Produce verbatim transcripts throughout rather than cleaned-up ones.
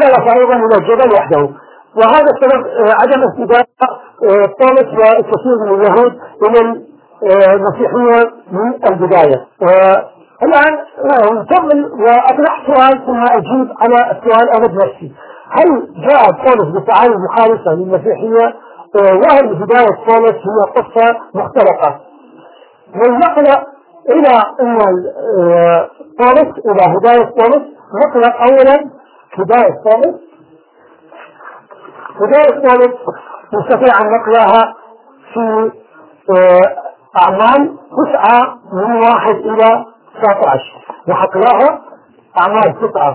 انطلق أيضا إلى الجبل وحده. وهذا سبب عدم اهتداء طالس والكثير من اليهود إلى المسيحية من البداية. الآن نكمل وأطرح سؤال ثم أجيب على السؤال أنا بنفسي. هل جاء طالس بتعالي مخالفة للمسيحية وهل بداية طالس هي قصة مختلقة؟ من نقل إلى أن طالس إلى هداية طالس نقل أولا هداية طالس. هداية طالس نستطيع أن نقلها في أعمال تسعة من واحد إلى تسعة عشر، وحقلاها أعمال تسعة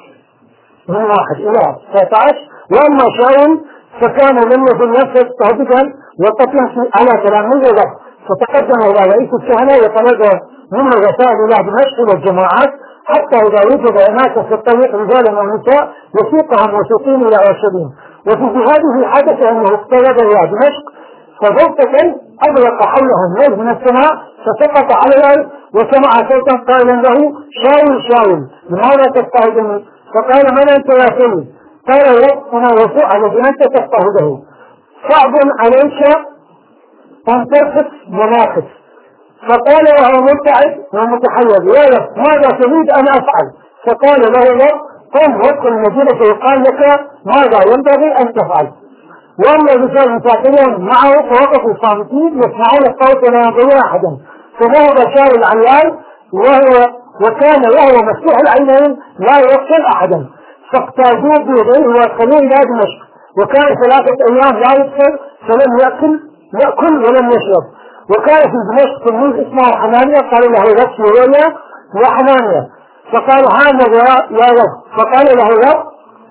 من واحد إلى تسعة عشر. وأما شاول فكان لم يكن نفسه صادقا وتطلع على تلاميذه، فتقدم إلى رئيس الكهنة وطلب منه رسائل إلى دمشق إلى الجماعات حتى إذا وجد أناس في الطريق رجالا ونساء يسوقهم وسوقين إلى أورشليم. وفي هذه حدث أنه اقترب إلى دمشق فبغتة أغلق حولهم نور من السماء فسقط على الأرض وسمع صوتا قائلا له شاول شاول لماذا تضطهدني؟ فقال من أنت يا سيد؟ قال رب أنا يسوع الذي أنت تضطهده، صعب عليك أن ترخص مناخس. فقال وهو مرتعد ومتحير يا رب ماذا تريد أن أفعل؟ فقال له رب قم وادخل المدينة ويقال لك ماذا ينبغي أن تفعل. وأما الرجال المتعاقلون معه فوقفوا صامتين يسمعون الصوت ولا ينظرون أحدا. فذهب شاول العيان وهو وكان وهو مفتوح العينين لا يقتل أحدا، فاقتادوه بيديه وادخلوه إلى دمشق. وكان ثلاثة أيام لا يدخل فلم يأكل يأكل ولم يشرب. وكان في دمشق تلميذ اسمه حنانيا قال له رب سوريا وحنانيا، فقال هذا يا رب. فقال له رب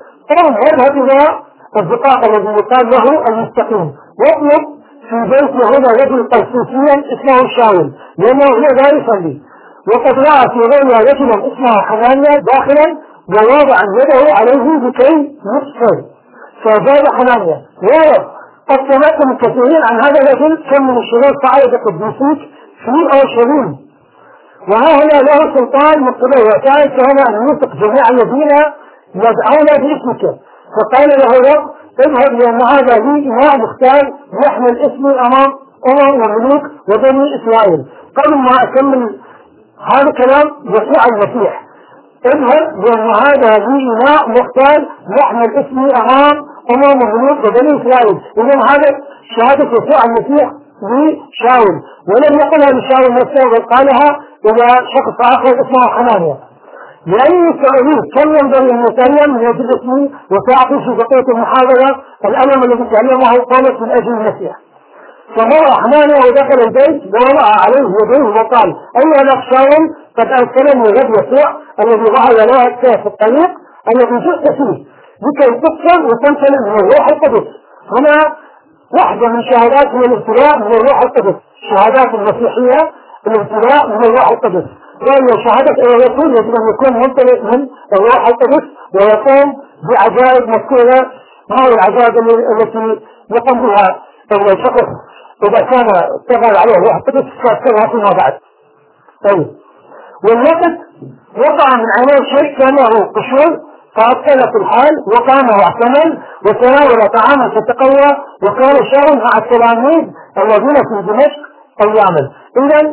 قم اذهب إلى الزقاق الذي يقال له المستقيم واطلب في بيت يهوذا رجل قسيسيا اسمه شاول لأنه هو لا يصلي. وقد رأى في رؤيا رجلا اسمه حنانيا داخلا ووضع يده عليه لكي يبصر. فجاء حنانيا يا رب قد سمعتم كثيرين عن هذا الرجل كم من الشرور فعل بقدوسك في أورشليم، وها هنا له سلطان مقتدر وكان كان أن ينطق جميع الذين يدعون باسمك. فقال له رب اذهب لأن هذا لي إمام مختار يحمل اسمي أمام أمم وملوك وبني إسرائيل. قبل ما أكمل هذا الكلام يسوع المسيح اذهب لأن هذا لي إمام مختار يحمل اسمي أمام أمم وملوك وبني إسرائيل. إذن هذا شهادة يسوع المسيح لشاول، ولم يقلها لشاول نفسه بل قالها إلى شخص آخر اسمه حنانيا. لأني سأريد كم ينبغي أن يتألم من أجل اسمي وسأعطي في بقية المحاضرة الألم الذي تعلمه قامت من أجل المسيح. فمر حنانيا ودخل البيت ووضع عليه يديه وقال أيها الأخ شاول قد أرسلني رب يسوع الذي ظهر له في الطريق الذي جئت فيه لكي تقصر وتنسلم من الروح القدس. هنا واحدة من شهادات هي الابتلاء من الروح القدس، شهادات المسيحية الابتلاء من الروح القدس. وهي شهادة الرسول يجب أن يكون ممتلئ من الروح القدس ويقوم بعجائب مذكورة. ما هي العجائب التي يقوم بها الشخص إذا كان اشتغل عليه الروح القدس فاستغل فيما بعد؟ طيب والوقت وقع من عينيه شيء كانه قشور فأبطل في الحال وقام واعتمل وتناول طعاما فتقوى وكان شاول مع التلاميذ الذين في دمشق أياما. إذن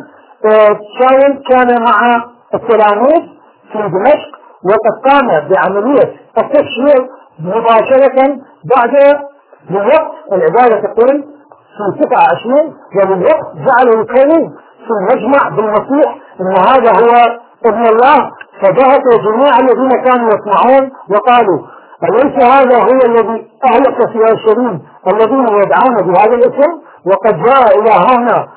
شاول كان مع التلاميذ في دمشق وقد قام بعملية التبشير مباشرة بعد الوقت العبادة تقول في تسعة وعشرين وبالوقت جعلوا يكون في المجمع بالمسيح ان هذا هو ابن الله. فبهت جميع الذين كانوا يسمعون وقالوا أليس هذا هو الذي أهلك في أورشليم الذين يدعون بهذا الاسم وقد جاء إلى هنا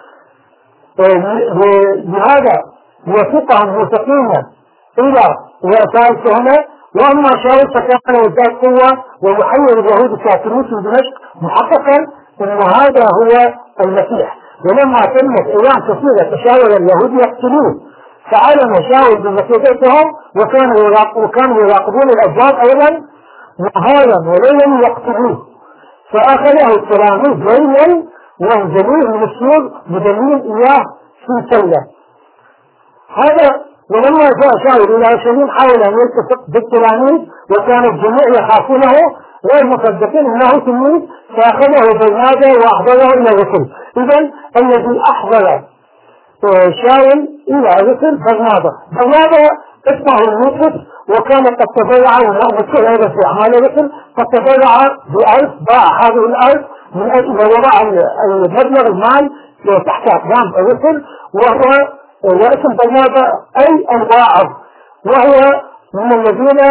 بهذا يوثقهم موثقين إلى رؤساء الكهنة. وأما شاول فكان وزاد قوة ويحير اليهود الكافرين في دمشق محققا أن هذا هو المسيح. ولما تمت أيام كثيرة تشاور اليهود يقتلوه فعلم شاول بمسيحيتهم وكانوا وكانوا يراقبون الأبواب أيضا نهارا وليلا يقتلوه. فأخذه التلاميذ ليلا وانزلوه من السور مدلين إياه في سلة. هذا ولما جاء شاول إلى أورشليم حاول أن يلتصق بالتلاميذ وكان الجميع يخافونه غير مصدقين أنه تلميذ، فأخذه برنابا وأحضره إلى الرسل. إذن الذي أحضر شاول إلى الرسل برنابا. برنابا اسمه الموسف، وكان قد تبرع ومذكور أيضا في أعمال الرسل، قد تبرع بألف، باع هذه الألف من أجل وضع المبلغ المال تحت أقدام الرسل، وهو واسم برنابا أي الواعظ، وهو من الذين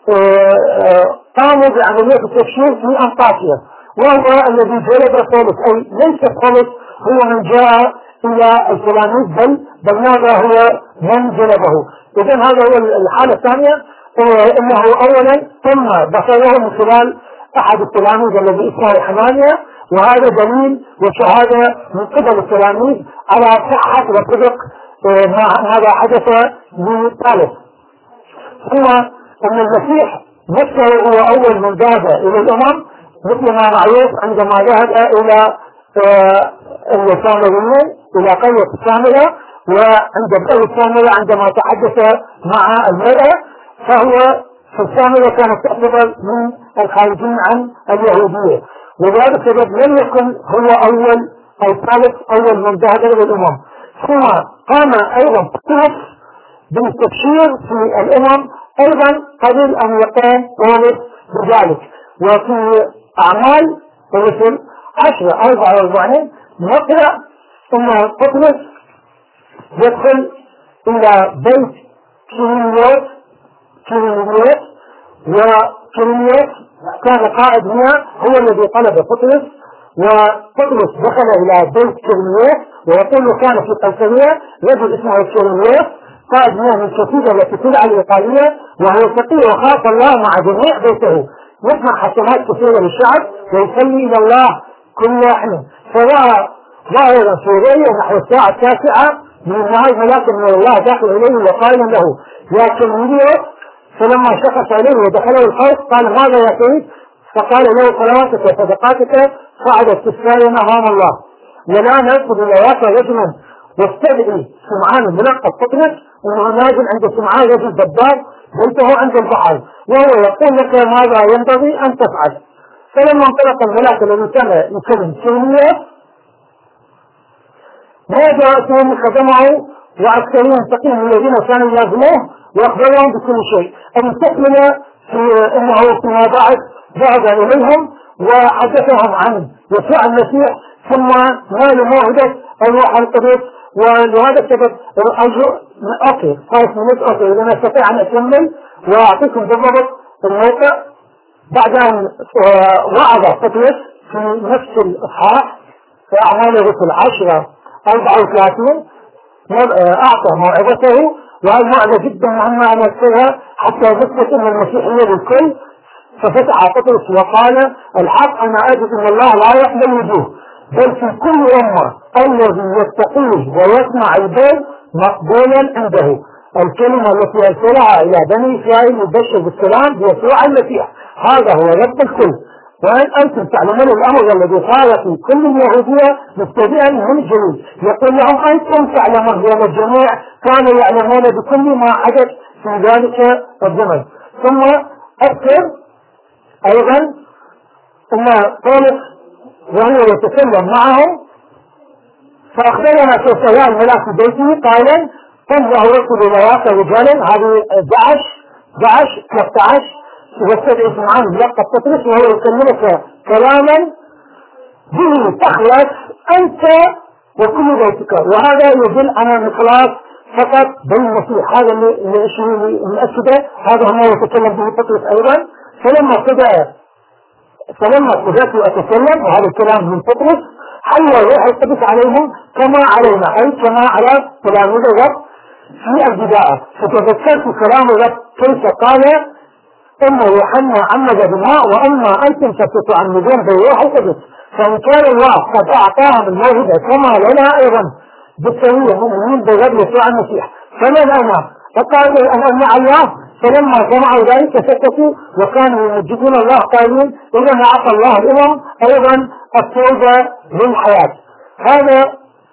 قاموا بعملية التبشير في أنطاكيا، وهو الذي جلب خلص، أي ليس خلص هو من جاء إلى التلاميذ، بل برنابا هو من جلبه. إذن هذا هو الحالة الثانية، إنه أولا ثم بصره من خلال أحد التلاميذ الذي اسمه حنانيا، وهذا دليل وشهادة من قبل التلاميذ على صحة وصدق ما هذا حدث لطالب. ثم أن المسيح نفسه هو أول من ذهب إلى الأمم، مثل ما معروف عندما ذهب إلى السامريين إلى قرية السامرة، وعند بدء السامرة عندما تحدث مع المرأة، فهو في السامرة كانت تعتبر من الخارجين عن اليهودية، ولهذا السبب لم يكن هو أول أو ثالث أول من ذهب إلى الأمم. ثم قام أيضا بطرس بالتبشير في الأمم أيضا قبل أن يقوم بولس بذلك. وفي أعمال الرسل عشرة أربعة وأربعين نقرأ أن بطرس يدخل إلى بيت كيرنيوس كيرنيوس وكيرنيوس كان قائد هنا، هو الذي طلب بطرس، وبطرس دخل إلى بيت كيرنيوس، ويقول كان في قيصرية رجل اسمه كيرنيوس قائد هنا من الكتيبة التي تدعى الإيطالية، وهو تقي وخاف الله مع جميع بيته، يسمع حسنات كثيرة للشعب ويصلي إلى الله كل حين. فرأى ظاهرا في رؤيا نحو الساعة التاسعة من النهار ملاك من الله داخل إليه وقائلا له يا كيرنيوس، فلما شخص عليه ودخله الخوف قال ماذا يا سيد؟ فقال له صلواتك وصدقاتك صعدت تسكاين أمام الله، والآن أرسل إليك رجلا واستدعي سمعان الملقب بطرس، وهو نازل عند سمعان رجل دبار بيته عند البحر، وهو يقول لك ماذا ينبغي أن تفعل. فلما انطلق الملاك الذي كان يكلم كيرنيوس نادى رأسهم خدمه وعسكريين ثقيل الذين كانوا يلازموه وأخبرهم بكل شيء. أن تكمل في أنه فيما بعد ذهب إليهم وحدثهم عن يسوع المسيح، ثم نالوا موعدة الروح القدس. ولهذا السبب أرجو أوكي خمس منوت أوكي إذا أستطيع أن أكمل وأعطيكم بالضبط الموقع. بعد أن وعظ بطرس في نفس الإصحاح في أعمال الرسل عشرة أربعة وثلاثين أعطى موعظته، وهي موعظة جدا مهمة أن أذكرها حتى نثبت أن المسيحية للكل. ففتح بطرس وقال الحق أنا أجد أن الله لا يقبل وجوه، بل في كل أمة الذي يتقيه ويسمع البال مقبولا عنده. الكلمة التي أرسلها إلى بني إسرائيل يبشر بالسلام بيسوع المسيح، هذا هو رب الكل. وأن أنتم تعلمون الأمر الذي صار في كل اليهودية مبتدئا من الجليل، يقول لهم أنتم تعلمون بأن الجميع كانوا يعلمون بكل ما حدث في ذلك الزمن. ثم أذكر أيضا أن بولس وهو يتكلم معهم فأخبرنا كيف جاء الملاك بيته قائلا قل له رسل إليك رجالا، هذه دعش دعش ثلاثة عشر، واستدعي سمعان ملقب بطرس وهو يكلمك كلاما به تخلص أنت وكل بيتك. وهذا يدل على الإخلاص فقط بالمسيح، هذا اللي يشير المؤكدة، هذا هو يتكلم به بطرس أيضا. فلما ابتدأ فلما ابتدأت أتكلم وهذا الكلام من بطرس حل الروح القدس عليهم كما علينا، أي كما على تلاميذ الرب في البداية. فتذكرت كلام الرب كيف قال إن يوحنا عمد بالماء وأما أنتم ستعمدون بالروح القدس. فإن كان الله قد أعطاهم الموهبة كما لنا أيضا بالسوية مؤمنين بالرب يسوع المسيح، فمن أنا فقالوا أن أمنع الله. فلما سمعوا ذلك سكتوا وكانوا يمجدون الله قائلين إذا أعطى الله الأمم أيضا التوبة للحياة. هذا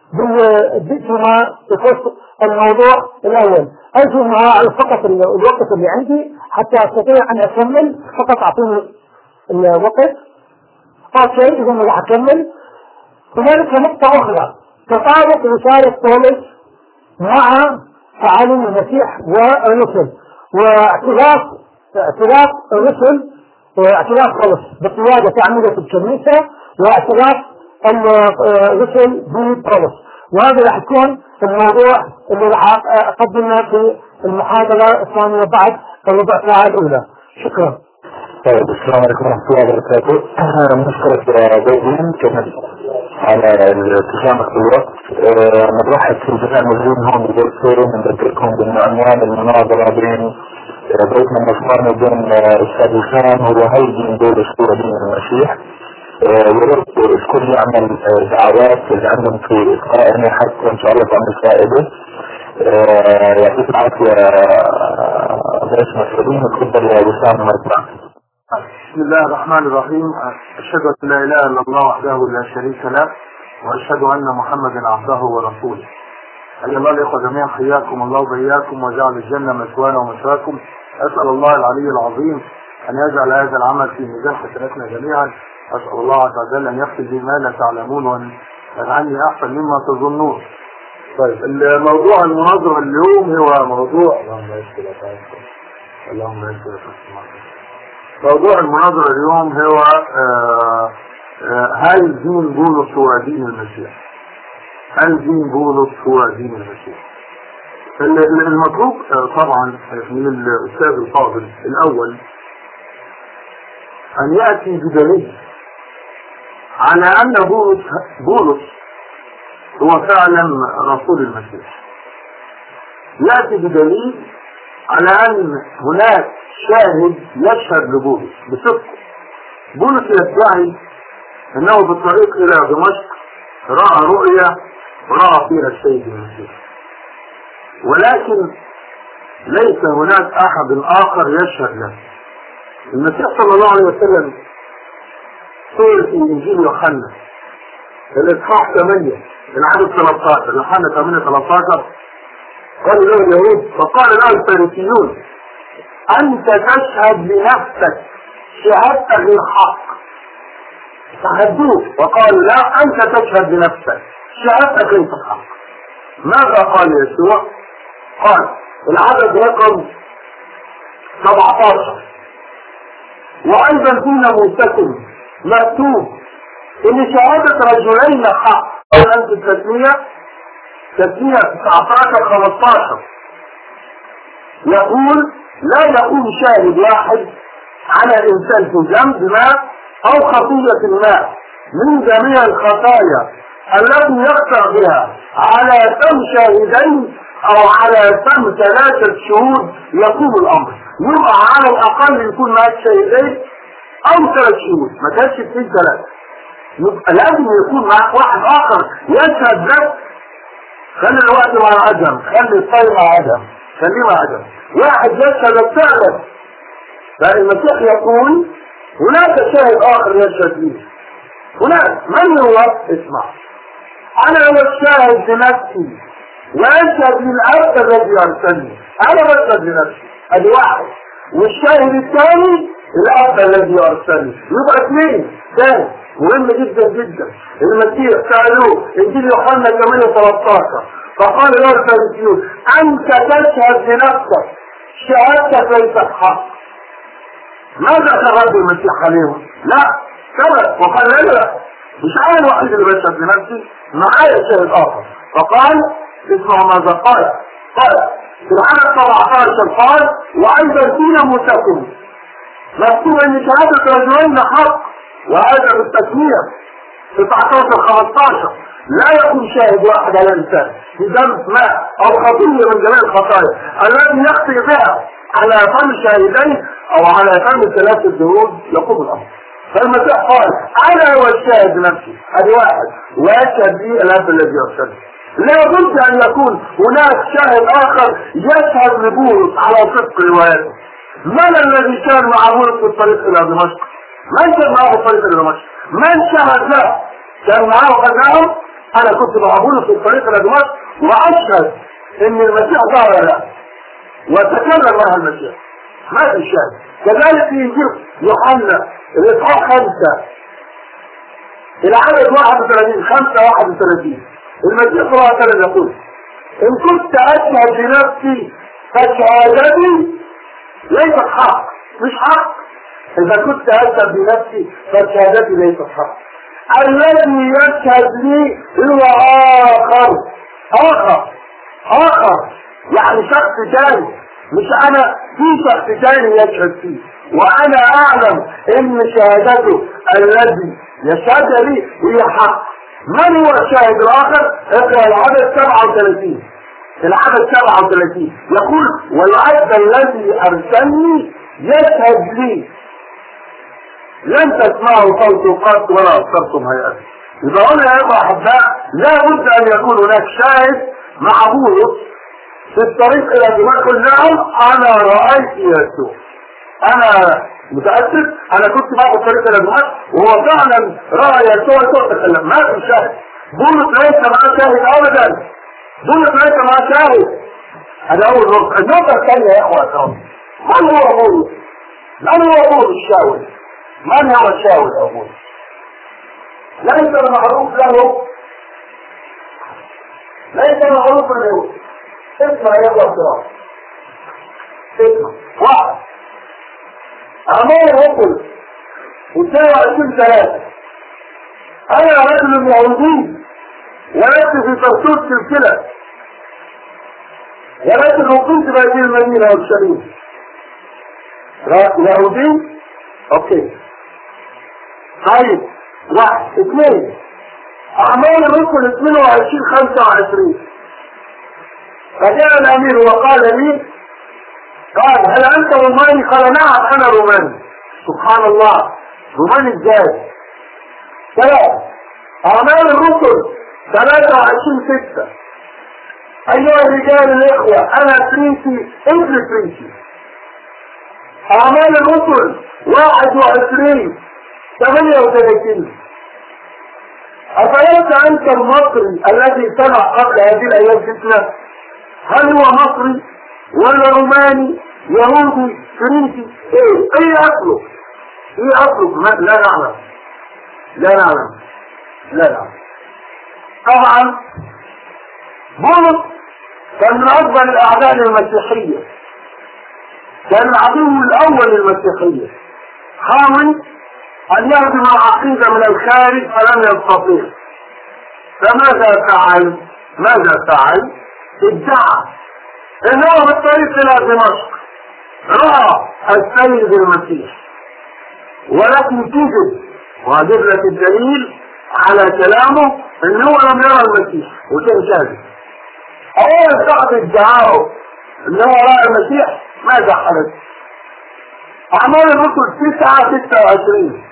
فيما يخص الموضوع الأول. أرجو أنها فقط الوقت اللي عندي حتى أستطيع أن أكمل، فقط أعطوني الوقت. أوكي، إذا راح أكمل. هنالك نقطة أخرى، تطابق رسالة بولس مع تعاليم المسيح والرسل، واعتراف اعتراف الرسل واعتراف بولس بقيادة أعمدة الكنيسة، واعتراف الرسل ببولس. وهذا راح يكون الموضوع اللي راح أقدمه في المحاضرة الثانية بعد الربع ساعة الأولى. شكرا. طيب، السلام عليكم ورحمة الله وبركاته. نشكرك جزيلا كمان على التزامك بالوقت. نرحب في جميع الموجودين هون بالجلسة. نذكركم بعنوان المناظرة بين بيتنا المشمار بين الأستاذ هشام هو هل دين دولة صورة دين المسيح. ورد الكل يعمل دعوات اللي عندهم في إلقائنا حتى إن شاء الله تعمل فائدة. يعطيك العافية باش مسؤولين. تفضل يا وسام مرتبع. بسم الله الرحمن الرحيم. أشهد أن لا إله إلا الله وحده لا شريك له، وأشهد أن محمدا عبده ورسوله. حيا الله الإخوة جميعا، حياكم الله وبياكم، وجعل الجنة مثوانا ومثواكم. أسأل الله العلي العظيم أن يجعل هذا العمل في ميزان حسناتنا جميعا. أسأل الله عز وجل أن يغفر لي ما لا تعلمون وأن يجعلني أحسن مما تظنون. طيب، الموضوع المناظرة اليوم هو موضوع اللهم يسر اللهم يسر موضوع المناظرة اليوم هو آآ آآ هل دين بولس هو دين المسيح؟ هل دين بولس هو دين المسيح؟ المطلوب طبعا من الأستاذ الفاضل الأول أن يأتي بدليل على أن بولس بولس هو فعلا رسول المسيح. يأتي بدليل على أن هناك شاهد يشهد لبولس بصدق. بولس يدعي أنه بالطريق إلى دمشق رأى رؤيا ورأى فيها السيد المسيح، ولكن ليس هناك أحد آخر يشهد له. المسيح صلى الله عليه وسلم سئل في إنجيل يوحنا الإصحاح ثمانية العدد ثلاثة عشر، يوحنا ثمانية ثلاثة عشر، قال له اليهود فقال له الفارسيون أنت تشهد لنفسك شهادتك للحق. تحدوه وقالوا لا، أنت تشهد لنفسك شهادتك ليست الحق. ماذا قال يسوع؟ قال العدد رقم سبعة عشر وأيضا فينا موسكم مكتوب إن شهادة رجلين حق. أنت التسمية تسمية تسعة عشر خمسة عشر يقول لا يكون شاهد واحد على إنسان في ذنب ما أو خطيئة ما من جميع الخطايا التي يقطع بها على فم شاهدين أو على فم ثلاثة شهود يقوم الأمر. يبقى على الأقل يكون معك شاهدين أو ثلاث شهود، ما كانش فيه ثلاثة. يبقى لازم يكون معك واحد آخر يشهد لك. خلي الوقت مع عدم، خلي الطيب مع عدم، خليه مع عدم. واحد يشهد فعلا. فالمسيح يقول هناك شاهد آخر يشهد لي. هناك من هو؟ اسمع، أنا هو الشاهد لنفسي وأشهد للأب الذي أرسلني. أنا بشهد لنفسي، أدي واحد، والشاهد الثاني الأب الذي أرسلني. يبقى اثنين. ثاني مهم جدا جدا، المسيح سألوه إنجيل يوحنا ثمانية ثلاثة عشر فقال له الفارسيون أنت تشهد لنفسك شهادتك ليست حق. ماذا شهد المسيح عليهم؟ لا، سبب وقال لا لا مش أنا الوحيد اللي بشهد لنفسي، معايا شاهد آخر. فقال اسمعوا ماذا قال. قال في العدد سبعة عشر قال وأيضا فينا موسكم مكتوب ان شهادة رجلين حق، وهذا بالتسمية تسعة عشر خمسة عشر لا يكون شاهد واحد على الانسان في ذنب ما او خطية من جميع الخطايا التي يخطئ بها على فم شاهدين او على فم ثلاثة شهود يقوم الامر. فالمسيح قال انا هو الشاهد نفسي، ادي واحد، ويشهد لي الاب الذي يرسلني. لا بد ان يكون هناك شاهد اخر يشهد لبولس على صدق روايته. من الذي كان مع بولس في الطريق الى دمشق؟ من كان معه في الطريق الى دمشق؟ من شهد له؟ كان معه خزائن؟ انا كنت بقول في الطريق الى دمشق واشهد ان المسيح ظهر له وتكلم معها المسيح، ما في شاهد. كذلك في انجيل يوحنا الاصحاح خمسة العدد واحد وثلاثين خمسة واحد وثلاثين المسيح صلى الله عليه وسلم يقول ان كنت اشهد بنفسي فشهادتي ليست حق، مش حق. اذا كنت اشهد بنفسي فشهادتي ليست حق. الذي يشهد لي هو اخر اخر اخر يعني شخص ثاني، مش انا، في شخص ثاني يشهد فيه، وانا اعلم ان شهادته الذي يشهد لي هي حق. من هو الشاهد الاخر؟ اقرا العدد سبعة وثلاثين العدد سبعة وثلاثين يقول والعبد الذي ارسلني يشهد لي لن تسمعوا صوت قط ولا ابصرتم هيئته. يبقى هنا يا اخوة احباء لا بد ان يكون هناك شاهد مع بولس في الطريق الى دمشق. نعم انا رايت يسوع، انا متأكد، انا كنت معه في الطريق الى دمشق وهو فعلا راى يسوع يسوع تكلم. ما في شاهد، بولس ليس معاه شاهد ابدا، بولس ليس معاه شاهد. هذا اول نقطة. النقطة الثانية يا اخوة من هو بولس؟ من هو بولس الشاول؟ من هو الشاول يا بولس؟ ليس المعروف له، ليس معروف له. اسمع يا اخوة الكرام، اسمع. واحد اعمال رجل اثنين وعشرين ثلاثة انا رجل يهودي ولست في ترسوس سلسلة ولكن وقمت بهذه المدينة والشريف يهودي. اوكي طيب واحد اثنين اعمال الرسل اثنين وعشرين خمسة وعشرين فجاء الامير وقال لي قال هل انت روماني؟ قال نعم انا روماني. سبحان الله، روماني ازاي؟ ثلاث اعمال الرسل ثلاثة وعشرين ستة ايها الرجال الاخوة انا فرنسي ابن فرنسي. اعمال الرسل واحد وعشرين ثمانية وثلاثين افليس انت المصري الذي سمع قبل هذه الايام فتنة؟ هل هو مصري ولا روماني يهودي فرنسي؟ ايه ايه اصله؟ ايه اصله؟ لا نعلم لا نعلم لا نعلم. طبعا بولس كان من اكبر الاعداء للمسيحية، كان العدو الاول للمسيحية، حاول ان يهدم العقيدة من الخارج فلم يستطيع. فماذا فعل؟ ماذا فعل؟ ادعى انه بالطريق الى دمشق راى السيد المسيح، ولكن توجد واجب لك الدليل على كلامه انه لم يرى المسيح وكان كاذب. اول بعد ادعائه انه راى المسيح ماذا حدث؟ اعمال الرسل تسعة ستة وعشرين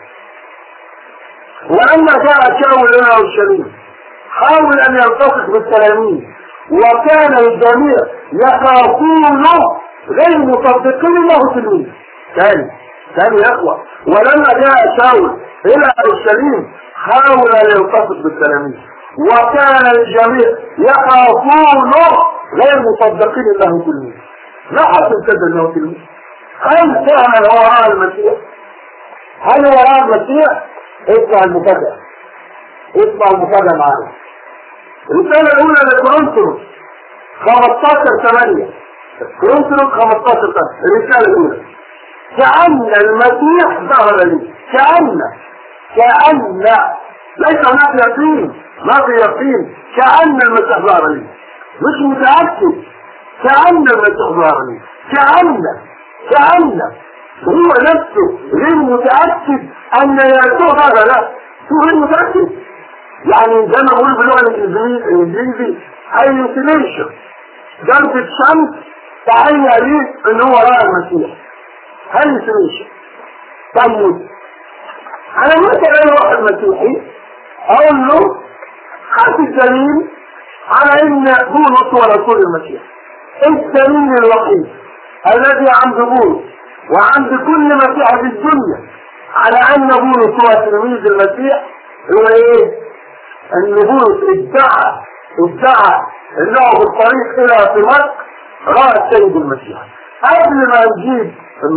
ولما جاء شاول الى اورشليم حاول ان يلتصق بالتلاميذ وكان الجميع يخافون غير مصدقين انه تلميذ. ثاني ثاني يا اخوة ولما جاء شاول الى اورشليم حاول ان يلتصق بالتلاميذ وكان الجميع يخافون غير مصدقين انه تلميذ. لا حد يصدق انه تلميذ. هل فعلا هو راى المسيح؟ هل هو راى المسيح؟ اسمع المفاجأة، اسمع المفاجأة معانا. الرسالة الأولى لكورنثوس خمستاشر ثمانية كورنثوس خمستاشر ثمانية الرسالة الأولى كأن المسيح ظهر لي، كأن كأن ليس هناك يقين، ما في يقين، كأن المسيح ظهر لي، مش متأكد، كأن المسيح ظهر لي، كأن كأن هو نفسه غير متأكد أن يسوع ظهر له، هو غير متأكد. يعني زي ما بقول باللغة الإنجليزي hallucination، ضربة الشمس تعين عليه ان هو رأى المسيح hallucination. طيب انا ممكن اروح المسيحي اقول له هات الدليل على ان بولس هو رسول المسيح. الدليل الوحيد الذي عند بولس وعند كل مسيح في الدنيا على ان بولس هو تلميذ المسيح هو ايه؟ ان بولس ادعى ادعى انه في الطريق الى دمشق راى السيد المسيح. قبل ما نجيب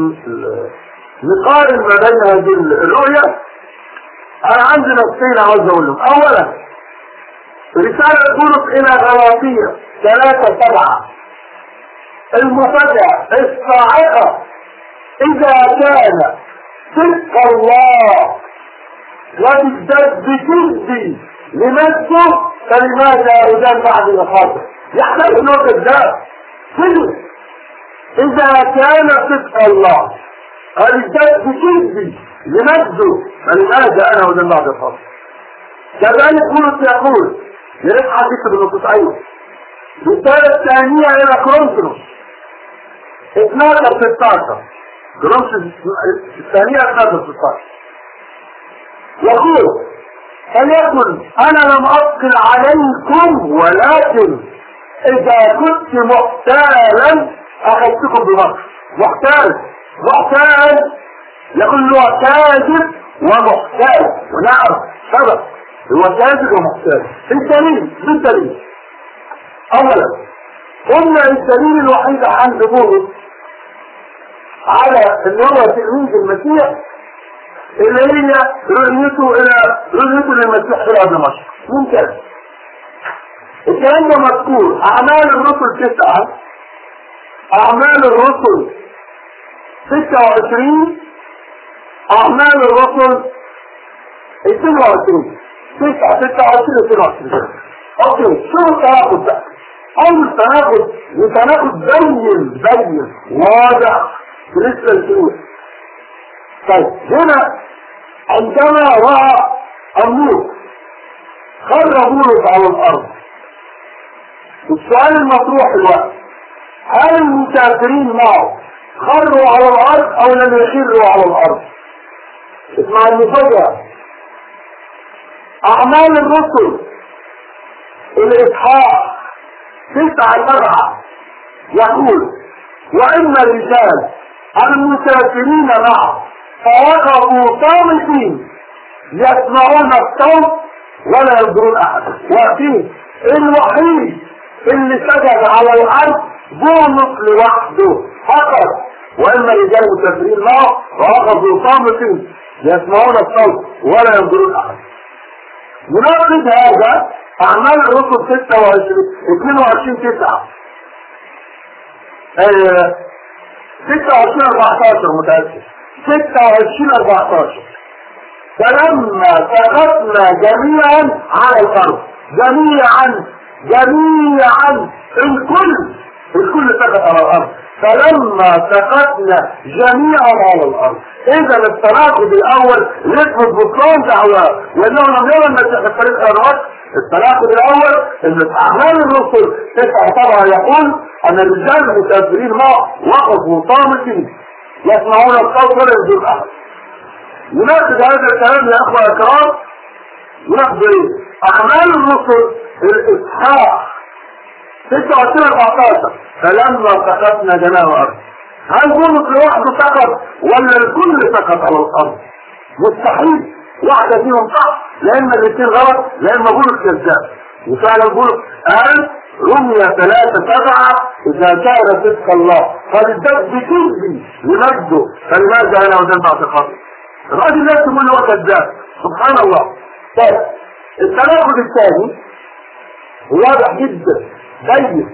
نقارن ما بين هذه الرؤية انا عندي نقطتين عاوز اقولهم. اولا رسالة بولس الى غلاطية ثلاثة سبعة المفاجأة الصاعقة اذا كان صدق الله وتزداد بكذب لمجده فلماذا أذان بعد الخاطر؟ يحتاج انه كذاب كذب. اذا كان صدق الله وتزداد بكذب لمجده فلماذا انا أذان بعد الخاطر؟ كذلك بولس يقول يريد حديث بنصوص ايوه الرسالة الثانية الى كورنثوس اثناشر ستاشر كورنثوس الثانية اثناشر ستاشر يقول فليكن انا لم اثقل عليكم ولكن اذا كنت محتالا اخذتكم بمصر. محتال محتال يقول له كاذب ومحتال ونعرف سبب هو كاذب ومحتال. الدليل بالدليل اولا قلنا الدليل الوحيد عند بولس على ان هو تلميذ المسيح اللي هي رؤيته الى رؤيته للمسيح في دمشق. ممتاز. الكلام ده مذكور اعمال الرسل تسعة اعمال الرسل ستة وعشرين اعمال الرسل اثنين وعشرين تسعة ستة وعشرين اثنين وعشرين. اوكي شو التناقض ده؟ اول تناقض وتناقض بين بين واضح في لسه الكلمة. طيب هنا عندما رأى النور خر بولس على الارض. السؤال المطروح الوقت هل المسافرين معه خروا على الارض او لم يخروا على الارض؟ اسمع المفاجأة. اعمال الرسل الاصحاح تسعة سبعة يقول وان الرجال المسافرين معه فوقفوا صامتين يسمعون الصوت ولا ينظرون احد. وفيه الوحيد اللي سجد على الارض بولس لوحده فقط. واما رجال مسافرين معه فوقفوا صامتين يسمعون الصوت ولا ينظرون احد. مناقض هذا اعمال الرسل ستة وعشرين اثنين وعشرين تسعة ستة وعشرين اربعتاشر متأكد ستة وعشرين اربعتاشر فلما سقطنا جميعا على الارض جميعا جميعا الكل الكل سقط على الارض فلما سقطنا جميعا على الارض. اذا التناقض الاول يثبت بطلان دعواه وانه لم يرى المسيح في الطريق الى الوقت. التناقض الاول ان اعمال الرسل تسعة طبعا يقول ان الرجال المسافرين معه وقفوا صامتين يسمعون الصوت ولا ينظرون احد. يناقض هذا الكلام يا اخوة الكرام يناقض ايه؟ اعمال الرسل الاصحاح ستة وعشرين اربعتاشر فلما سقطنا جميع الارض. هل بولس لوحده سقط ولا الكل سقط على الارض؟ مستحيل واحدة فيهم صح لان الاثنين غلط لان بولس كذاب. وفعلا بولس قال رمية ثلاثة سبعة اذا كان صدق الله فللدب بكذبي لمجده فلماذا انا وزن بعد الخطر؟ الراجل لا تقول له كذاب سبحان الله. طيب التناقض الثاني واضح جدا بين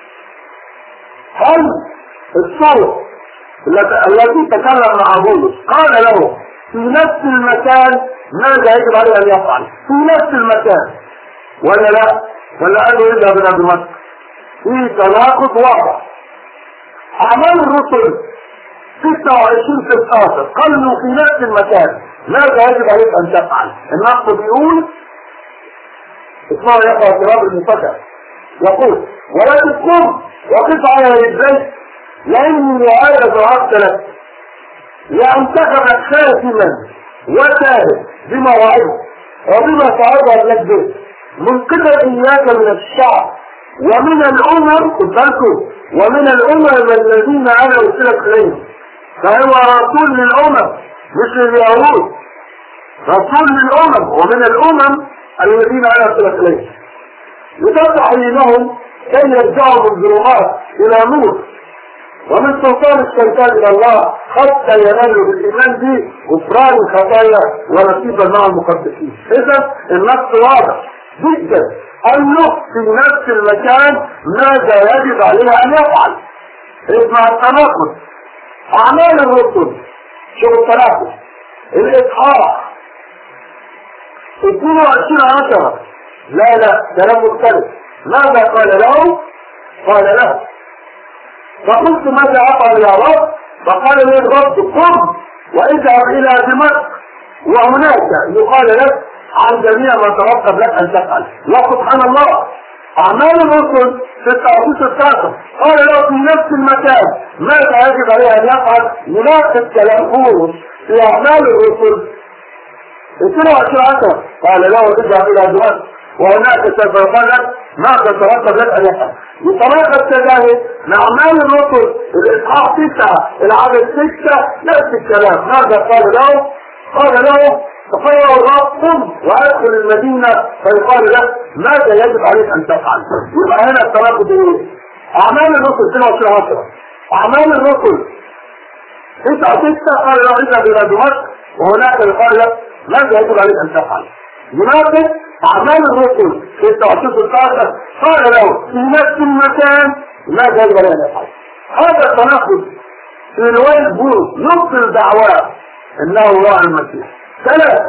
هل الصوت الذي تكلم مع بولس قال له في نفس المكان ماذا يجب عليه ان يفعل في نفس المكان ولا لا ولا قالوا يذهب الى دمشق؟ في تناقض واضح. اعمال الرسل ستة وعشرين ستاشر قالوا في نفس المكان ماذا يجب عليك ان تفعل؟ النص بيقول اسمعوا يا اخوة الكرام المفاجأة يقول ولكن قم وقف على رجليك لاني وعلى ذهبت لك لانتخبك خاتما وشاهد بما وعدت وبما تعرض لك به من قبل اياك من الشعب ومن الامم قبلكم ومن الامم الذين انا ارسلت اليهم. فهو رسول للامم مش لليهود، رسول للامم ومن الامم الذين أرسلت إليهم لتفتح عينهم كي يرجعوا من ظلمات إلى نور ومن سلطان الشيطان إلى الله حتى ينالوا بالإيمان به غفران الخطايا ونصيبا مع المقدسين. إذا النص واضح جدا أنه في نفس المكان ماذا يجب عليه أن يفعل. اسمع التناقض. أعمال الرسل شوف التناقض. الإصحاح اثنين وعشرين عشرة لا لا كلام مختلف. ماذا قال له؟ قال له فقلت ماذا أفعل يا رب؟ فقال لي الرب قم واذهب إلى دمشق وهناك يقال لك عن جميع ما ترتب لك أن تفعل. وسبحان الله أعمال الرسل ستة وستة قال له في نفس المكان ماذا يجب عليه أن يفعل يناقض كلام بولس في أعمال الرسل اثنين وعشرين عشرة قال له اذهب إلى دمشق وهناك سوف يقال لك ماذا ترتب لك أن يفعل. بطريقة تجاهل أعمال الرسل الإصحاح تسعة العدد ستة نفس الكلام. ماذا قال له؟ قال له تخير الرب قم وادخل المدينة فيقال لك ماذا يجب عليك أن تفعل. يبقى هنا التناقض ايه؟ أعمال الرسل اثنين وعشرين عشرة أعمال الرسل تسعة ستة قال له اذهب إلى دمشق وهناك يقال لك ماذا يجب عليك أن تفعل. يناقض أعمال الرسل ستة وعشرين ستاشر قال له في نفس المكان ماذا يجب عليك أن يفعل. هذا التناقض في رواية بولس يبطل دعواه انه هو المسيح. ثلاثة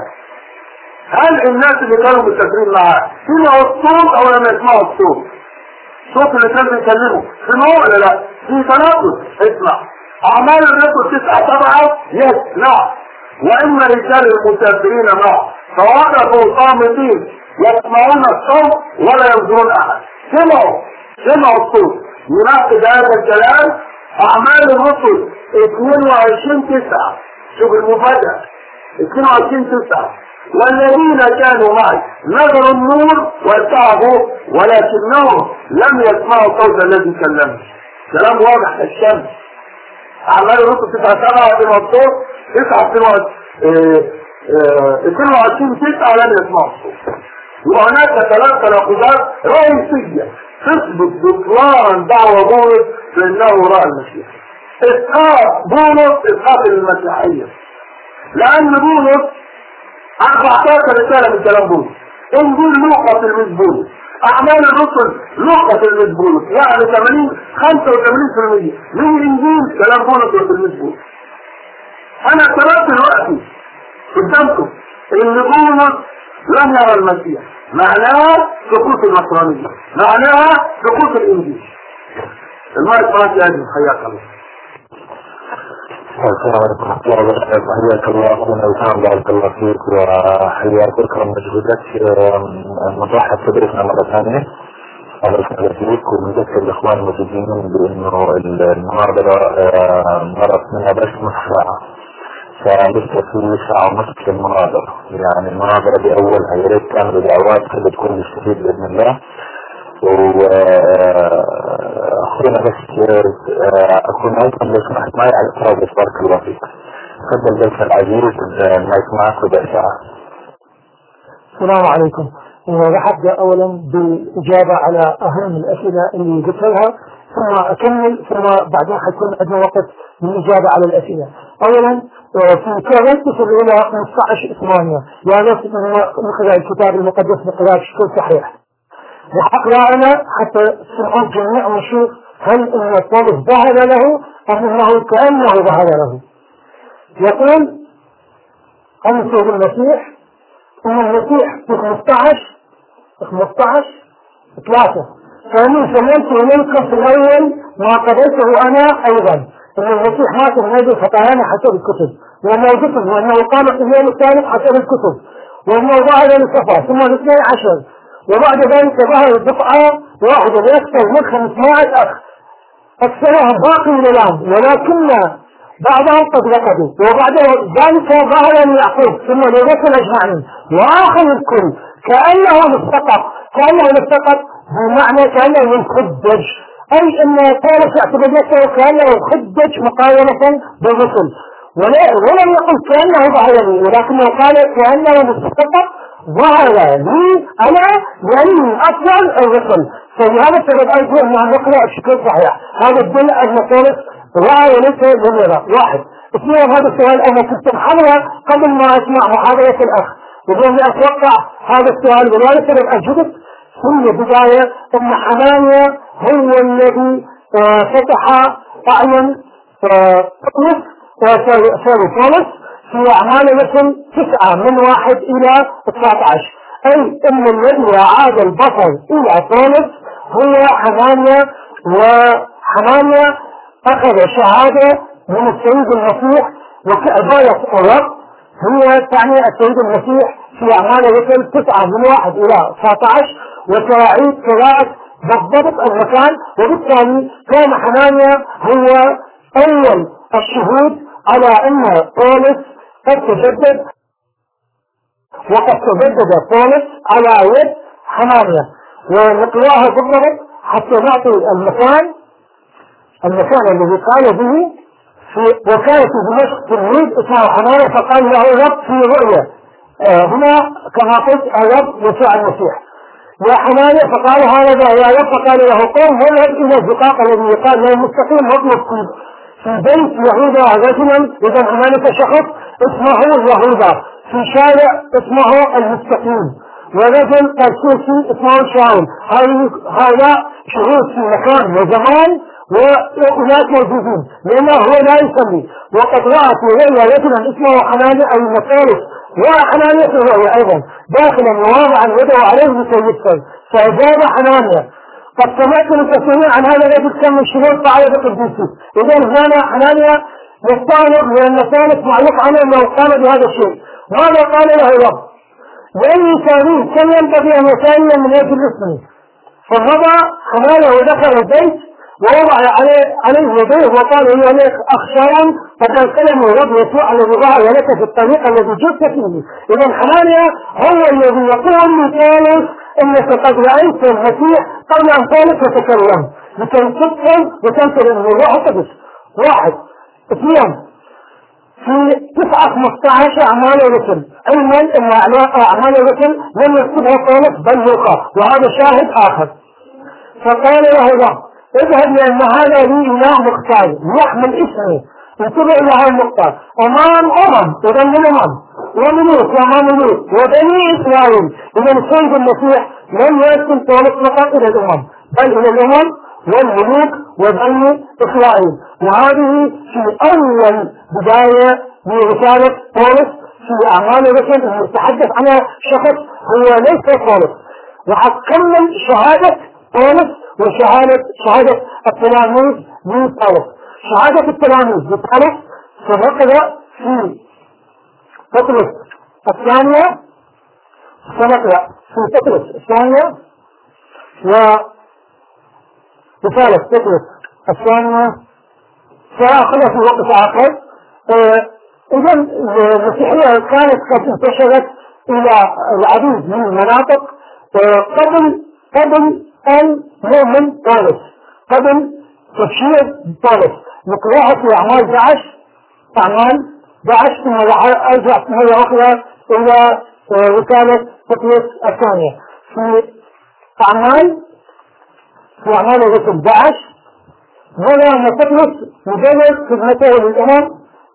هل الناس اللي كانوا متفقين معاه سمعوا الصوت او لم يسمعوا الصوت؟ الصوت اللي كانوا بيكلموا سمعوا ولا لا؟ في تناقض. اسمع اعمال الرسل تسعة سبعة يسمع وان رجال المسافرين معه فوقفوا صامتين يسمعون الصوت ولا ينظرون احد. سمعوا سمعوا الصوت. يناقض هذا الكلام اعمال الرسل اثنين وعشرين تسعة. شوف المفاجأة اثنين وعشرين تسعة والذين كانوا معي نظروا النور وارتعبوا ولكنهم لم يسمعوا صوت الذي كلمه. كلام واضح كالشمس. اعمال الرسل تسعة سبعة في الصوت تسعة اثنين وعشرين تسعة لم يسمعوا الصوت. وهناك ثلاث تناقضات رئيسية تثبت بطلان دعوة بولس بانه راى المسيح. اسقاط بولس اسقاط المسيحية لان بولس أربعتاشر رسالة من كلام بولس. انجيل لوقا تلميذ بولس. اعمال الرسل لوقا تلميذ بولس يعني ثمانين خمسة وثمانين بالمئة من الانجيل كلام بولس وتلميذ بولس. انا اعترفت دلوقتي قدامكم ان بولس لم يرى المسيح معناها سقوط النصرانية معناها سقوط الانجيل. الماء الصلاة يجب حياك الله. السلام عليكم ورحمة الله وبركاته. حياك الله أخونا وسام بارك الله فيك وحياك وكرم مجهودك. نرحب تدرسنا مرة ثانية على اسم فيك ونذكر الإخوان الموجودين بأنه المناظرة مرت منها بس نصف ساعة فلسه في ساعة ونصف المناظرة. يعني المناظرة بأولها يا ريت تعملوا دعوات كده تكون مستفيد بإذن الله. واخونا بس اكون ايضا لو سمحت معي على الطاولة بارك الله فيك. تفضل ضيف العزيز المايك معك ربع ساعة. السلام عليكم. راح ابدا اولا بالاجابه على اهم الاسئله اللي قلت لها ثم اكمل ثم بعدين حيكون عندنا وقت للاجابه على الاسئله. اولا في كورنثوس الاولى خمسة عشر ثمانية يعني نقرا الكتاب المقدس بقراءه بشكل صحيح. وحقرأ أنا حتى تسمعون جميع ونشوف هل أن الطالب ظهر له أم أنه كأنه ظهر له. يقول عن سيد المسيح أن المسيح في خمسطعش خمسطعش ثلاثة فمن سمعت إليكم في الأول ما قضيته أنا أيضا أن المسيح مات من أجل خطايانا حسب الكتب وأنه ذكر وأنه قام في اليوم الثالث حسب الكتب وأنه ظهر للصفا ثم الاثنين عشر وبعد ذلك ظهر دفعة واحدة لأكثر من خمسمائة أخ أكثرهم باقي الآن ولكن بعضهم قد رقدوا وبعد ذلك ظهر ليعقوب ثم للرسل أجمعين وآخر الكل كأنه مستقط كأنه مستقط بمعنى كأنه مخدج أي أن طالب يعتبر نفسه كأنه خدج مقاومة بالرسل ولم يقل كأنه ظهر لي ولكنه قال كأنه مستقط ظهر لي أنا لأني أفضل الرسل. فلهذا السبب أيضا أن نقرأ بشكل صحيح. هذا الدل أن ثالث رأى وليس جميلة. واحد. اثنين، هذا السؤال أنا كنت محضرة قبل ما أسمع محاضرة الأخ، وبدأني أتوقع هذا السؤال، ولهذا السبب أجبت في البداية أن حنانيا هو الذي فتح أعين قطنس وثالث في أعمال مثل تسعة من واحد إلى تسعة عشر، أي أن الذي أعاد البصر إلى ثالث هو حنانيا. وحنانيا أخذ شهادة من السيد المسيح وكعباية الرب هي تعني السيد المسيح في أعمال مثل تسعة من واحد إلى تسعة عشر، وسأعيد قراءة بالضبط المكان. وبالتالي كان حنانيا هو أول الشهود على أن ثالث قد تجدد، وقد تجدد ثالث على يد حنانيا. ونقراها بالضبط حتى نعطي المكان المكان الذي قال به. وكان في دمشق تلميذ اسمه حنانيا فقال له الرب في رؤيا، آه هنا كما قلت الرب يسوع المسيح، يا حنانيا، فقال هذا يا رب، فقال له قم واذهب الى الزقاق الذي يقال له المستقيم واطلب في بيت يهوذا رجلا. اذا هنالك شخص اسمه يهوذا في شارع اسمه المستقيم، ورجل قرسوسي اسمه شاول. هذا شهود في مكان وزمان وأولاد موجودين، لأنه هو لا يصلي. وقد رأى في رؤيا رجلا اسمه حنانيا أي مثالث، وحنانيا في الرؤيا أيضا داخلا وواضعا يده عليه لكي يدخل. فأجاب حنانيا قد سمعت الكثيرين عن هذا الرجل كم من شهود فعل بقديسه. إذا هنا حنانيا يستغرب لأن ثالث معروف عنه أنه قام بهذا الشيء. ماذا قال له الرب؟ لأني ثاني كم ينبغي أن يثاني من أجل اسمي. فمضى حنانيا ودخل البيت ووضع عليه عليه يديه وقال له عليك أخشان فقال كلمه الرب يسوع الذي ظهر لك في الطريق الذي جئت فيه. إذا حنانيا هو الذي يقول لثالث إنك قد رأيت المسيح قبل أن ثالث وتكلم لكي تدخل وتنتظر من الروح القدس. واحد. اثنين، في تسعة خمسة أعمال الرسل، علما أن أعمال الرسل لم يكتبها ثالث بل لوقا، وهذا شاهد آخر. فقال له الرب اذهب لأن هذا لي إله مختار يحمل اسمي. انتبه إلى هذه النقطة. أمام أمم، إذا من أمم وملوك وأمام ملوك وبني إسرائيل. إذا السيد المسيح لم يرسل ثالث فقط إلى الأمم بل إلى الأمم والملوك وبني إسرائيل. وهذه في أول بداية لرسالة ثالث في أعمال الرسل أن يتحدث عنها شخص هو ليس ثالث. وحكمل شهادة ثالث وشهادة شهادة التلاميذ للثالث. شهادة التلاميذ للثالث سنقرأ في بطرس الثانية سنقرأ في بطرس الثانية ورسالة بطرس الثانية سأخذها في وقت آخر. إذا المسيحية كانت قد انتشرت إلى العديد من المناطق قبل قبل أن يؤمن ثالث، قبل تبشير ثالث. نقرأها في أعمال داعش أعمال داعش ثم أرجع مرة أخرى إلى رسالة بطرس الثانية. في أعمال في أعمال الرسل داعش نرى أن بطرس مجرد خدمته للأمم.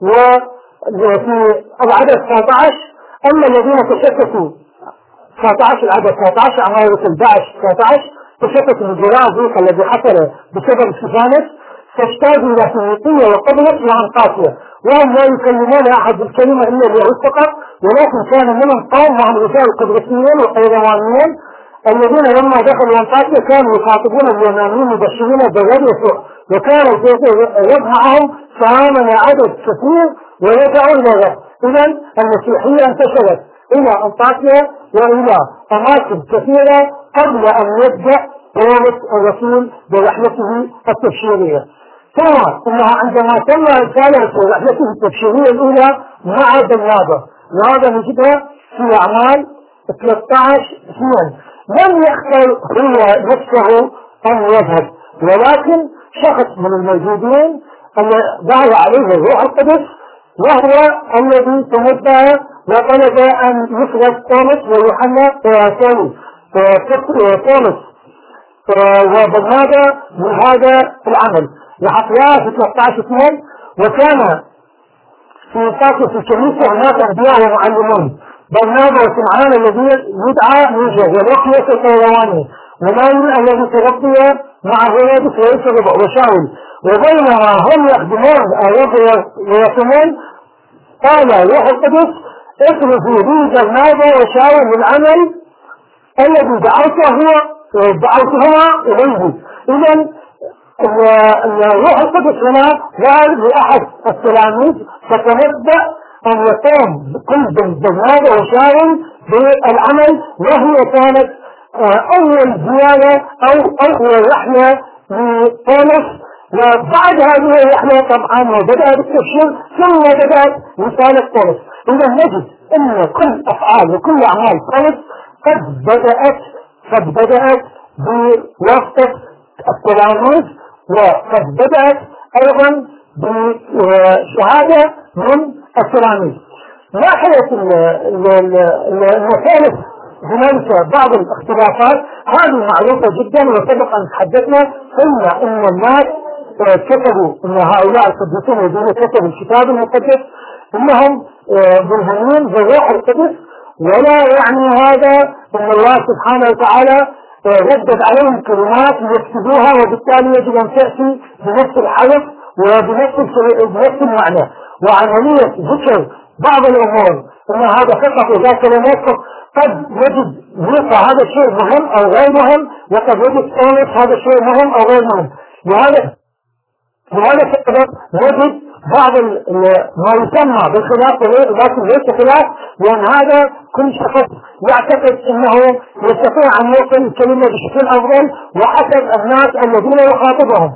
وفي العدد تسعة عشر أما الذين تشككوا تسعة عشر العدد تسعة عشر أعمال الرسل داعش تسعة عشر تشككوا من جراء ذلك الذي حصل بسبب استفانس فاجتازوا إلى فينيقية وقبلت وعنقاسية وهم لا يكلمون أحد بالكلمة إلا اليهود فقط. ولكن كان منهم قوم مع الرجال القبرصيين والقيروانيين الذين لما دخلوا عنقاسية كانوا يخاطبون اليونانيين مبشرين بغير يسوع، وكان الرب معهم فآمن عدد كثير ورجعوا إلى الرب. إذا المسيحية انتشرت إلى أنطاكيا وإلى أماكن كثيرة قبل أن يبدأ ثالث الرسول برحلته التبشيرية. ثم إنها عندما تم رسالته رحلته التبشيرية الأولى مع بنابا، وهذا نجدها في أعمال ثلاثة عشر اثنين. لم يختار هو نفسه أن يذهب، ولكن شخص من الموجودين الذي دعا عليه الروح القدس وهو الذي تمدى وطلب أن يخرج طولس ويوحنا وطولس وبرنابا من هذا العمل. وحطياه في ثلاثة عشر اثنين. وكان في طاقة الكنيسة هناك أنبياء ومعلمون، برنابا وسمعان الذي يدعى نيجر ولوقيوس القيرواني ومايل الذي تربي مع هيرودس ويوسف وشاول. وبينما هم يخدمون الرب ويصومون قال روح القدس اخرجوا لي برنابا وشاول للعمل الذي دعوته هو دعوتهما إليه. إذن الروح القدس هنا قال لأحد التلاميذ فتنبأ أن يقوم بكل برنابا وشاول بالعمل، وهي كانت أول زيارة أو أول رحلة لطولس. وبعد هذه الرحلة طبعا بدأ بالتبشير ثم بدأت رسالة طولس. إذا نجد أن كل أفعال وكل أعمال طولس قد بدأت قد بدأت بواسطة التلاميذ، وقد بدأت أيضا بشهادة من التلاميذ. ناحية المثالث هناك بعض الاختلافات هذه معروفة جدا، وسبق أن تحدثنا قلنا أن الناس كتبوا أن هؤلاء القديسين الذين كتبوا الكتاب المقدس أنهم ملهمين بالروح القدس، ولا يعني هذا أن الله سبحانه وتعالى ردد عليهم كلمات يكتبوها وبالتالي يجب أن تأتي بنفس الحرف وبنفس المعنى. وعملية ذكر بعض الأمور أن هذا فقط إذا كلمات قد يجد لوقا هذا الشيء مهم أو غير مهم، وقد يجد طولس هذا الشيء مهم أو غير مهم. لهذا لهذا السبب نجد بعض ما يسمى بالخلاف، لكن ليس خلاف، لأن هذا كل شخص يعتقد أنه يستطيع أن يوصل الكلمة بشكل أفضل وحسب الناس الذين يخاطبهم.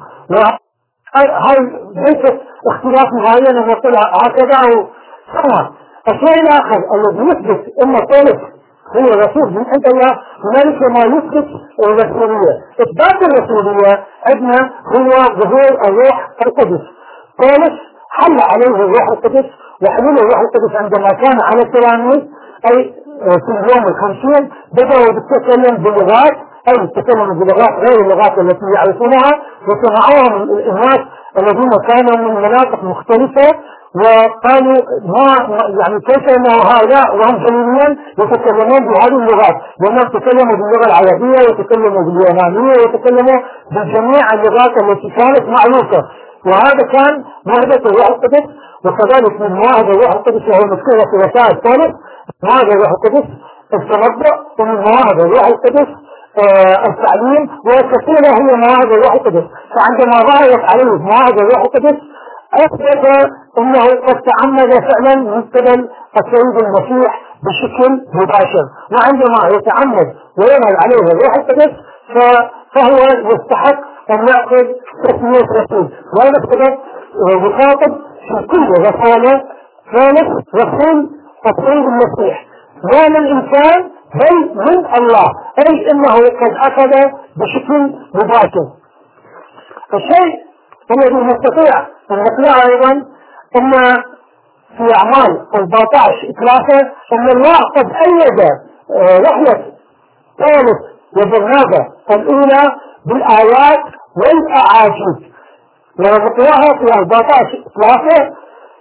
وهل ليست اختلاف معين أن يقول هكذا أو ثم الشيء الآخر الذي يثبت أن طولس هو رسول من عند الله، هنالك ما يثبت الرسولية. إثبات الرسولية عندنا هو ظهور الروح القدس. طولس حل عليه الروح القدس، وحلول الروح القدس عندما كان على التلاميذ أي في اليوم الخمسين بدأوا بالتكلم بلغات أي تكلموا بلغات غير اللغات التي يعرفونها، وسمعوهم الناس الذين كانوا من مناطق مختلفة وقالوا ما يعني كيف أن هؤلاء وهم جنوبيين يتكلمون بهذه اللغات، لأنهم تكلموا باللغة العربية وتكلموا باليونانية وتكلموا بجميع اللغات التي كانت معروفة. وهذا كان موهبة الروح القدس. وكذلك من مواهب الروح القدس وهو مذكورة في رسائل الثالث مواهب الروح القدس التنبؤ، ومن مواهب الروح القدس آه التعليم، وكثيرة هي مواهب الروح القدس. فعندما ظهرت عليه مواهب الروح القدس أثبت أنه قد تعمد فعلا من قبل السيد المسيح بشكل مباشر. وعندما يتعمد وينهل عليه الروح القدس فهو يستحق أن يأخذ تسمية رسول. وهذا السبب يخاطب في كل رسالة ثالث رسول السيد المسيح، لا من الإنسان بل من الله، أي أنه قد أخذ بشكل مباشر. الشيء الذي نستطيع أن نقرأ أيضا أن في أعمال أربعة عشر ثلاثة أن الله قد أيد رحلة طولس وبرنابا الأولى بالآيات والأعاجيب. ونقرأها في أربعة عشر ثلاثة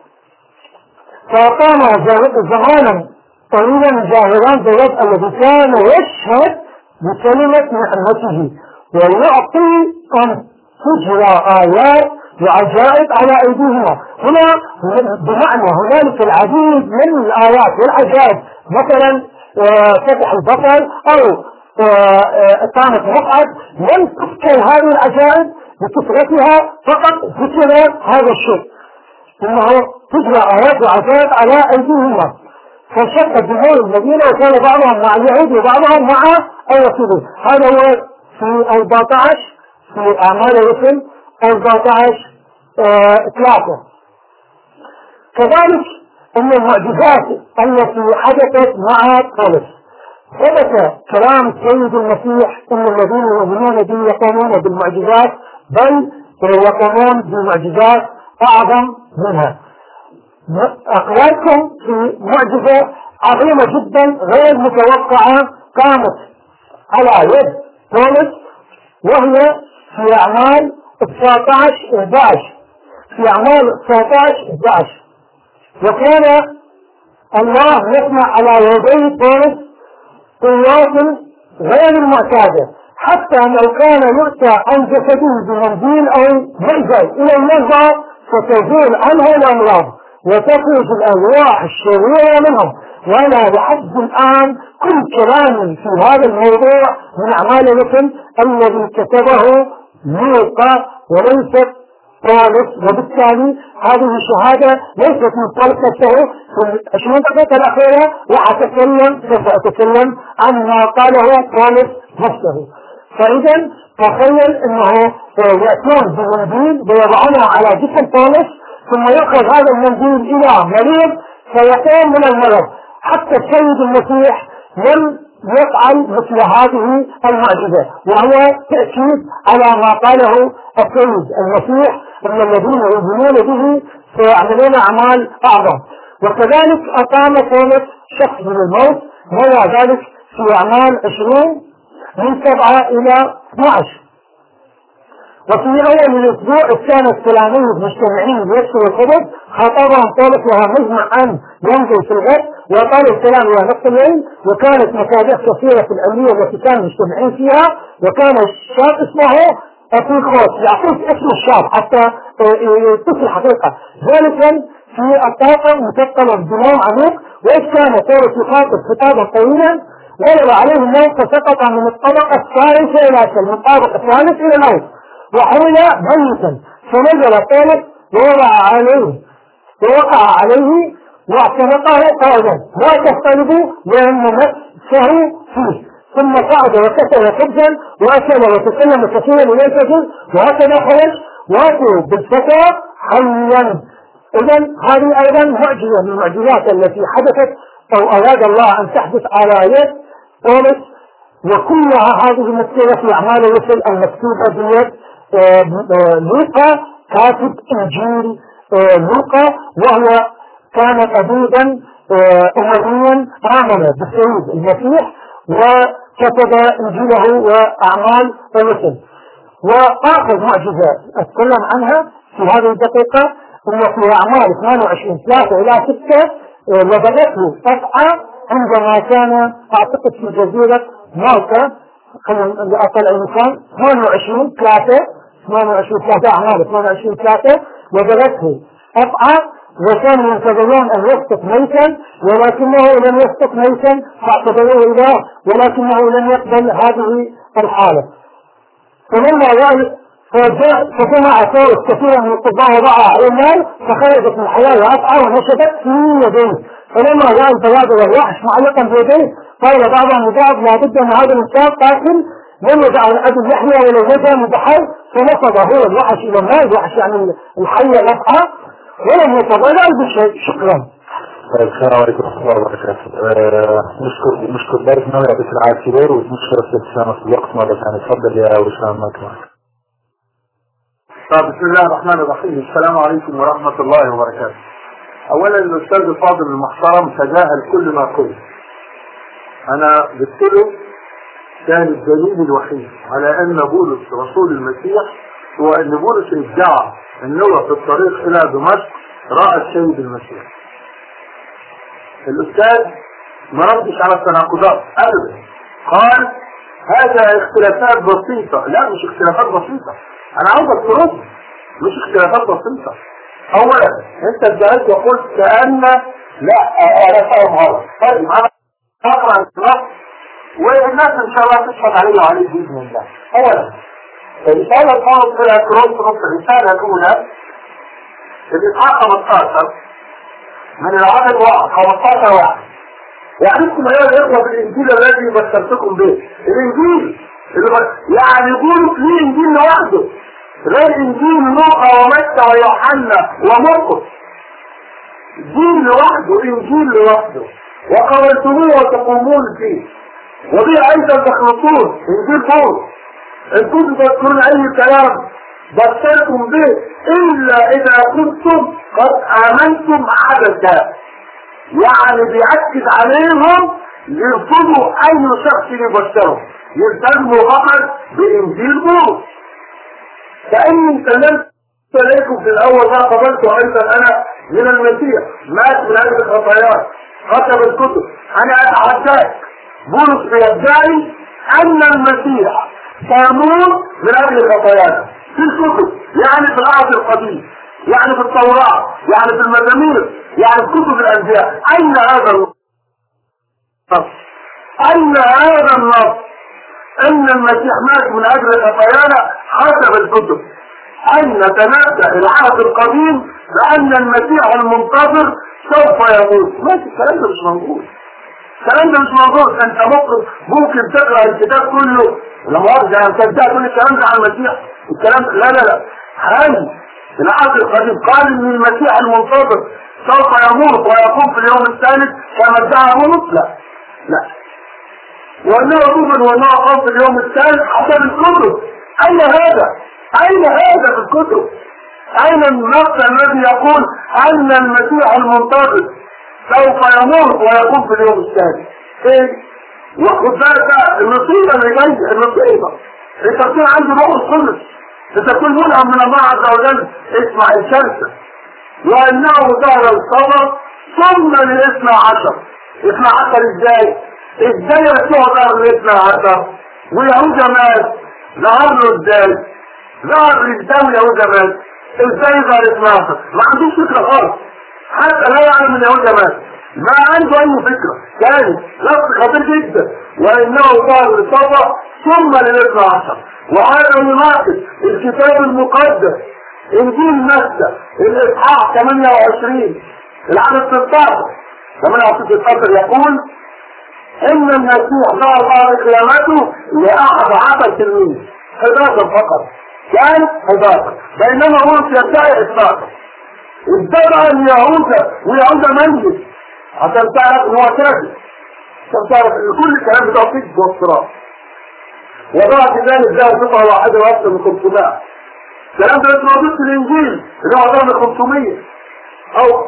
فقام زمانا طويلا جاهران بالرب الذي كان يشهد بكلمة نعمته ويعطي أن تجرى آيات وعجائب على أيديهما. هنا بمعنى هنالك العديد من الآيات والعجائب، مثلا فتح البصر أو إقامة مقعد، لم تذكر هذه العجائب بكثرتها، فقط ذكر هذا الشيء إنه تجرى آيات وعجائب على أيديهما. فشق جمهور المدينة وكان بعضهم مع اليهود وبعضهم مع الرسول. هذا هو في أربعة عشر في أعمال الرسل أربعة عشر ثلاثة. كذلك أن المعجزات التي حدثت مع طولس ثبت كلام السيد المسيح أن الذين يؤمنون به يقومون بالمعجزات، بل يقومون بمعجزات أعظم منها. أقوالكم في معجزة عظيمة جدا غير متوقعة قامت على يد بولس، وهي في أعمال تسعة عشر إحدى عشر في أعمال تسعة عشر إحدى عشر. وكان الله يصنع على يدي بولس قوات غير المعتادة، حتى لو كان يؤتى عن جسده بمنديل أو مئزر إلى المزرعة فتزول عنه الأمراض وتخرج الأرواح الشريرة منهم. وأنا لحد الآن كل كلامي في هذا الموضوع من أعمال الرسل الذي كتبه لوقا وليست بولس، وبالتالي هذه الشهادة ليست من بولس نفسه. في عشرين دقيقة الأخيرة وأتكلم سوف أتكلم عن ما قاله بولس نفسه. فإذا تخيل أنه يأتون بمنديل ويضعونه على جسم بولس، ثم يأخذ هذا المنديل إلى مريض فيقوم من المرض. حتى السيد المسيح لم يفعل مثل هذه المعجزة، وهو تأكيد على ما قاله السيد المسيح أن الذين يؤمنون به سيعملون أعمال أعظم. وكذلك أقام بولس شخص من الموت، وهو ذلك في أعمال عشرين من سبعة إلى اثني عشر. وفي أول الأسبوع كان التلاميذ مجتمعين بيكسروا الخبز، خاطبهم بولس وهو مجمع أن ينزل في الغد وقال الكلام إلى نصف الليل. وكانت مكاتب كثيرة في الأمنية التي كانوا مجتمعين فيها، وكان الشاب اسمه أفيخوس، يعطيك اسم الشاب حتى تصل الحقيقة. ذلك في الطاقة مثقلة بنوم عميق، وإذ كان بولس يخاطب خطابا طويلا غلب عليه النوم فسقط من الطبقة الثالثة إلى أسفل، من الطابق الثالث إلى الأرض وحمل ميتا. فنزل بولس ووقع عليه ووقع عليه واعتنقه قائلا لا تختلفوا لأن نفسه فيه. ثم صعد وكسر خبزا وأكل وتكلم كثيرا إلى الفجر، وهكذا خرج وأتوا بالفتى حيا. إذا هذه أيضا معجزة من المعجزات التي حدثت أو أراد الله أن تحدث على يد بولس. وكلها هذه المسيرة في أعمال الرسل المكتوبة بيد لوقا كاتب إنجيل لوقا، وهو كان طبيبا أمميا آمن بالسيد المسيح وكتب إنجيله وأعمال الرسل. وآخر معجزة أتكلم عنها في هذه الدقيقة أنه في أعمال اثنين وعشرين ثلاثة إلى ستة وبدته فتحة عندما كان أعتقد في جزيرة مالطا لأقل المكان اثنين وعشرين ثلاثة اثنين وعشرين ثلاثة أعمال اثنين وعشرين ثلاثة وبدته فتحة، وكانوا ينتظرون أن يسقط ميتا ولكنه لم يسقط ميتا فاعتبروه إله، ولكنه لم يقبل هذه الحالة. فلما ذلك فجمع بولس كثيرا من الطباع وضعها على النار فخرجت من الحياة وأسعى ونشبت في يديه. فلما رأى البوادر والوحش معلقا بيديه قال بعضهم لبعض لا بد أن هذا الإنسان قاتل لم يدع العدل يحيى ولو نجا من البحر. فنفض هو الوحش إلى النار، الوحش يعني الحية الأسعى، ولم يتضرر بشيء. شكرا. السلام عليكم ورحمة الله وبركاته. نشكر نشكر بارك الله يعطيك العافية ونشكر الاستشارة في الوقت مرة ثانية. تفضل يا وسام مكرم. بسم الله الرحمن الرحيم. السلام عليكم ورحمة الله وبركاته. أولا الأستاذ الفاضل المحترم تجاهل كل ما قلت. أنا قلت له كان الدليل الوحيد على أن بولس رسول المسيح هو أن بولس ادعى أنه في الطريق إلى دمشق رأى السيد المسيح. الأستاذ ما ردش على التناقضات أبدا، قال هذا اختلافات بسيطة. لا مش اختلافات بسيطة، أنا عاوزك ترد، مش اختلافات بسيطة. أولا أنت ادعيت وقلت كأن لا أنا فاهم غلط. طيب أنا أقرأ الكلام والناس إن شاء الله تشهد علي وعليه بإذن الله. أولا الرسالة الأولى في الكورنثوس الرسالة الأولى الإصحاح خمستاشر من العدد خمستاشر واحد. يعرفكم أيها الإخوة بالإنجيل الذي بشرتكم به. الإنجيل يعني يقولوا ليه إنجيل لوحده غير إنجيل لوقا ومتى ويوحنا ومرقس. إنجيل لوحده، إنجيل لوحده وقبلتموه وتقومون فيه وبه أيضا تخلصون. إنجيل بولس. إن كنتم تذكرون أي كلام بشركم به إلا إذا كنتم قد آمنتم عددا. يعني بيأكد عليهم يرفضوا أي شخص يبشرهم، يلتزموا فقط بإنجيل بولس. كأني سلمت عليكم في الأول ما قبلت أيضا أنا من المسيح، مات من أجل الخطايا، كتب الكتب. أنا أتحداك، بولس بيدعي أن المسيح سيموت من أجل الخطايا في الكتب، يعني في العهد القديم، يعني في التوراة، يعني في المزامير، يعني في كتب الأنبياء. أين هذا النص؟ أين هذا النص أن المسيح مات من أجل خطايانا حسب الكتب؟ أين تنبأ العهد القديم بأن المسيح المنتظر سوف يموت؟ ما الكلام ده مش موجود. الكلام ده مش موجود. أنت ممكن ممكن تقرأ الكتاب كله لما أرجع أن تبدأ كل الكلام ده عن المسيح. الكلام لا لا لا هل العهد القديم قال ان المسيح المنتظر سوف يموت ويقوم في اليوم الثالث كما ادعى بولس؟ لا لا. وانه يقوم وانه يقوم في اليوم الثالث حسب الكتب. اين هذا؟ اين هذا في الكتب؟ اين النص الذي يقول ان المسيح المنتظر سوف يموت ويقوم في اليوم الثالث؟ ايه؟ وخد بالك المصيبه اللي جايه، المصيبه انت بتكون عنده روح القدس، ستكون ملهم من الله عز وجل. اسمع الشمس وانه ظهر الصبر ثم للاثنى عشر. اثنى عشر ازاي؟ ازاي يسوع ظهر للاثنى عشر ويهوذا مات؟ ظهر له ازاي؟ ظهر للدم يهوذا مات. ازاي ظهر اثنى عشر؟ ما عندوش فكره خالص، حتى لا يعلم ان يهوذا مات، ما عنده اي فكره. ثاني نص خطير جدا، وانه ظهر للصبر ثم للاثنى عشر. وهذا يناقض الكتاب المقدس انجيل متى الاصحاح ثمانية وعشرين العدد ستة عشر. ثمانية وعشرين ستة عشر يقول ان المسيح ظهر بعد قيامته لاحد عشر تلميذ، احد عشر فقط، كان احد عشر، بينما بولس يدعي اثني عشر. اتبع اليهوذا ويهوذا ميت عشان تعرف ان هو كاذب، عشان تعرف ان كل الكلام بتاعه كذب وافتراء. وبعد ذلك جاء قطعة واحدة واكثر من خمسمائة. الكلام ده موجود في الانجيل اللي هو ضمن خمسمية او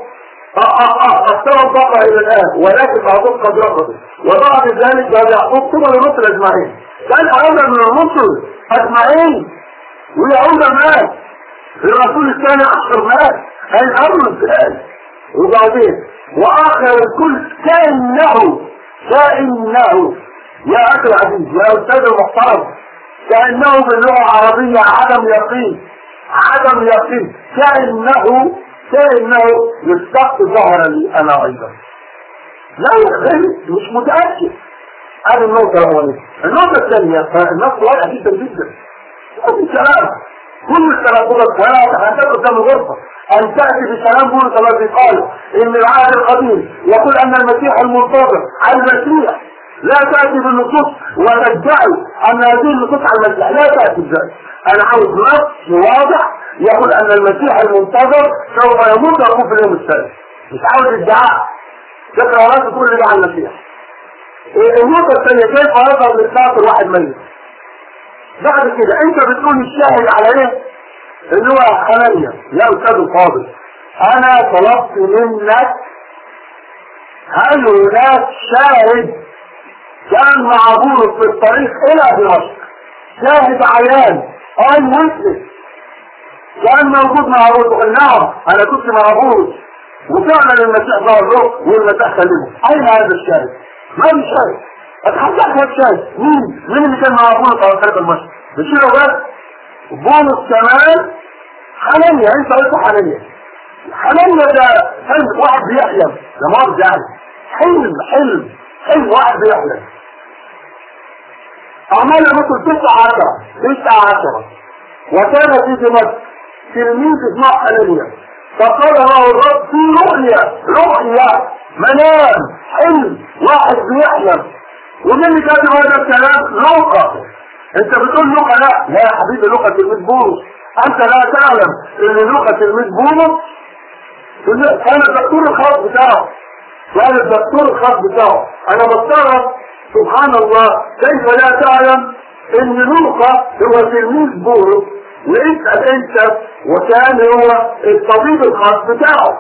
اكثر بقى الى الان، ولكن بعضهم قد رفضوا. وبعد ذلك جاء يعقوب ثم الرسل اجمعين، كان هذا من الرسل اجمعين ويهوذا مات، الرسول الثاني عشر مات، هاي الامر ازاي؟ وبعدين واخر الكل كانه كانه يا اخي العزيز يا استاذ المحترم، كانه باللغه العربيه عدم يقين، عدم يقين، كانه كانه يستقط ظهرا لي انا ايضا. لا يا مش متاكد. هذه النقطه الاولانيه. النقطه الثانيه النص واضح جدا جدا، ما في كلام، كل الكلام كله ولا حتى قدام الغرفه ان تاتي بكلام بولس الذي قال ان العهد القديم يقول ان المسيح المنتظر على المسيح. لا تأتي بالنصوص وتدعي أن هذه النصوص على المسيح، لا تأتي بذلك. أنا عاوز نص واضح يقول أن المسيح المنتظر سوف يموت ويقوم في اليوم الثالث، مش عاوز ادعاء تقرأ ولا تقول لي عن المسيح. النقطة الثانية كيف يظهر للخاطر واحد ميت؟ بعد كده أنت بتقول الشاهد على إيه؟ اللي هو حنانيا. يا أستاذ الفاضل أنا طلبت منك هل هناك شاهد كان مع بولس في الطريق الى دمشق، شاهد عيان اي مسلم كان موجود مع بولس؟ نعم انا كنت مع بولس وفعلا المسيح ظهر له والمسيح كلمه. اين هذا الشاهد؟ ما في شاهد. اتحدث هذا الشاهد مين؟ مين اللي كان مع بولس على طريق دمشق؟ مش كده بس، بولس كمان حنانيا. انت قلت حنانيا، حنانيا ده حلم واحد بيحلم، ده مرض يعني، حلم حلم حلم واحد بيحلم. أعمال الرسل تسعة عشرة تسعة عشرة. وكان في دمشق تلميذ اسمه حنانيا، فقال له الرب في رؤيا رؤيا منام حلم واحد بيحلم. ومين اللي كاتب هذا الكلام؟ لوقا. انت بتقول لوقا؟ لا لا يا حبيبي، لوقا تلميذ بولس. انت لا تعلم ان لوقا تلميذ بولس، كان الدكتور الخاص بتاعه، كان الدكتور الخاص بتاعه. انا بستغرب سبحان الله كيف لا تعلم ان لوقا هو تلميذ بولس واسأل انت وكان هو الطبيب الخاص بتاعه.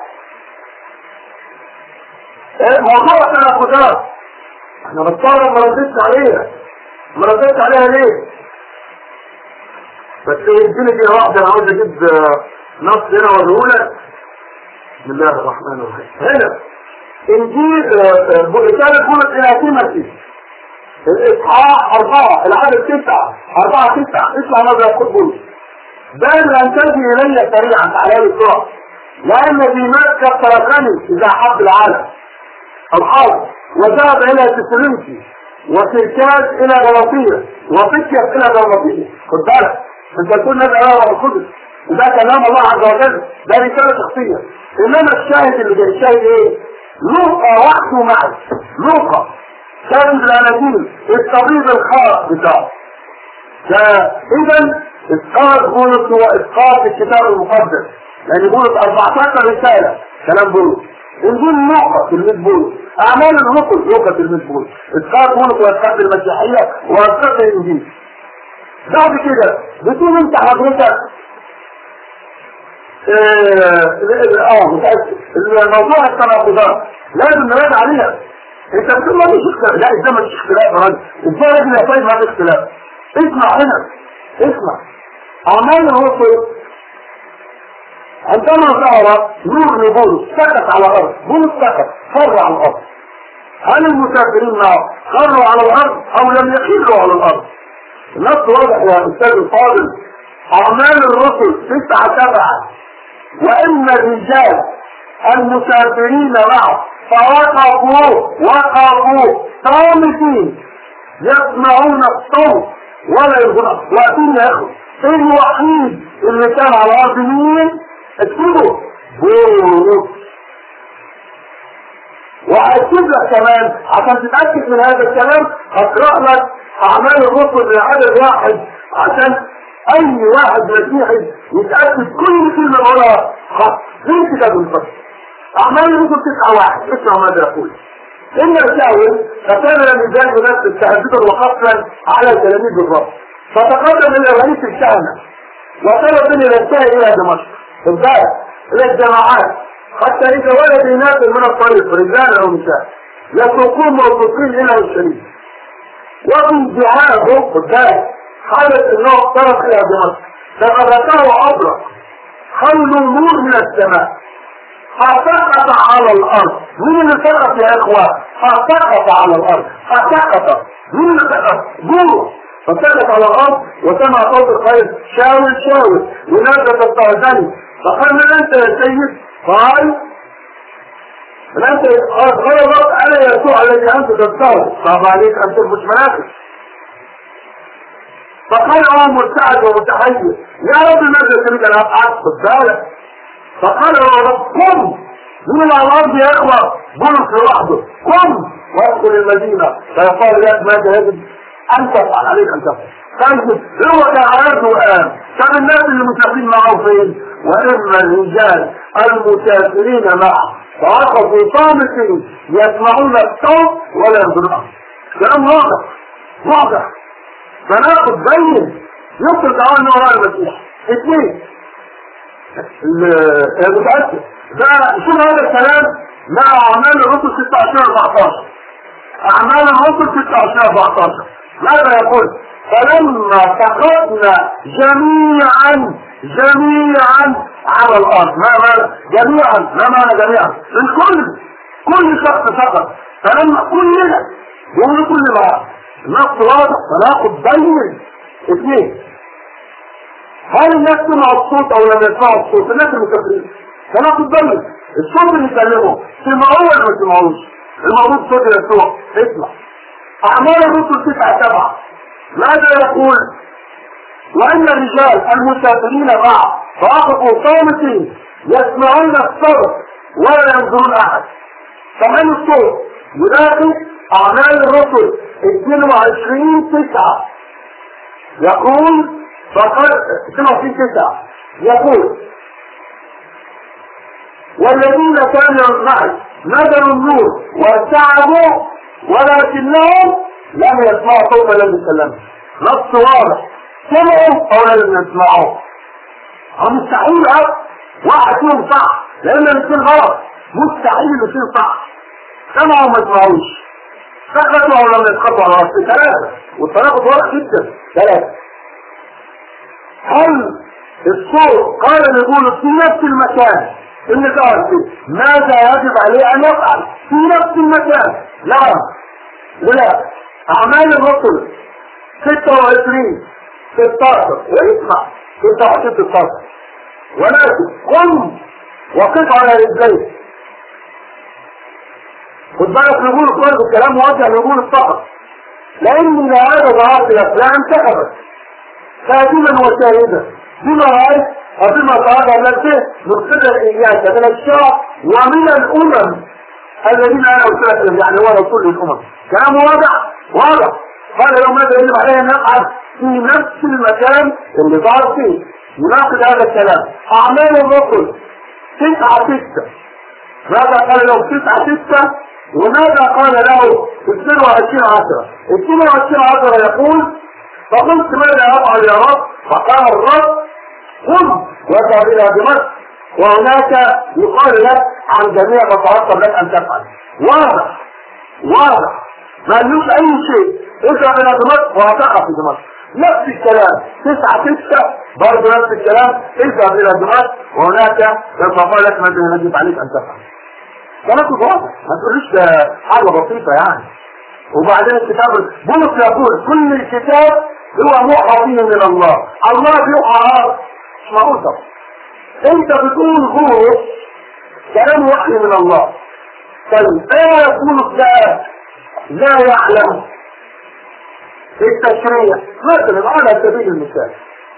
موضوع التناقضات احنا بنطلع ما ردتش عليها، ما ردتش عليها ليه؟ بس يمكن دي واحدة انا عاوز اجيب نص هنا وادهولك. بسم الله الرحمن الرحيم. هنا انجيل رسالة بولس الى تيموثي الاصحاح اربعة العدد تسعة اربعة تسعة اسمع ماذا يقول بولس. بل ان تجي الي سريعا على الاسراء لان في مكة تركني اذا حب العالم الحاضر وذهب الى تسلمتي وتركاز الى غلاطية وفكية الى غلاطية. خد بالك انت تكون نبي على القدس وده كلام الله عز وجل، ده رسالة شخصية. انما الشاهد اللي جاي الشاهد ايه؟ لوقا وحده معي، لوقا كاتب الاناجيل الطبيب الخاص بتاعه. فاذا اسقاط بولس هو اسقاط الكتاب المقدس، لان بولس اربعتاشر رسالة كلام بولس. انجيل لوقا تلميذ بولس، اعمال الرسل لوقا تلميذ بولس، اسقاط بولس واسقاط المسيحية واسقاط الانجيل. بعد كده بتقول انت حضرتك اه متأكد الموضوع التناقضات لازم نرد عليها. انت بتقول ما فيش اختلاف، لا ازاي ما فيش اختلاف يا راجل؟ ازاي يا ابني يا طيب ما فيش اختلاف؟ اسمع هنا اسمع. اعمال الرسل عندما ظهر نور لبولس سقط على الارض، بولس سقط خر على الارض. هل المسافرين معه خروا على الارض او لم يخروا على الارض؟ النص واضح يا استاذ الفاضل. اعمال الرسل تسعة سبعة وان الرجال المسافرين معه فوقفوا وقفوا صامتين يسمعون الصوت ولا يغنى. وقتين يا اخو الوحيد اللي كان على الارض مين؟ اكتبوا بولس. وهكتب لك كمان عشان تتاكد من هذا الكلام هقرا لك اعمال الرسل لعدد واحد عشان اي واحد مسيحي يتاكد كل كلمه وراها خط في كتاب الفصل. اعمال الرسل تسعة واحد. اسمعوا ماذا يقول. ان شاول فكان الرجال بنفسه تهديدا وقتلا على تلاميذ الرب فتقدم الى رئيس الكهنه وطلب مني الانتهاء الى دمشق بالذات الى الجماعات حتى اذا ولد ناس من الطريق رجال او نساء يسوقون موثوقين الى الشريف. وفي انتهاءه بالذات حدث انه اقترب الى دمشق فغلقه ابرق خلوا نور من السماء فسقط على الارض. مين اللي سقط يا اخوة؟ فسقط على الارض. فسقط مين اللي سقط؟ جوه. فسقط على الارض وسمع صوت الخير شاول شاول ونادى تستهزني فقال من انت يا سيد؟ قال من انت غلبت على يسوع الذي انت تستهزئ صعب عليك ان تلبس مناخس. فقال هو مرتعد ومتحيز يا رب ماذا تريد ان افعل؟ خد بالك. فقال يا رب قم من على الارض يا اخوه بولس لوحده قم وادخل المدينه فيقال لك ماذا يجب ان تفعل عليك ان تفعل. طيب هو كان عارف وقام. طب الناس اللي مسافرين معه فين؟ واما الرجال المسافرين معه فوقفوا صامتين يسمعون الصوت ولا ينظرون. كلام واضح واضح فناخد بين يقتل دعوان وراء المسيح. اثنين المتأكد ده شوف هذا الكلام مع اعمال الرسل ستة عشر اربعتاشر. اعمال الرسل ستة عشر اربعتاشر ماذا يقول؟ فلما سقطنا جميعا جميعا على الارض. ما معنى جميعا؟ ما معنى جميعا؟ الكل كل شخص سقط. فلما كلنا يقول كل ما النص واضح فناخد بين اثنين. هل الناس سمعوا الصوت او لم يسمعوا الصوت؟ الناس المسافرين فناخد بين الصوت اللي يكلمه سمعوه ولا ما سمعوش؟ الموضوع صوت يسوع. اسمع اعمال الرسل تسعة سبعة ماذا يقول؟ وان الرجال المسافرين معه فوقفوا صامتين يسمعون الصوت ولا ينظرون احد. كمان الصوت يلاقي اعمال الرسل اثنين وعشرين تسعة يقول فقال اثنين وعشرين تسعة يقول والذين كانوا معي نزلوا النور وارتعبوا ولكنهم لم يسمعوا صوت الذي تكلم. نص واضح سمعوا او لم يسمعوا مستحيل أه واحد فيهم صح، لأن الاثنين غلط. مستحيل الاثنين صح. سمعوا ما سمعوش، سكتوا أو لم يسكتوا على رأسي. ثلاثة، والتناقض واضح جدا. ثلاثة، هل الصوت قال يقول في نفس المكان اللي قال فيه ماذا يجب عليه أن يفعل في نفس المكان؟ لا لا. أعمال الرسل ستة وعشرين ستاشر ويسمع ستة وعشرين ستاشر ولكن قم وقف على رجليك. خد بالك نقول كل الكلام موجه نقول الفقر، لأن لا هذا ظهر في الأفلام انتخبت خادما وشاهدا بما رأيت وبما قال نفسه مرتدى إياك من الشعب ومن الأمم الذين أنا أرسلت يعني هو رسول الأمم. كلام واضح واضح. قال لو ماذا يجب عليه أن يقعد في نفس المكان اللي ظهر فيه يناقض هذا الكلام. أعمال الرسل تسعة ستة ماذا قال له تسعة ستة وماذا قال له اثنين وعشرين عشرة اثنين وعشرين عشرة يقول فقلت ماذا أفعل يا رب؟ فقال الرب قم واذهب إلى دمشق وهناك يقال لك عن جميع ما ترتب لك أن تفعل. واضح واضح ما قالوش أي شيء. اذهب إلى دمشق وهتقع في دمشق. نفس الكلام تسعة ستة برضه نفس الكلام اذهب إلى دمشق وهناك يقال لك ماذا يجب عليك أن تفعل. كلامك واضح ما تقوليش ده حاجة بسيطة يعني. وبعدين الكتاب بولس يقول كل الكتاب هو موحى فيه من الله. الله بيوحى مش معقول طبعا. انت بتقول هو كلام وحي من الله. طيب ايه يقول ده لا يعلم في التشريع مثلا على سبيل المثال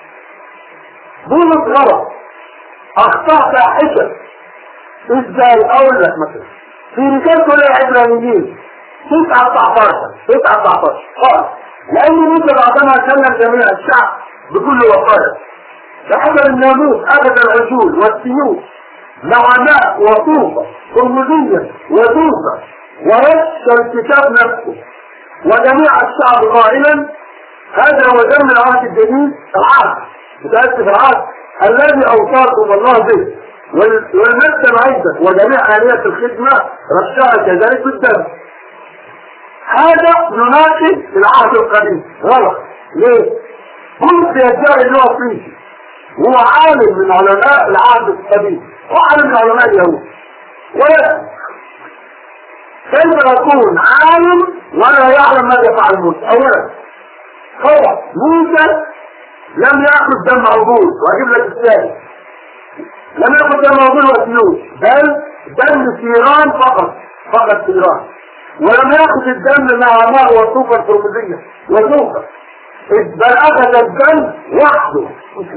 بولس غلط اخطاء فاحشة. ازاي اقول لك مثلا في رسالة العبرانيين تسعة تسعتاشر تسعة تسعتاشر قال لأن موسى بعدما كلم جميع الشعب بكل وقاية بحضر الناموس أخذ العجول والسيوف نعماء وطوفة قرمزية ودوفة ورش الكتاب نفسه وجميع الشعب قائلا هذا هو دم العهد الجديد العهد متأسف العهد الذي أوصاكم الله به والمسكن عزة وجميع آليات الخدمة رشاها كذلك بالدم. هذا يناقض العهد القديم غلط. ليه؟ بولس يدعي اللي هو فيه هو عالم من علماء العهد القديم وعالم من علماء اليهود ولكن كيف يكون عالم ولا يعلم ماذا يفعل موسى؟ اولا هو موسى لم ياخذ دم عبود واجيب لك الثاني لم ياخذ دم عبود وسيوف بل دم ثيران فقط فقط ثيران ولم ياخذ الدم مع ماء وصوفة الفرمزية وصوفة بل اخذ الدم وحده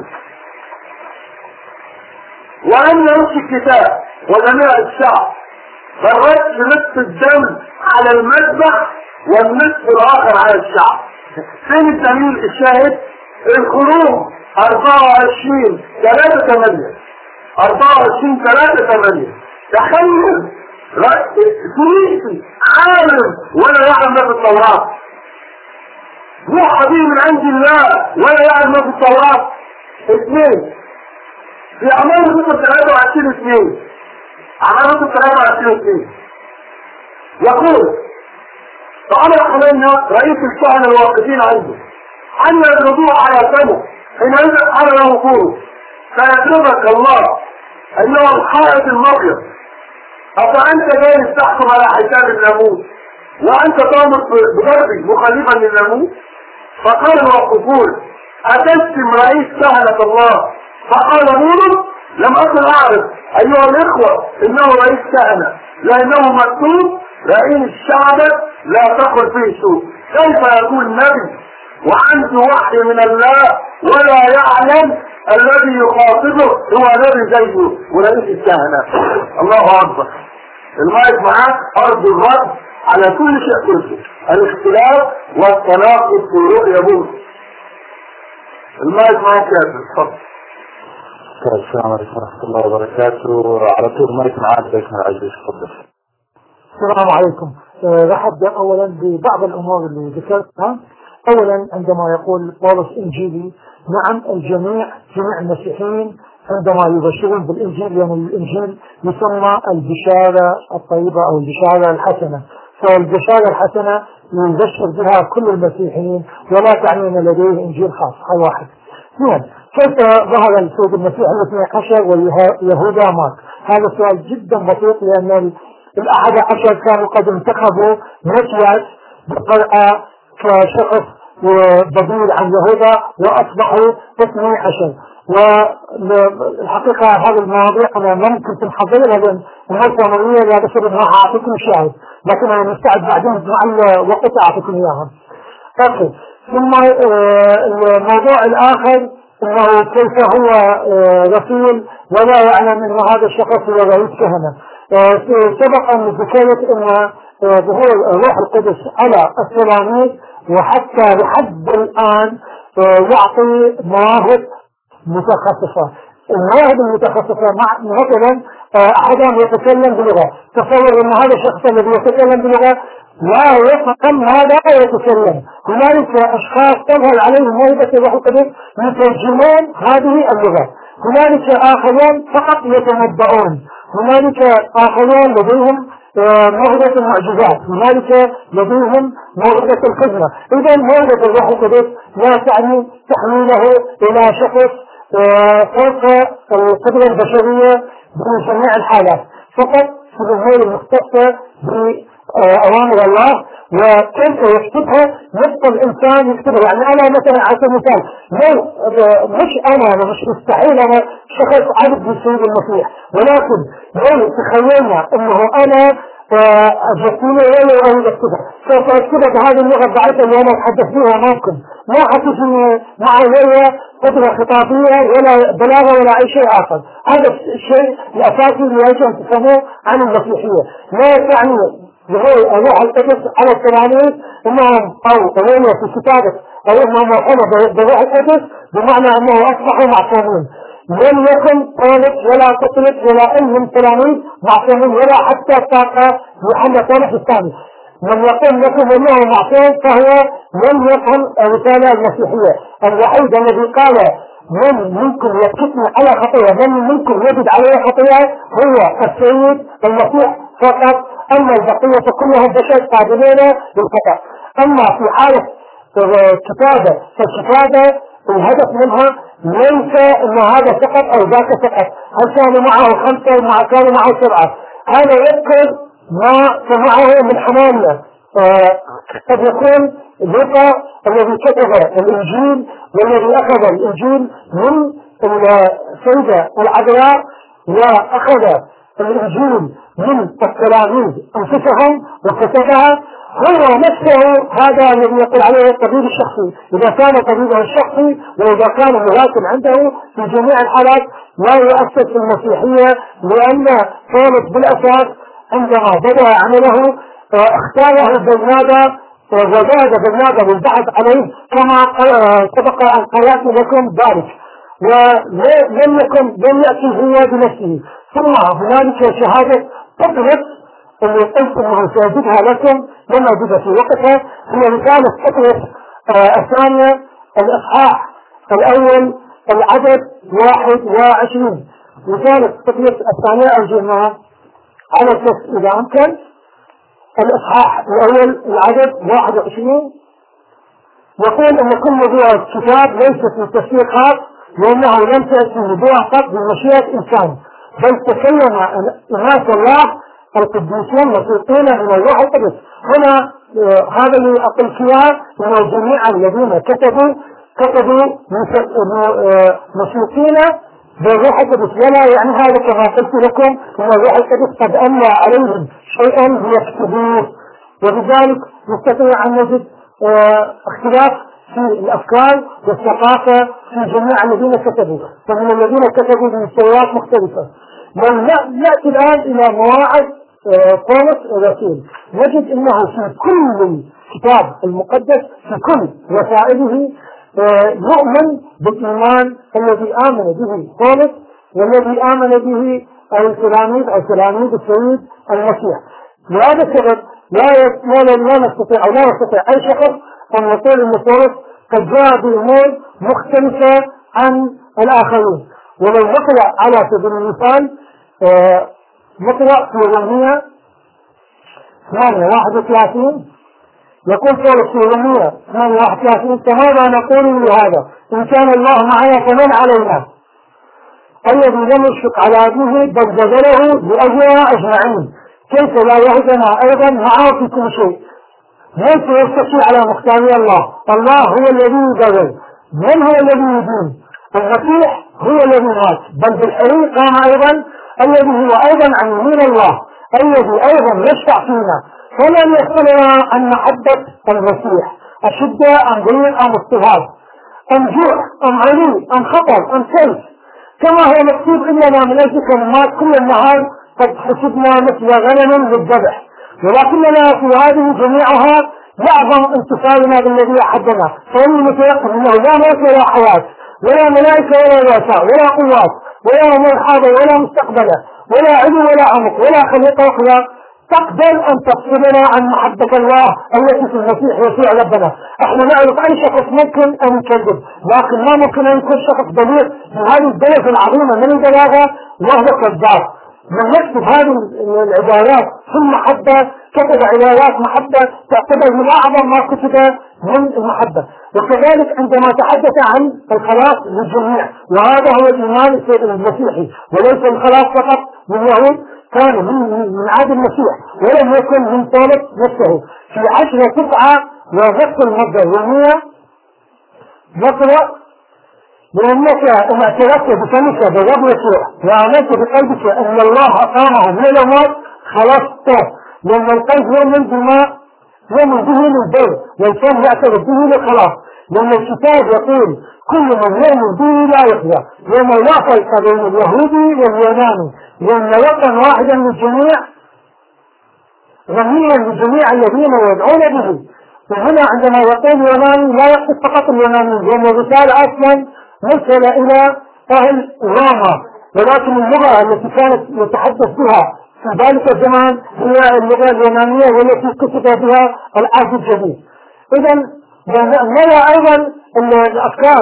ولم يرش الكتاب وجميع الشعب بل رش نصف الدم على المذبح والنصف الاخر على الشعب. فين الدليل الشاهد؟ الخروج اربعة وعشرين ثلاثة ثمانية اربعة وعشرين ثلاثة ثمانية. تخيل فريقي عالم ولا يعلم ما في التوراة مو حبيب من عند الله ولا يعلم ما في التوراة. اثنين في اعمال الرسل ثلاثة وعشرين اثنين اعمال الرسل ثلاثة وعشرين اثنين يقول فأمر حنانيا رئيس الكهنة الواقفين عنده أن يضربوه على فمه حينئذ قال له قوله فيضربك الله أيها الحائط المبيض أفأنت جالس تحكم على حساب الناموس وأنت تأمر بضربي مخالفا للناموس؟ فقال الوقفون أتسم رئيس كهنة الله؟ فقال نور لم أكن أعرف أيها الإخوة إنه رئيس كهنة لأنه مكتوب رئيس شعبك لا تقل فيه سوء. كيف يكون نبي وعنده وحي من الله ولا يعلم الذي يخاطبه هو نبي زيه ورئيس الكهنة؟ الله أكبر. المايك معاك أرض الرد على كل شيء كله الاختلاف والتناقض في رؤية موسى. المايك معاك يا أخي اتفضل. السلام عليكم ورحمة الله وبركاته. على طول مايك معاك باسم العزيز اتفضل. السلام عليكم. راح ابدا اولا ببعض الامور اللي ذكرتها. أولا عندما يقول بولس إنجيلي، نعم الجميع جميع المسيحيين عندما يبشرون بالإنجيل، يعني الإنجيل يسمى البشارة الطيبة أو البشارة الحسنة، فالبشارة الحسنة يبشر بها كل المسيحيين ولا تعني أن لديه إنجيل خاص. هذا واحد. اثنين، كيف ظهر السيد المسيح الاثني عشر ويهوذا مات؟ هذا سؤال جدا بسيط، لأن الأحد عشر كانوا قد انتخبوا متياس بقرعة كشخص بديل عن يهوذا وأصبحوا اثني عشر. والحقيقة هذه المواضيع أنا ما كنت محضرها لأن المرة مرية لا بسبب ما أعطيكم شاهد، لكن أنا مستعد بعدين مع الوقت أعطيكم إياها. أوكي. ثم الموضوع الآخر أنه كيف هو رسول ولا يعلم أن هذا الشخص هو رئيس كهنة. سبق أن ذكرت أن ظهور الروح القدس على التلاميذ وحتى لحد الآن يعطي مواهب متخصصة. المواهب المتخصصة مع مثلا أحدهم يتكلم بلغة، تصور أن هذا الشخص الذي يتكلم بلغة لا يفهم هذا ويتكلم. هنالك أشخاص تظهر عليهم موهبة الروح القدس يترجمون هذه اللغة. هنالك آخرون فقط يتنبؤون. هنالك آخرون لديهم موهبة المعجزات. هنالك لديهم موهبة الخدمة. إذا موهبة الروح القدس لا تعني تحويله إلى شخص فوق القدرة البشرية بجميع الحالات، فقط في الأمور المختصة بأوامر الله وكيف يكتبها نفس الإنسان يكتبها. يعني أنا مثلا على سبيل المثال لو مش أنا مش مستحيل أنا شخص عبد بالسيد المسيح، ولكن لو تخيلنا أنه أنا أجسيني ولا أريد أكتبها سوف أكتبها بهذه اللغة الضعيفة اللي أنا أتحدث فيها معكم، ما حتجي معي قدرة خطابية ولا بلاغة ولا أي شيء آخر. هذا الشيء الأساسي اللي يجب أن تفهموه عن المسيحية. لا تعني ظهور الروح القدس على التلاميذ انهم او تغيروا في كتابة او انهم مرحبا بالروح القدس بمعنى انه اصبحوا معصومين. لم يكن طالب ولا طفل ولا اي من التلاميذ معصومين ولا حتى ساق محمد صالح الثاني. من يقول لكم انه معصوم فهو لم يفهم الرسالة المسيحية. الوحيد الذي قال من منكم يكتم على خطيئة من منكم يجد عليه خطيئة هو السيد المسيح فقط، أما البقية كلهم بشر قادمين للخطأ. أما في حالة كتابة فالكتابة الهدف منها ليس أن هذا فقط أو ذاك فقط. هل كان معه خمسة ومع كان معه سبعة، هذا يذكر ما سمعه من حمامنا. قد يكون لوقا الذي كتب الإنجيل والذي أخذ الإنجيل من السيدة العذراء وأخذ الإنجيل من التلاميذ أنفسهم وكتبها هو نفسه. هذا الذي يقول عليه الطبيب الشخصي. إذا كان طبيبه الشخصي وإذا كان مواكب عنده في جميع الحالات لا يؤثر في المسيحية، لأن بولس بالأساس عندما بدأ عمله اختاره برنابا وزاد برنابا بالبحث عليه كما سبق أن قرأت لكم ذلك، ولم يكن لم يأتي هو بنفسه. ثم هنالك شهادة بطرس اللي قلت انه سيجدها لكم لما جد في وقتها، هي رسالة بطرس الثانية الإصحاح الأول العدد واحد وعشرين. رسالة بطرس الثانية أرجوها على الشخص إذا أمكن. الإصحاح الأول العدد واحد وعشرين يقول أن كل موضوع الكتاب ليس في تفسير خاص لأنه لم تأتي موضوع فقط بمشيئة إنسان، بل تكلم أناس الله القديسين مسيطين من الروح القدس. هنا آه هذا اللي أقول فيها أن جميع الذين كتبوا كتبوا مسيطين بالروح القدس، ولا يعني هذا كما قلت لكم أن الروح القدس قد أملى عليهم شيئا ليكتبوه. وبذلك نستطيع أن نجد آه اختلاف في الأفكار والثقافة في جميع الذين كتبوا، فمن الذين كتبوا بمستويات مختلفة. نأتي الآن إلى مواعظ بولس الرسول، نجد أنه في كل الكتاب المقدس في كل وسائله يؤمن بالإيمان الذي آمن به بولس والذي آمن به التلاميذ أو تلاميذ السيد المسيح. لهذا السبب لا لا نستطيع أو لا يستطيع أي شخص أن يقول أن ثورة قد جاء بأمور مختلفة عن الآخرين. ولو نقرأ على سبيل المثال آه نقرأ في رومية ثمانية واحد وثلاثين، يقول ثورة في رومية ثمانية واحد وثلاثين: فماذا نقول لهذا؟ إن كان الله معنا فمن علينا؟ الذي لم يشفق على أبيه بل بذله لأجلنا أجمعين، كيف لا يهدنا أيضا معه في كل شيء؟ ليس يستطيع على مختاري الله. الله هو الذي يبذل. من هو الذي يدين؟ المسيح هو الذي مات، بل بالحري قام أيضا الذي هو أيضا عن يمين الله، الذي أيضا يشفع فينا. فلن يختلنا عن محبة المسيح، أشدة أم ضيق أم اضطهاد أم جوع أم علي أم خطر أم سيف، كما هو مكتوب: إننا من أجل كلمات كل النهار قد حسبنا مثل غنم للذبح، ولكننا في هذه جميعها يعظم انتصارنا بالذي أحبنا. فإني متيقن أنه لا موت ولا حياة ولا ملائكة ولا رؤساء ولا قوات ولا أمور حاضرة ولا مستقبلة ولا علو ولا عمق ولا خليقة أخرى تقدر أن تفصلنا عن محبة الله التي في المسيح يسوع ربنا. احنا نعرف أي شخص ممكن أن يكذب، لكن ما ممكن أن يكون شخص بليغ في هذه الدرجة العظيمة من البلاغة وهو كذاب. من يكتب هذه العبارات في المحبة كتب عبارات محبة تعتبر من أعظم ما كتب من المحبة. وكذلك عندما تحدث عن الخلاص للجميع، وهذا هو الإيمان المسيحي، وليس الخلاص فقط لليهود، كان من من عهد المسيح ولم يكن من طالب نفسه. في عشرة تسعة ونفس المدة يومية نقرأ: لأنك إن اعترفت بفمك بالرب يسوع وآمنت بقلبك أن الله أقامه من الأموات خلصت، لأن القلب يؤمن بما يؤمن به للبر والفم يعترف به للخلاص، لأن الكتاب يقول: كل من يؤمن به لا يحيى، لأنه لا فرق بين اليهودي واليوناني، لأن وطن واحدا للجميع غنيا للجميع الذين يدعون به. وهنا عندما يقول يوناني لا يقصد فقط اليوناني، لأن الرسالة أصلا مرسلة إلى أهل روما، ولكن اللغة التي كانت يتحدث بها في ذلك الزمان هي اللغة اليونانية والتي كتب بها العهد الجديد. إذا نرى أيضا الأفكار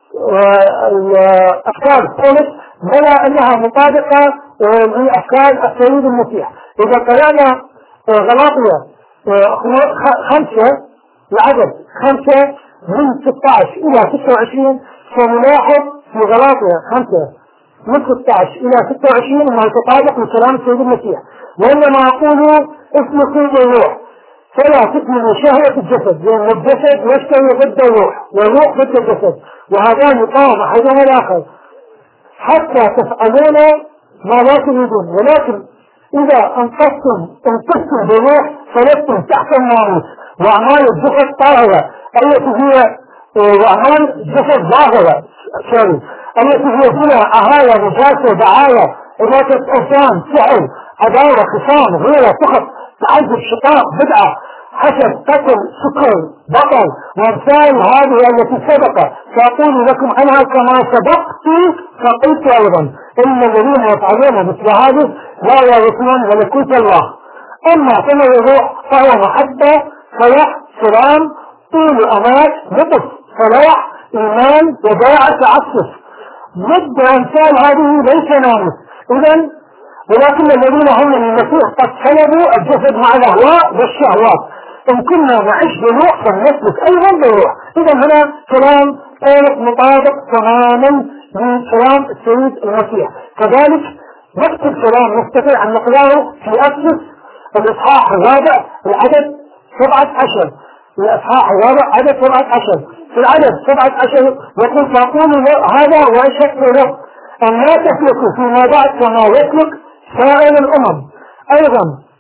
الأفكار الثالث نرى أنها مطابقة لأفكار السيد المسيح. إذا قرأنا غلاطية خمسة العدد خمسة من ستة عشر إلى ستة وعشرين فنلاحظ في غلاطية خمسة من ستة عشر إلى ستة وعشرين ما يتطابق لكلام السيد المسيح: وإنما أقول اسلكوا بالروح فلا تكملوا شهوة الجسد، لأن الجسد يشتهي ضد الروح والروح ضد الجسد، وهذان يقاوم أحدهما الآخر حتى تفعلون ما لا تريدون. ولكن إذا أنقذتم انقذتم بالروح فلستم تحت الناموس. وأعمال الجسد طاهرة التي هي وأعمال الجسد ظاهرة سوري التي هي فيها أهالة نجاسة دعاية عبادة أوثان سحر عداوة خصام غيرة سخط تعذب شقاق بدعة حسد قتل سكر بطل وامثال هذه التي سبق سأقول لكم عنها كما سبقت فقلت أيضا: إن الذين يفعلون مثل هذه لا يرثون ملكوت الله. أما ثمر الروح فهو محبة فرح سلام طول أمان لطف فلاح إيمان وداعة تعفف. ضد أمثال هذه ليس ناموس. إذن ولكن الذين هم من المسيح قد سلبوا الجسد مع الأهواء والشهوات. إن كنا نعيش بالروح فلنسلك أيضا بالروح. إذا هنا كلام مطابق تماما لكلام السيد المسيح. كذلك نفس الكلام نستطيع أن نقرأه في أسس الإصحاح الرابع العدد سبعة عشر. الإصحاح الرابع عدد سبعة عشر. في العدد سبعة عشر يقول: فأقول هذا وأشهد له أن لا تسلكوا فيما بعد كما يسلك سائر الأمم أيضا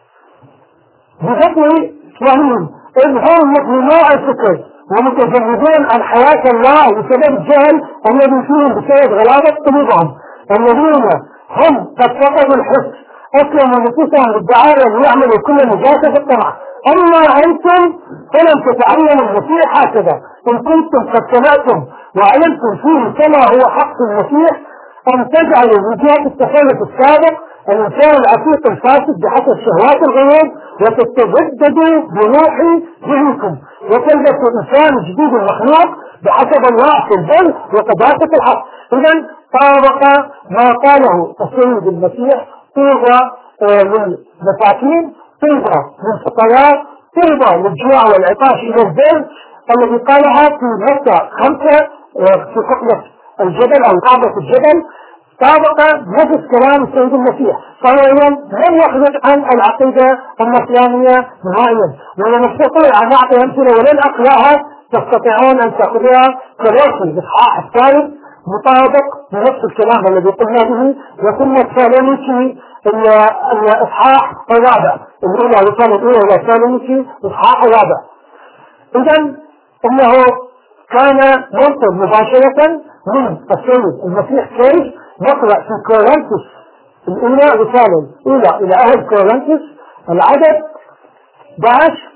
بفضل وهم إذ هم مظلماء الفكر ومتجردون عن حياة الله بسبب الجهل الذي فيهم بسبب غلاظة قلوبهم، الذين هم قد فقدوا الحس أسلموا نفوسهم بالدعاية ليعملوا كل نجاسة في الطمع. أما أنتم فلم تتعلموا المسيح هكذا، إن كنتم قد سمعتم وعلمتم فيه كما هو حق المسيح أن تجعلوا وجهات التخلف السابق الإنسان العتيق الفاسد بحسب شهوات الغيوب وتتجددوا بروح ذهنكم وتلبسوا إنسان جديد المخلوق بحسب الله في البر وقداسة الحق. إذن طابق ما قاله السيد المسيح: طوبى للمساكين، طوبى للفقراء، طوبى للجوع والعطاش إلى البر، الذي قالها في متى خمسة في قبلة الجبل أو قابة الجبل. طابق نفس كلام السيد المسيح، فهو لم يخرج عن العقيدة النصرانية نهائيا، ولا نستطيع أن نعطي أمثلة ولن أقرأها، تستطيعون أن تأخذوها كلاسي الإصحاح الثالث مطابق بنفس الكلام الذي قلنا به. وثم الثالثي الإصحاح الرابع، الأولى رسالة الأولى إلى الثالثي الإصحاح الرابع. إذن إنه كان ينقل مباشرة من السيد المسيح. كيف نقرأ في كورنثوس الأولى، رسالة الأولى إلى أهل كورنثوس العدد احد عشر،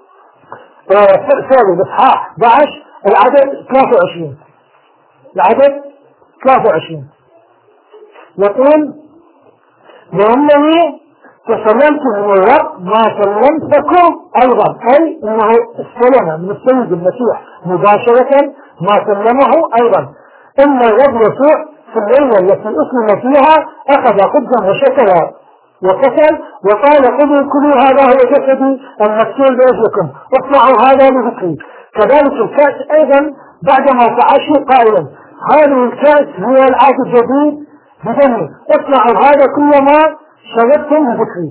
سوري الإصحاح احد عشر العدد ثلاثة وعشرين، العدد ثلاثة وعشرين يقول: لأنني تسلمت من الرب ما سلمتكم أيضا، أي أنه استلم من السيد المسيح مباشرة ما سلمه أيضا. إن الرب يسوع في الليلة التي أسلم فيها أخذ خبزا وشكرا وكسل وقال: خذوا كلوا، هذا هو جسدي المكسور بأجلكم، اصنعوا هذا لذكري. كذلك الكأس أيضا بعدما تعشوا قائلا: هذه الكأس هي العهد الجديد بدمي، اصنعوا هذا كلما شربتم لذكري.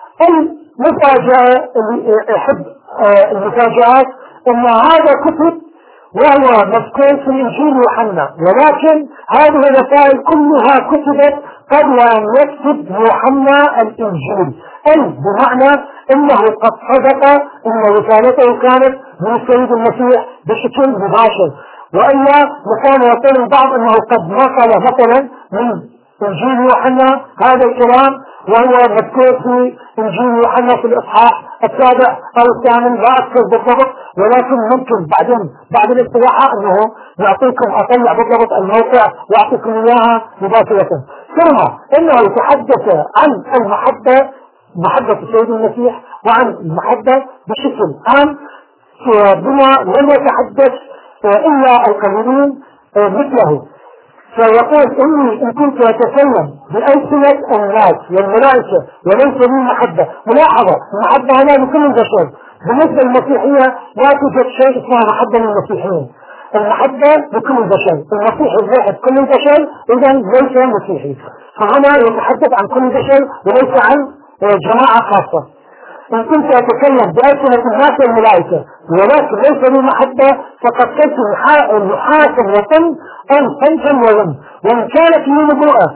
المفاجأة اللي يحب المفاجآت أن هذا كتب وهو مذكور في إنجيل يوحنا، ولكن هذه الرسائل كلها كتبت قبل أن يكتب يوحنا الإنجيل، أي بمعنى أنه قد صدق أن رسالته كانت من السيد المسيح بشكل مباشر. وإلا كان يقول البعض أنه قد نقل مثلا من إنجيل يوحنا هذا الكلام وهو مذكور في إنجيل يوحنا في الإصحاح السابع أو الثامن، لا أذكر بالضبط، ولكن ممكن بعدين بعد الاستراحة أنه يعطيكم أطلع بالضبط الموقع ويعطيكم إياها مباشرة. ثم إنه يتحدث عن المحبة، محبة السيد المسيح، وعن المحبة بشكل عام بما لم يتحدث إلا القليلين مثله. فيقول: إني إن كنت أتكلم بألسنة الناس والملائكة وليس لي محبة. ملاحظة، المحبة هنا لكل البشر. بالنسبة للمسيحية لا توجد شيء اسمه محبة للمسيحيين، المحبة لكل البشر. المسيحي يحب كل البشر، إذا ليس مسيحي. فهنا يتحدث عن كل البشر وليس عن جماعة خاصة. إن كنت أتكلم بألسنة الناس والملائكة ولكن ليس لي محبة فقد كنت محاكم وطن أن تنجم ويم. وإن كانت لي نبوءة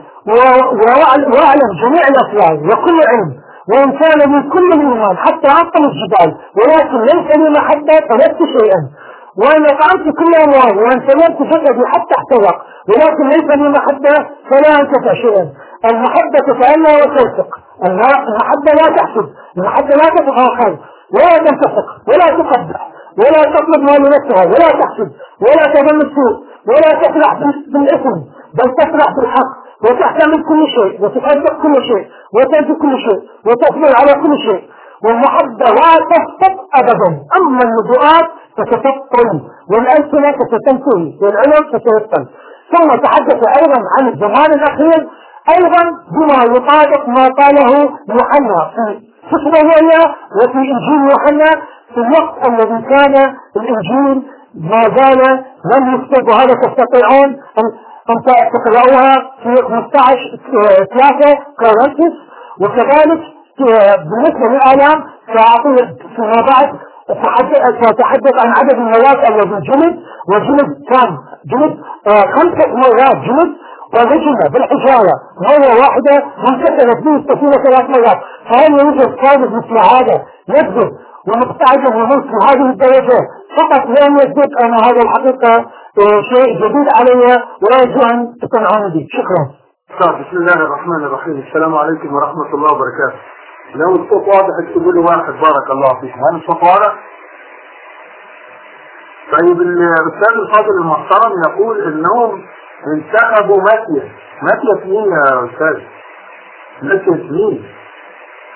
وأعلم جميع الأسرار وكل علم، وإن كان لي كل الإيمان حتى أعطل الجبال، ولكن ليس لي محبة فلست شيئا. وإن أطعمت كل أموال وإن سلمت جسدي حتى احترق، ولكن ليس لي محبة فلا أنتفع شيئا. المحبة تتألى وتلصق، المحبة لا تحسد، المحبة لا تتفاخر ولا تنتفق ولا تقبح ولا تطلب ما لنفسها ولا تحسد ولا تظن السوء ولا تفرح بالإثم، بل تفرح بالحق وتحتمل كل شيء وتصدق كل شيء وتنفي كل شيء وتصبر على كل شيء. والمحبة لا تسقط أبدا. أما النبوءات فتتبطل والألسنة فتنتهي والعلم فتبطل. ثم تحدث أيضا عن الزمان الأخير أيضا بما يطابق ما قاله يوحنا في سفر الرؤيا وفي إنجيل يوحنا في الوقت الذي كان الإنجيل ما زال لم يكتب. وهذا تستطيعون أن تقرأوها في خمسة عشر ثلاثة كورنثوس. وكذلك بالنسبة للآلام سأعطي فيما بعد سأتحدث عن عدد المرات الذي جلد، وجلد كان جلد خمسة مرات جلد ورجم بالحجارة مرة واحدة منكسرت به السفينة ثلاث مرات. فهل يوجد كاذب مثل هذا يكذب ومستعجل وملك هذه الدرجة فقط لأن يثبت أن هذا الحقيقة شيء جديد علي ويجب أن تقنعوني به؟ شكرا. بسم الله الرحمن الرحيم. السلام عليكم ورحمة الله وبركاته. لو الصوت واضح اكتبوا لي واحد بارك الله فيك. هل الصوت واضح؟ طيب الأستاذ الفاضل المحترم يقول إنهم انتخبوا ماتيا. ماتيا مين يا أستاذ؟ ماتيا مين؟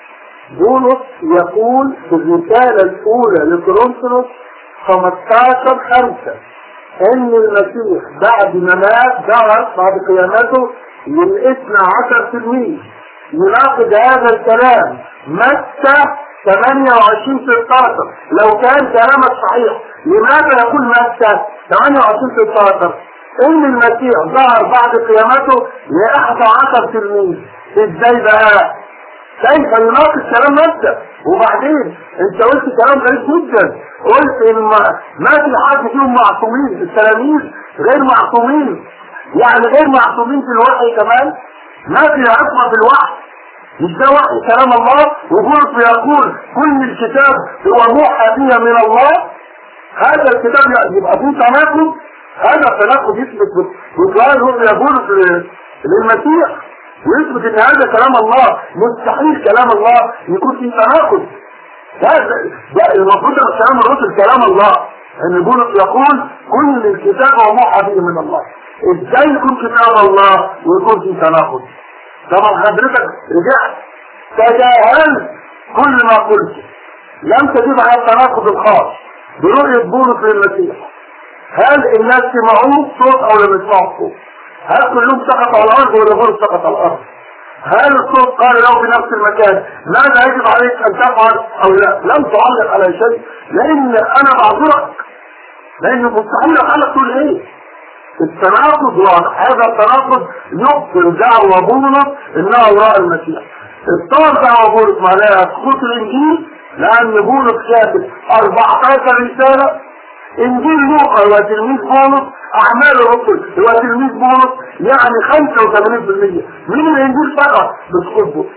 بولس يقول في الرسالة الأولى لكورنثوس خمستاشر خمسة إن المسيح بعد ما مات ظهر بعد قيامته للاثنى عشر تلميذ. يناقض هذا الكلام متى ثمانية وعشرين ستاشر. لو كان كلامك صحيح لماذا يقول متى ثمانية وعشرين ستاشر إن المسيح ظهر بعد قيامته لأحد عشر تلميذ؟ إزاي بقى؟ كيف يناقض كلام متى؟ وبعدين انت قلت كلام غريب جدا، قلت ان ما في حد فيهم معصومين، التلاميذ غير معصومين، يعني غير معصومين في الوحي كمان، ما في عصمة في الوحي، مش ده وحي كلام الله؟ وبولس يقول كل الكتاب هو موحى به من الله. هذا الكتاب يبقى فيه تناقض، هذا التناقض يثبت بطلان رؤيا بولس للمسيح ويثبت ان هذا كلام الله. مستحيل كلام الله يكون فيه تناقض. ده المفروض كلام الرسل كلام الله، ان بولس يقول كل الكتاب هو موحى به من الله. ازاي يكون كتاب الله ويكون فيه تناقض؟ طبعا حضرتك رجعت تجاهلت كل ما قلت، لم تجيب على التناقض الخاص برؤية بولس للمسيح. هل الناس سمعوه صوت او لم يسمعوا صوت؟ هل كلهم سقط على الارض ولا بولس سقط على الارض؟ هل الصوت قال له في نفس المكان ماذا يجب عليك ان تفعل او لا؟ لم تعلق على شيء، لان انا بعذرك، لان مستحيل اقول تقول ايه؟ التناقض واضح. هذا التناقض يبطل دعوى بولس انه وراء المسيح. ابطال دعوى بولس معناها سقوط الانجيل، لان بولس كاتب أربعة عشر رسالة. انجيل لوقا هو تلميذ بولس، اعمال الرسل هو تلميذ بولس، يعني خمسة وثمانين بالمية من الانجيل فقط بسقوط بولس.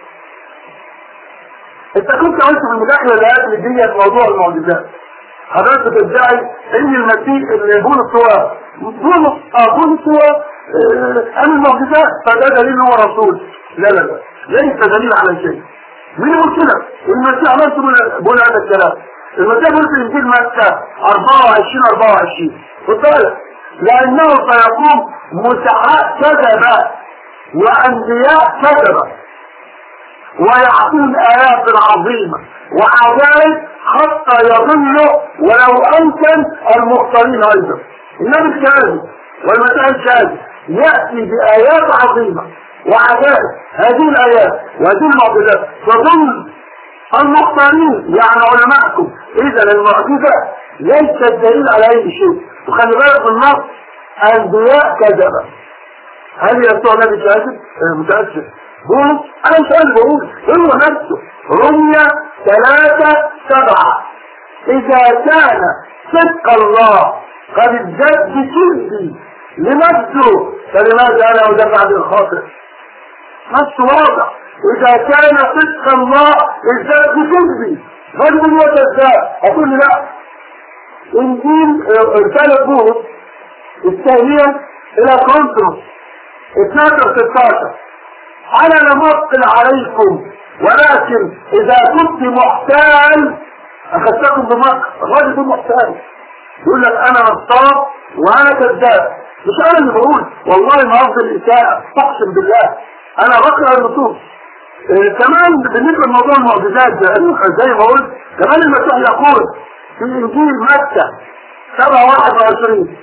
انت كنت قلت في المداخله اللي قبل ديت موضوع المعجزات، حضرتك بتدعي ان المسيح اللي بولس هو بولس اه بولس هو اه المعجزات، فده دليل هو رسول. لا لا لا ليس دليل على شيء. مين يقول كده؟ المسيح عملته بقول هذا الكلام. المسيح يقول في انجيل متى أربعة وعشرين أربعة وعشرين خد بالك، لانه سيقوم مسحاء كذبة وانبياء كذبة ويعطون آيات عظيمة وعجائب حتى يضلوا ولو أمكن المختارين أيضا. النبي الكاذب والمسيح الكاذب يأتي بآيات عظيمة وعجائب، هذه الآيات وهذه المعجزات تضل المختارين يعني علماءكم. إذا المعجزة ليست دليل على أي شيء. وخلي بالك من النص أنبياء كذبة. هل يسوع نبي كاذب؟ متأسف. بولس انا مش قادر بقول هو نفسه رمية ثلاثة سبعة اذا كان صدق الله قد ازداد بكذبي لنفسه فلماذا انا ادافع عن الخاطئ؟ نفسه واضح. اذا كان صدق الله ازداد بكذبي غير من يتزاد اقول لي لا. انجيل رسالة بولس الثانية الى كورنثوس اثناشر ستاشر أنا لم أثقل عليكم ولكن إذا كنت محتال أخذتكم بمكر. الراجل ده محتال يقول لك أنا نصاب وأنا كذاب. مش أنا اللي بقول والله ما أفضل الإساءة، أقسم بالله أنا بقرأ النصوص. إيه كمان بالنسبة لموضوع المعجزات زي ما قلت كمان المسيح يقول في إنجيل متى سبعة واحد وعشرين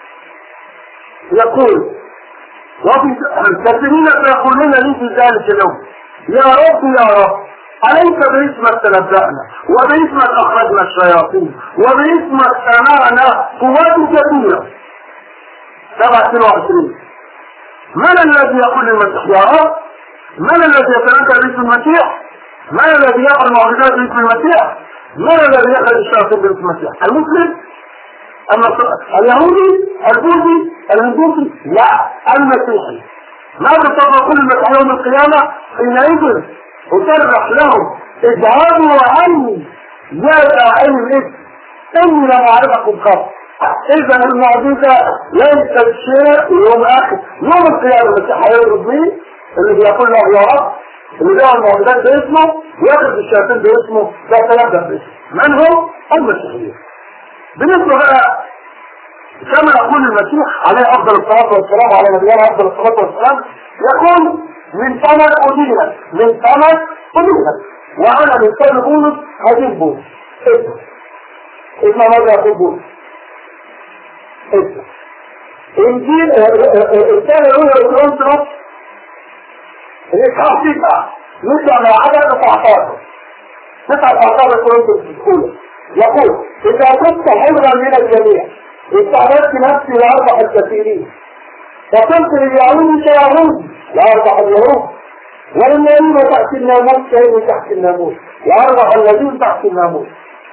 يقول وفي كثيرين سيقولون لي في ذلك اليوم يا رب يا رب أليس باسمك تنبأنا وباسمك أخرجنا الشياطين وباسمك سمعنا قوات كثيرة. سبعة اثنين وعشرين من الذي يقول للمسيح يا رب؟ من الذي يتنبأ باسم المسيح؟ من الذي يفعل معجزات باسم المسيح؟ من الذي يخرج الشياطين باسم المسيح؟ المسلم؟ اليهودي؟ البوذي؟ الهندوسي؟ لا، المسيحي. ماذا تقول المسيح يوم القيامة حينئذ وتربح لهم اذهبوا عني يا داعين الاسم اني لم اعرفكم قط. اذا المعجزة ليست شيء يوم اخر يوم القيامة المسيح هيضرب مين؟ اللي بيقول له يا رب، اللي بيعمل المعجزات باسمه وياخذ الشياطين باسمه، ده سيبدأ باسمه. من هو؟ المسيحيين. بالنسبة بقى كما يقول المسيح عليه افضل الصلاة والسلام على نبينا افضل الصلاة والسلام يقول من ثمن أدينة من ثمن أدينة. وأنا الإنسان بولس هجيب بولس اسمع اسمع ماذا يقول بولس اسمع إنجيل الرسالة الأولى لكورنثوس الإصحاح تسعة نطلع من عدد تسعتاشر تسعة تسعتاشر كورنثوس الأولى يقول إذا كنت حرا من الجميع استعددت نفسي لأربح الكثيرين فقلت لليهود كيهود لأربح اليهود والذين تحت الناموس كانوا تحت الناموس لأربح الذين تحت الناموس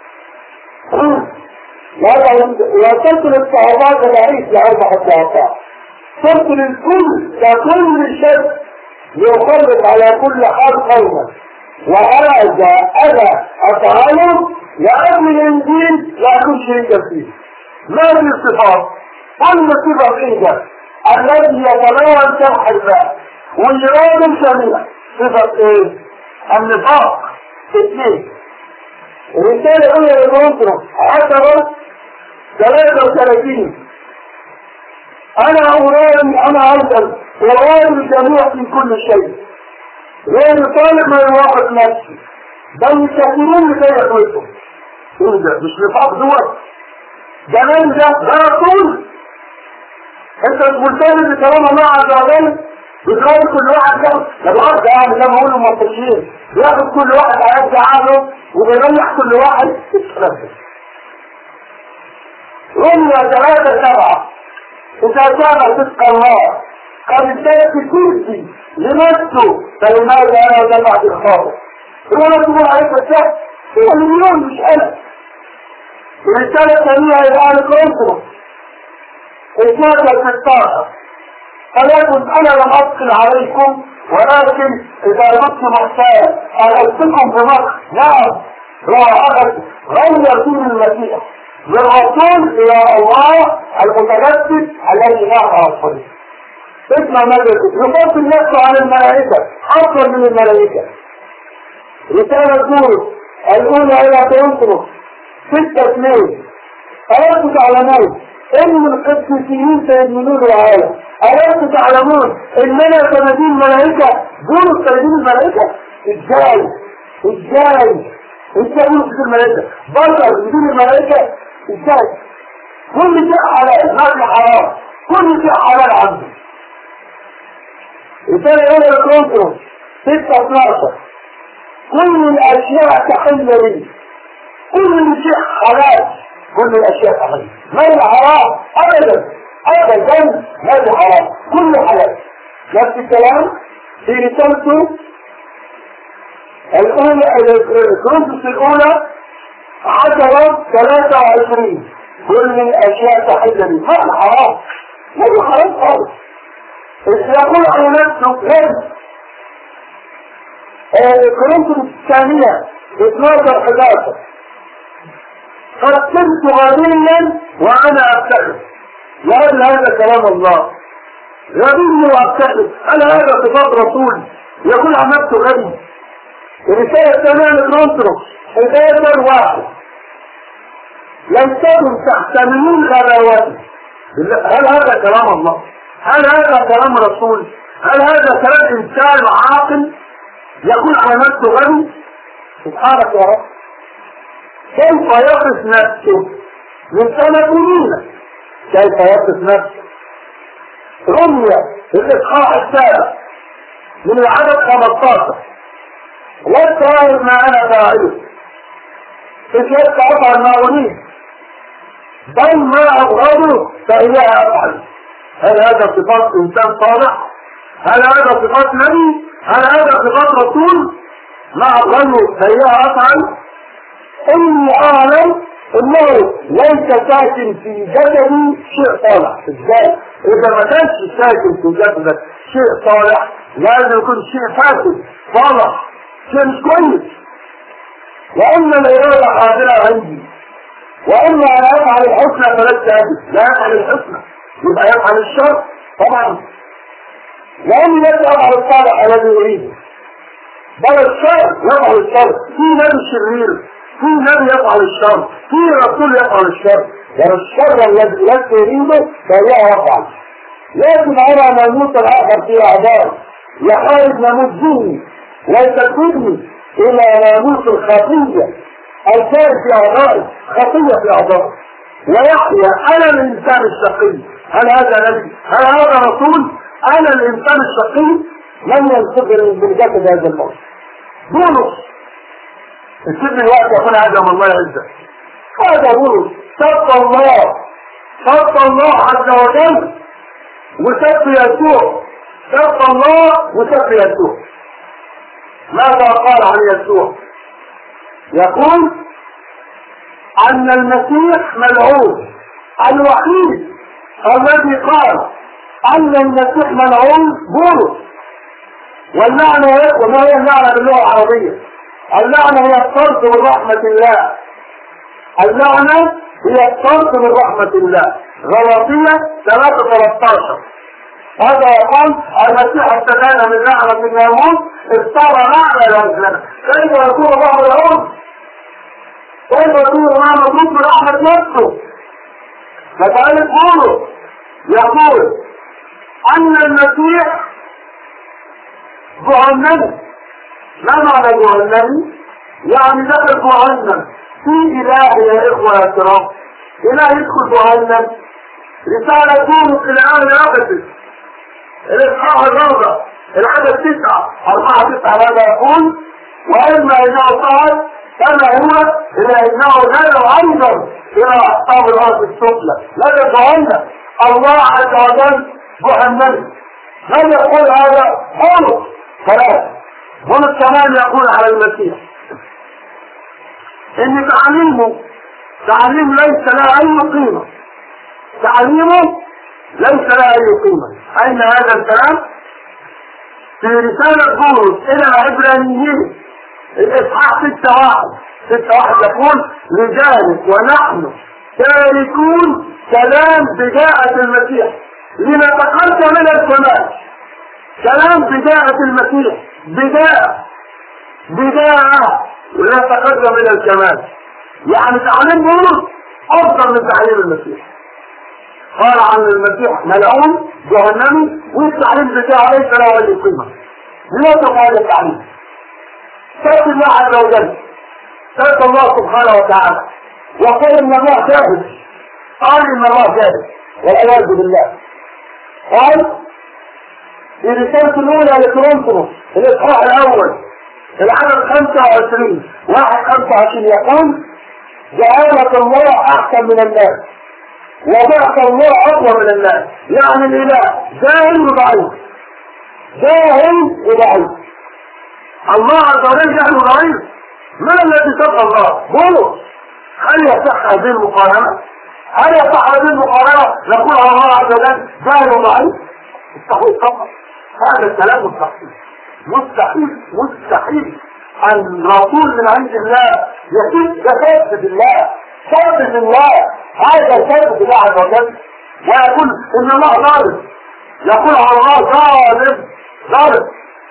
وقلت للصعوبات العيش لأربح الصعوبات قلت للكل ككل شيء يخلق على كل حال قوما وهذا أنا أفعله لأجل الإنجيل لا أكون شريكا فيه. ما هي الصفات؟ كل صفة فيها الذي يتناول شرح الماء والإرادة الجميع. صفة ايه؟ النفاق. اثنين الرسالة الأولى لكورنثوس عشرة ثلاثة وثلاثين أنا أراني أنا أيضا أراني الجميع في كل شيء غير طالب ما يوافق نفسي بل يستخدمون لكي يخلصهم. ايه ده؟ مش نفاق دوت جمال ده ده طول. انت مش ملتزم بكلام الله عز وجل بتخيل كل واحد ده الارض يعني زي ما بيقولوا المصريين بياخد كل واحد على قد عقله وبيريح كل واحد يتنفس. رمية ثلاثة سبعة إذا كان صدق الله قد ادت كرسي لنفسه فلماذا أنا جمعت الخاطر؟ رمية تقول عليك الشخص هو مليون مش أنا. الرسالة الثانية إلى أهل كورنثوس الرسالة ستاشر فلكن أنا لم أثقل عليكم ولكن إذا كنت محتاج أرسلكم بمصر نعم راحة غير دين المسيح للرسول إلى الله المتجسد الذي نعم رسوله. اسمع ماذا يفضل نفسه عن الملائكة أكثر من الملائكة. رسالة تقول الأولى إلى كورنثوس ستة اثنين ألست تعلمون إن القديسين سيدمنون العالم. ألست تعلمون إننا سندين ملائكة دون سندين الملائكة. إزاي؟ إزاي؟ إزاي نفس الملائكة؟ بشر بدون الملائكة؟ إزاي؟ كل شيء حلال ما في حرام كل شيء حلال عنده. رسالة أولى لكورنثوس ستة اثناشر كل الأشياء تحل لي كل شيء حلال كل الأشياء حلال ما هي حرام أبدا أبدا ما هي حرام كل حلال. نفس الكلام في رسالته الأولى كورنثوس الأولى عشرة ثلاثة وعشرين كل الأشياء تحل لي ما هي حرام ما هي حرام خالص. يقول عن نفسه غير كورنثوس الثانية اثناشر حداشر قد كنت غنيا وانا ابتعد لان هذا كلام الله غني وابتعد انا هذا صفات رسول يقول عن نفسه غني. الرسالة الثانية لكورنثوس حداشر واحد لم تكن تحتملون غباوتي. هل هذا كلام الله؟ هل هذا كلام رسول؟ هل هذا كلام انسان عاقل يقول عن نفسه غني؟ سبحانك يا رب. كيف يقف نفسه من سنة مين؟ كيف يقف نفسه؟ رمية الإصحاح السابع من العدد خمستاشر لست عارف ما أنا فاعله إذ لست أفعل ما أريد بل ما أبغضه فإياه أفعل. هل هذا صفات إنسان صالح؟ هل هذا صفات نبي؟ هل هذا صفات رسول؟ ما أبغضه فإياه أفعل. إني أعلم إنه ليس ساكن في جسدي شيء صالح. إزاي؟ إذا ما كانش ساكن في جسدك شيء صالح لازم يكون شيء فاسد صالح شيء مش كويس. وإن الإرادة حاضرة عندي وإما أن أفعل الحسنى فلست أجد لا يفعل الحسنى يبقى يفعل الشر طبعا لأني لست أفعل الصالح الذي أريده بل الشر يفعل الشر. في نبي شرير في نبي يفعل الشر في رسول يفعل الشر يعني الشر الذي لست أريده فهي يفعل. لكن أرى نموت الآخر في أعداء يحارب نموت ذهني ويستفيدني الى ناموس الخطية الكائن في اعضائه، خطية في اعضائه، ويحيا انا الانسان الشقي. هل هذا نبي؟ هل هذا رسول؟ انا الانسان الشقي لن ينتظر من جسد هذا الموت. بولس السر الوقت يكون هذا من الله عزة. هذا بولس سب الله، سب الله عز وجل وسب يسوع، سب الله وسب يسوع. ماذا قال عن يسوع؟ يقول أن المسيح ملعون، الوحيد الذي قال أن المسيح ملعون بولس. واللعنة وما هي اللعنة باللغة العربية؟ اللعنة هي الطرد من رحمة الله. اللعنة هي الطرد من رحمة الله. غلاطية ثلاثة ثلاثة عشر. هذا يقول المسيح استدان من لعنة الناموس اضطر لعنة لأجلنا. كيف يكون الله ملعون؟ كيف يكون الله مطلوب من رحمة نفسه؟ فذلك بولس يقول أن المسيح جهنم. ما معنى جهنم؟ يعني دخل جهنم. في إله يا إخوة يا كرام، إله يدخل جهنم. رسالة بولس إلى أهل أفسس الإصحاح الرابع العدد تسعة أربعة تسعة هذا يقول وإما إنه قال كما هو إلى إنه لا أيضا إلى أحطاب الأرض السفلى لا جهنم. الله عز وجل جهنم. من يقول هذا؟ بولس. ثلاث بولس كمان يقول على المسيح إن تعليمه تعليم ليس له أي قيمة. تعليمه ليس له أي قيمة. أين هذا الكلام؟ في رسالة بولس إلى العبرانيين الإصحاح ستة واحد ستة واحد يقول لذلك ونحن تاركون كلام بجاءة المسيح لنتقدم من الكمال. كلام بجاءة المسيح، بداء بداء ونتقدم من الكمال. يعني تعليم بولس أفضل من تعليم المسيح. قال عن المسيح ملعون جهنمي والتعليم بتاعه ليس له اي قيمه. لا تقال التعليم. سيد الله عز وجل، سيد الله سبحانه وتعالى، وقال ان الله جاهد. قال ان الله جاهد والعياذ بالله. قال في رسالة الأولى لكورنثوس الإصحاح الأول العدد خمسة وعشرين واحد خمسة وعشرين يقول جعلك الله أحسن من الناس وبعث الله أقوى من الناس. يعني الإله جاهل وضعيف، جاهل وضعيف. الله عز وجل جاهل وضعيف. من الذي سبق الله؟ بولس. هل يصح هذه المقارنة؟ هل يصح هذه المقارنة نقول على الله عز وجل جاهل وضعيف؟ مستحيل طبعا. هذا الكلام مستحيل مستحيل مستحيل. أن رسول من عند الله يكون كفاف بالله كفاف بالله. هذا كفاف بالله عز وجل. ويقول إن الله ظالم. يقول على الله ظالم ظالم.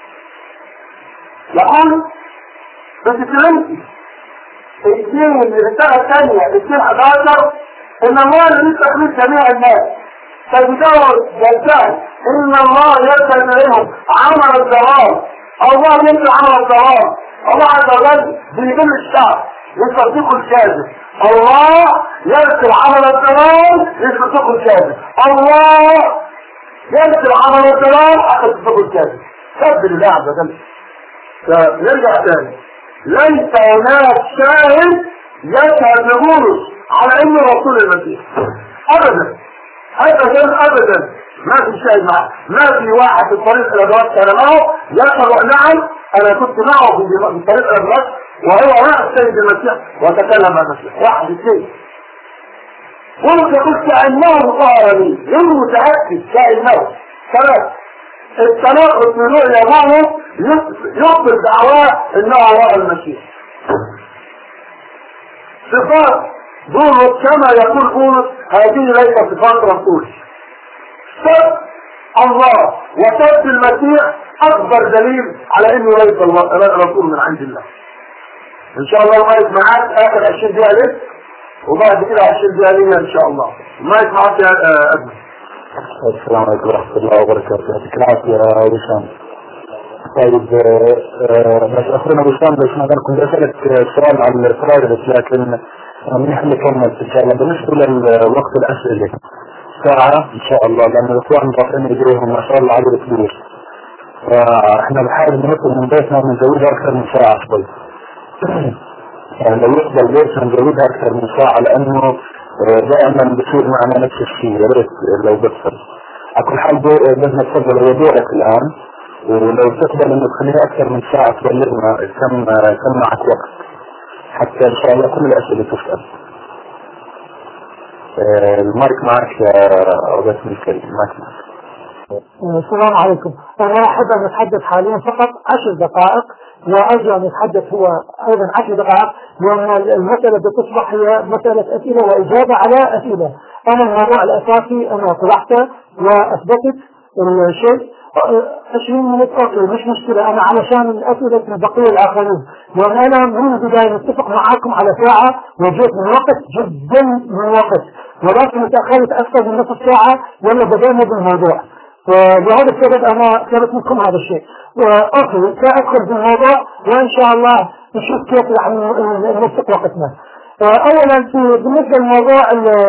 يقول بتكلمتي اثنين الرسالة الثانية اثنين حداشر إن الله يريد تقليد جميع الناس فبدور يلتهي إن الله يرسل إليهم عمل الضلال. الله يرسل عمل الضلال. الله عز وجل بيجل الشعب يصدقوا الكاذب. الله يرسل عمل الضلال يصدقوا الكاذب. الله يرسل عمل الضلال حتى يصدقوا الكاذب. سب الله عز وجل. فنرجع تاني، ليس هناك شاهد يشهد لبولس على انه رسول المسيح ابدا ابدا ابدا. ما في شاهد معه. ما في واحد في الطريق الادراك كان معه يقرأ نعم انا كنت معه في طريق الادراك وهو مع السيد المسيح وتكلم مع المسيح. واحد اثنين بولس يقول كأنه ظهر لي غير متأكد كأنه. ثلاث التناقض من رؤيا معه يقبل دعواه انه هو المسيح. صفات بولس كما يقول بولس هذه ليست صفات رسول. سب الله وسب المسيح اكبر دليل على انه ليس رسول من عند الله. ان شاء الله المايك معاك اخر عشرين دقيقه لك وبعد كده عشرين دقيقه ليا ان شاء الله. المايك معاك يا ابني. السلام عليكم ورحمة الله وبركاته. يعطيك العافية يا وسام. طيب بس اخونا وسام بس ما كنت اسالك سؤال عن الفرايدس لكن نحن نكمل ان شاء الله. بالنسبه لوقت الاسئله ساعه ان شاء الله لان الاخوان رافعين ايديهم ما شاء الله عدد كبير، فاحنا بحاول نطلب من بيتنا ونزودها اكثر من ساعه شوي. يعني لو يقبل بيتنا نزودها اكثر من ساعه لانه دائما بصير معنا نفس الشيء. يا ريت لو بتصل على كل حال لازم تفضل هو دورك الان، ولو تقبل انه تخليها اكثر من ساعه تبلغنا كم كم معك وقت حتى ان شاء الله كل الاسئله تسال. المايك معك يا عبد الكريم. المايك معك. السلام عليكم. انا احب ان اتحدث حاليا فقط عشر دقائق، وارجو ان يتحدث هو ايضا عشر دقائق، لان المساله بتصبح هي مساله اسئله واجابه على اسئله. انا الموضوع الاساسي انا طرحته واثبتت الشيء عشرين مينت اوكي مش مشكله، انا علشان الاسئله البقيه الاخرين، لان انا من البدايه متفق معاكم على ساعه وجيت من وقت جدا من وقت، ولكن تاخرت اكثر من نصف ساعه لما بدأنا بالموضوع، ولهذا السبب انا طلبت منكم هذا الشيء. اوكي سادخل بالموضوع وان شاء الله نشوف كيف يعني نمسك وقتنا. اولا في بالنسبه لموضوع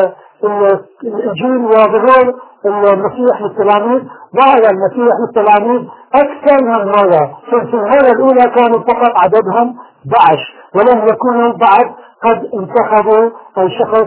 الانجيل وظهور المسيح للتلاميذ، ظهر المسيح للتلاميذ اكثر من مره، في المره الاولى كانوا فقط عددهم اثني عشر ولم يكونوا بعد قد انتخبوا الشخص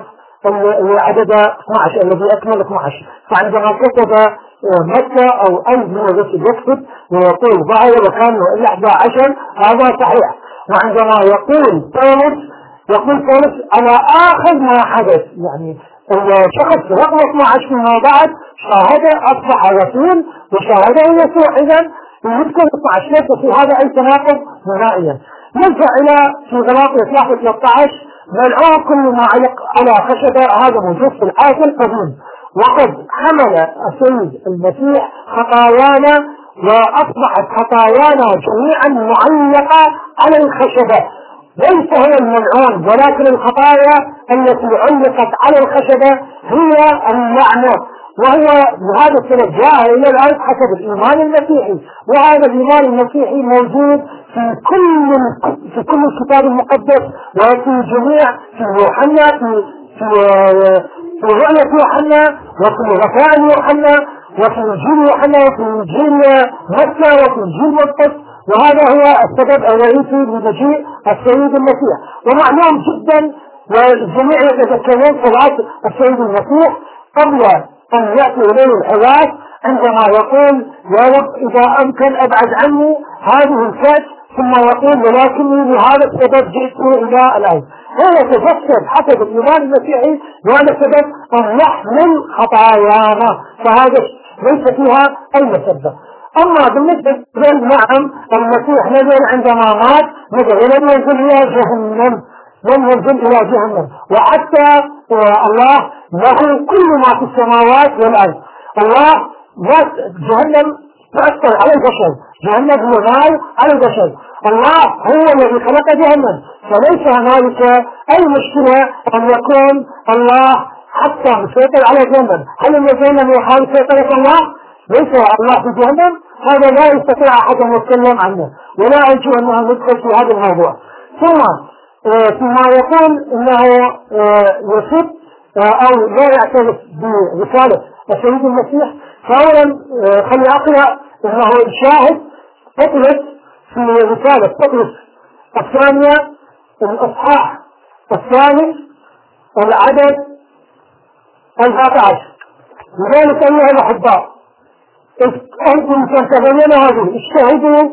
عدد اثني عشر الذي اكمل اثني عشر. فعندما كتب متى او اي من الرسل يكتب ويقول ظهر وكانوا احدى عشر هذا صحيح، وعندما يقول بولس يقول بولس على اخر ما حدث، يعني الشخص رقم اثني عشر فيما بعد شاهد اصبح رسول وشاهده يسوع، اذا يذكر اثني عشر ليس في هذا اي تناقض نهائيا. نرجع الى في غلاطية واحد ثلاثة عشر ملعون كل ما علق على خشبه، هذا موجود في العهد القديم، وقد حمل السيد المسيح خطايانا واصبحت خطايانا جميعا معلقه على الخشبه، ليس هو الملعون ولكن الخطايا التي علقت على الخشبة هي اللعنة، وهو بهذا السبب جاء إلى الأرض حسب الإيمان المسيحي، وهذا الإيمان المسيحي موجود في كل في كل الكتاب المقدس وفي جميع في يوحنا في في في رؤية يوحنا وفي رسائل يوحنا وفي إنجيل يوحنا وفي إنجيل متى وفي إنجيل مرقس، وهذا هو السبب الرئيسي لمجيء السيد المسيح. ومعلوم جدا والجميع يتذكرون صلاة السيد المسيح قبل أن يأتي إليه الحراس عندما يقول يا رب إذا أمكن أبعد عني هذه الكأس، ثم يقول ولكني لهذا السبب جئت إلى الأرض. هو يتجسد حسب الإيمان المسيحي وهذا السبب أن يحمل خطايانا، فهذا ليس فيها أي مسبب. أما بالنسبة للنعم المسيح نزل عندما مات نزل لم ينزل إلى جهنم، لم ينزل إلى جهنم، وحتى الله له كل ما في السماوات والأرض. الله جهنم تأثر على البشر، جهنم هو نار على البشر، الله هو الذي خلق جهنم، فليس هنالك أي مشكلة أن يكون الله حتى مسيطر على جهنم. هل الذين يحاول سيطرة الله؟ ليس الله في جهنم، هذا لا يستطيع أحد أن يتكلم عنه، ولا أرجو أنه ندخل في هذا الموضوع. ثم فيما يقول أنه يسب أو لا يعترف برسالة السيد المسيح، فأولا خلي أقرأ أنه الشاهد تطلس في رسالة تطلس الثانية الأصحاح الثالث العدد الأربعة عشر. لذلك أيها الأحباء أنتم تنتظرون هذه اجتهدوا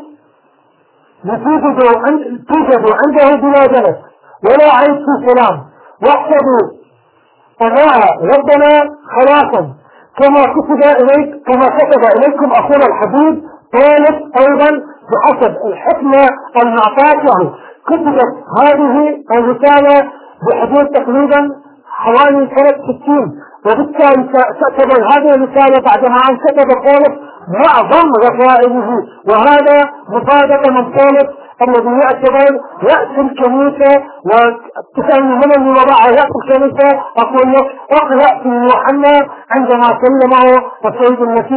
توجدوا عنده بلا جلس ولا عيب في سلام، واحسبوا أنها ربنا خلاصا كما كتب إليك كما كتب إليكم أخونا الحبيب طالب أيضا بحسب الحكمة المعطاة له. كتبت هذه الرسالة بحدود تقريبا حوالي سنة ستين، وبالتالي تعتبر هذه الرسالة بعدما أن كتب طالب معظم رسائله، وهذا مفادة من طالب الذي يعتبر رأس الكنيسة، وتسأل من الذي وضع رأس الكنيسة أقول لك اقرأ في يوحنا عندما سلمه السيد المسيح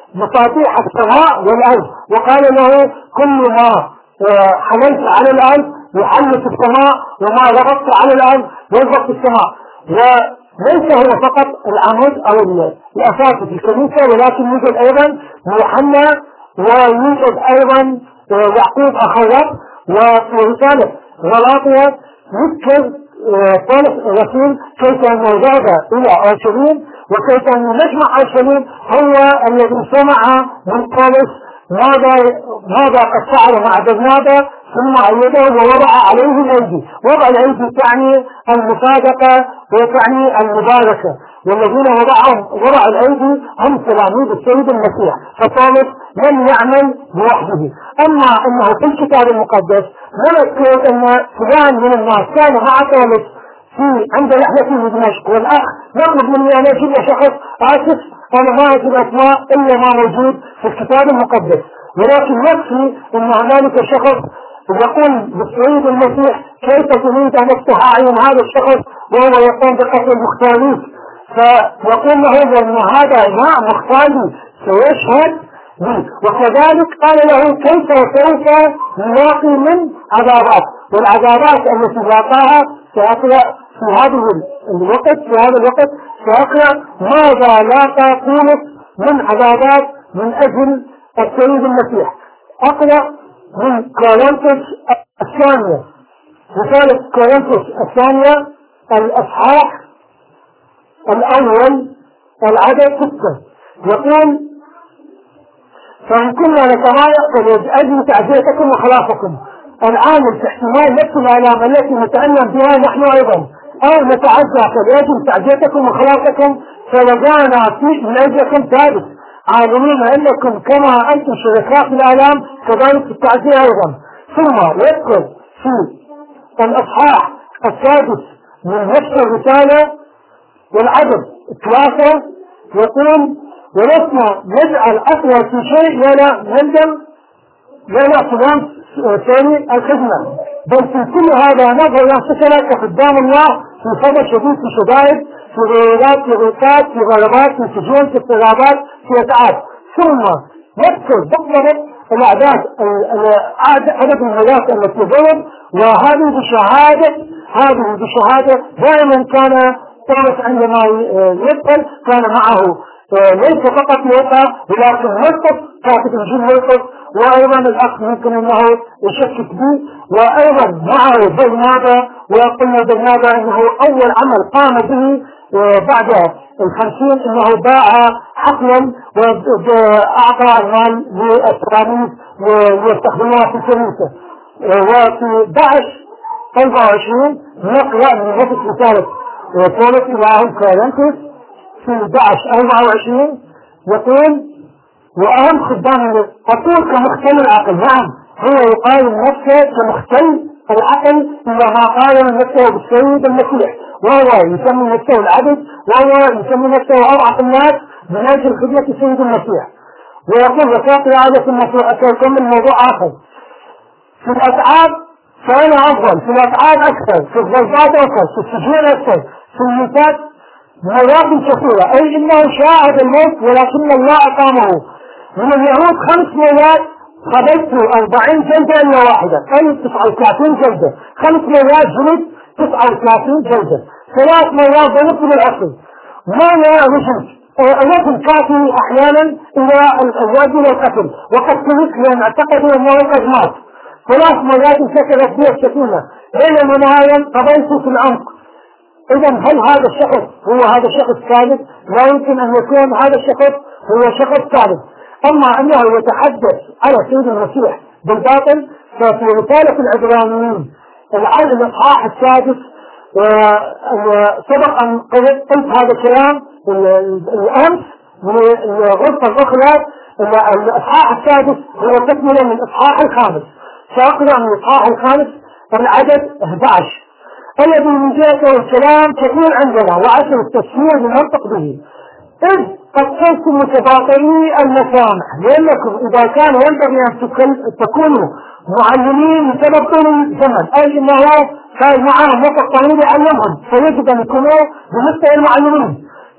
مفاتيح السماء والأرض، وقال له كل ما حملت على الأرض يحل في السماء، وما ضغطت على الأرض يضغط في السماء. وليس هو فقط العمود أو الأساس في الكنيسة، ولكن يوجد أيضا يوحنا، ويوجد أيضا يعقوب أخوات. وفي رسالة غلاطية يذكر ثالث الرسول كيف أنه ذهب إلى أورشليم، وكيف أن مجمع أورشليم هو الذي سمع من بولس ماذا ماذا قد فعل مع برنابا، ثم أيده ووضع عليه الأيدي. وضع الأيدي تعني المصادقة وتعني المباركة، والذين وضعهم وضع الأيدي هم تلاميذ السيد المسيح. فبولس لم يعمل لوحده. أما أنه في الكتاب المقدس نذكر أن فلان من الناس كان مع بولس في عند رحلته بدمشق، والأخ نطلب مني أن أجيب شخص آسف أنا ما أجيب أسماء إلا ما موجود في الكتاب المقدس، ولكن يكفي أن هنالك شخص يقول بالسيد المسيح كيف تريد أن افتح أعين هذا الشخص وهو يقوم بقتل المختارين، فيقول له أن هذا ما مختاري سيشهد به. وكذلك قال له كيف سوف نلاقي من عذابات، والعذابات التي لاقاها سأقرأ في هذا الوقت في هذا الوقت سأقرأ ماذا لاقى بولس من عذابات من أجل السيد المسيح. أقرأ من كورنثوس الثانية، رسالة كورنثوس الثانية الأصحاح الأول العدد ستة، يقول فإن كنا نتضايق فلأجل تعزيتكم وخلاصكم العامل في احتمال نفس الآلام التي نتألم بها نحن أيضا، أو نتعزى فلأجل تعزيتكم وخلاصكم فلقانا من أجلكم ثابت، عالمين أنكم كما أنتم شركاء في الآلام كذلك في التعزية أيضا. ثم يذكر في الأصحاح السادس من نفس الرسالة والعدد ثلاثة يقول ولسنا نجعل أثر في شيء ولا نندم ولا فلان ثاني الخدمة، بل في كل هذا نظر أنفسنا كخدام الله في صدى شديد في شدائد في غيرات في غيرات في غربات في سجون في اضطرابات في أتعاب. ثم يذكر بالضبط الأعداد عدد الهلاك التي ضرب، وهذه بشهادة هذه بشهادة دائما كان طرف عندما يدخل كان معه ليس فقط لوقع ولكن وقف كاتب الجن وقف، وأيضا الأخ ممكن أنه يشكك به، وأيضا معه برنابا، وقلنا برنابا أنه أول عمل قام به بعد الخمسين أنه باع حقلا وأعطى المال للتلاميذ ليستخدموها في الكنيسة. وفي داعش أربعة وعشرين نقرأ من نفس رسالة بولس إلى أهل كورنثوس في داعش أربعة وعشرين يقول وأهم خدام أقول كمختل العقل. نعم هو يقارن نفسه كمختل العقل إلى ما قارن نفسه بالسيد المسيح، وهو يسمي نفسه العبد، وهو يسمي نفسه أضعف الناس من أجل خدمة السيد المسيح. ويقول وساقي عادة المسيح أكلكم من موضوع آخر في الأتعاب فأنا أفضل، في الأتعاب أكثر، في الضربات أكثر، في السجون أكثر، في الميتات مرات كثيرة، أي إنه شاهد الموت ولكن الله أقامه. من اليهود خمس مرات قبلت أربعين جلدة إلا واحدة، أي تسعة وثلاثين جلدة، خمس مرات جلد تسعة وثلاثين جلدة، ثلاث مرات ضربت بالعصر، ما رجل الرجل كافي أحيانا إلى الرجل القتل، وقد ترك لأن اعتقدوا أنه قد مات، ثلاث مرات انكسرت بي السكينة، بينما نهاية قضيت في العمق. إذا هل هذا الشخص هو هذا الشخص ثابت؟ لا يمكن أن يكون هذا الشخص هو شخص ثابت. أما أنه يتحدث على سيد المسيح بالباطل ففي رسالة العبرانيين العدد الإصحاح السادس، وسبق أن قلت هذا الكلام الأمس من الغرفة الأخرى، الإصحاح السادس هو تكملة من الإصحاح الخامس. سأقرأ من الإصحاح الخامس العدد أحد عشر الذي من جهته الكلام كثير عندنا وعشر التسمير لننطق به، إذ قد كنتم متباطلي المسامح، لأنكم إذا كان ينبغي أن تكونوا معلمين بسبب طول الزمن، أي إنه كان معهم وقت طويل يعلمهم، فيجب أن يكونوا بمستوى المعلمين.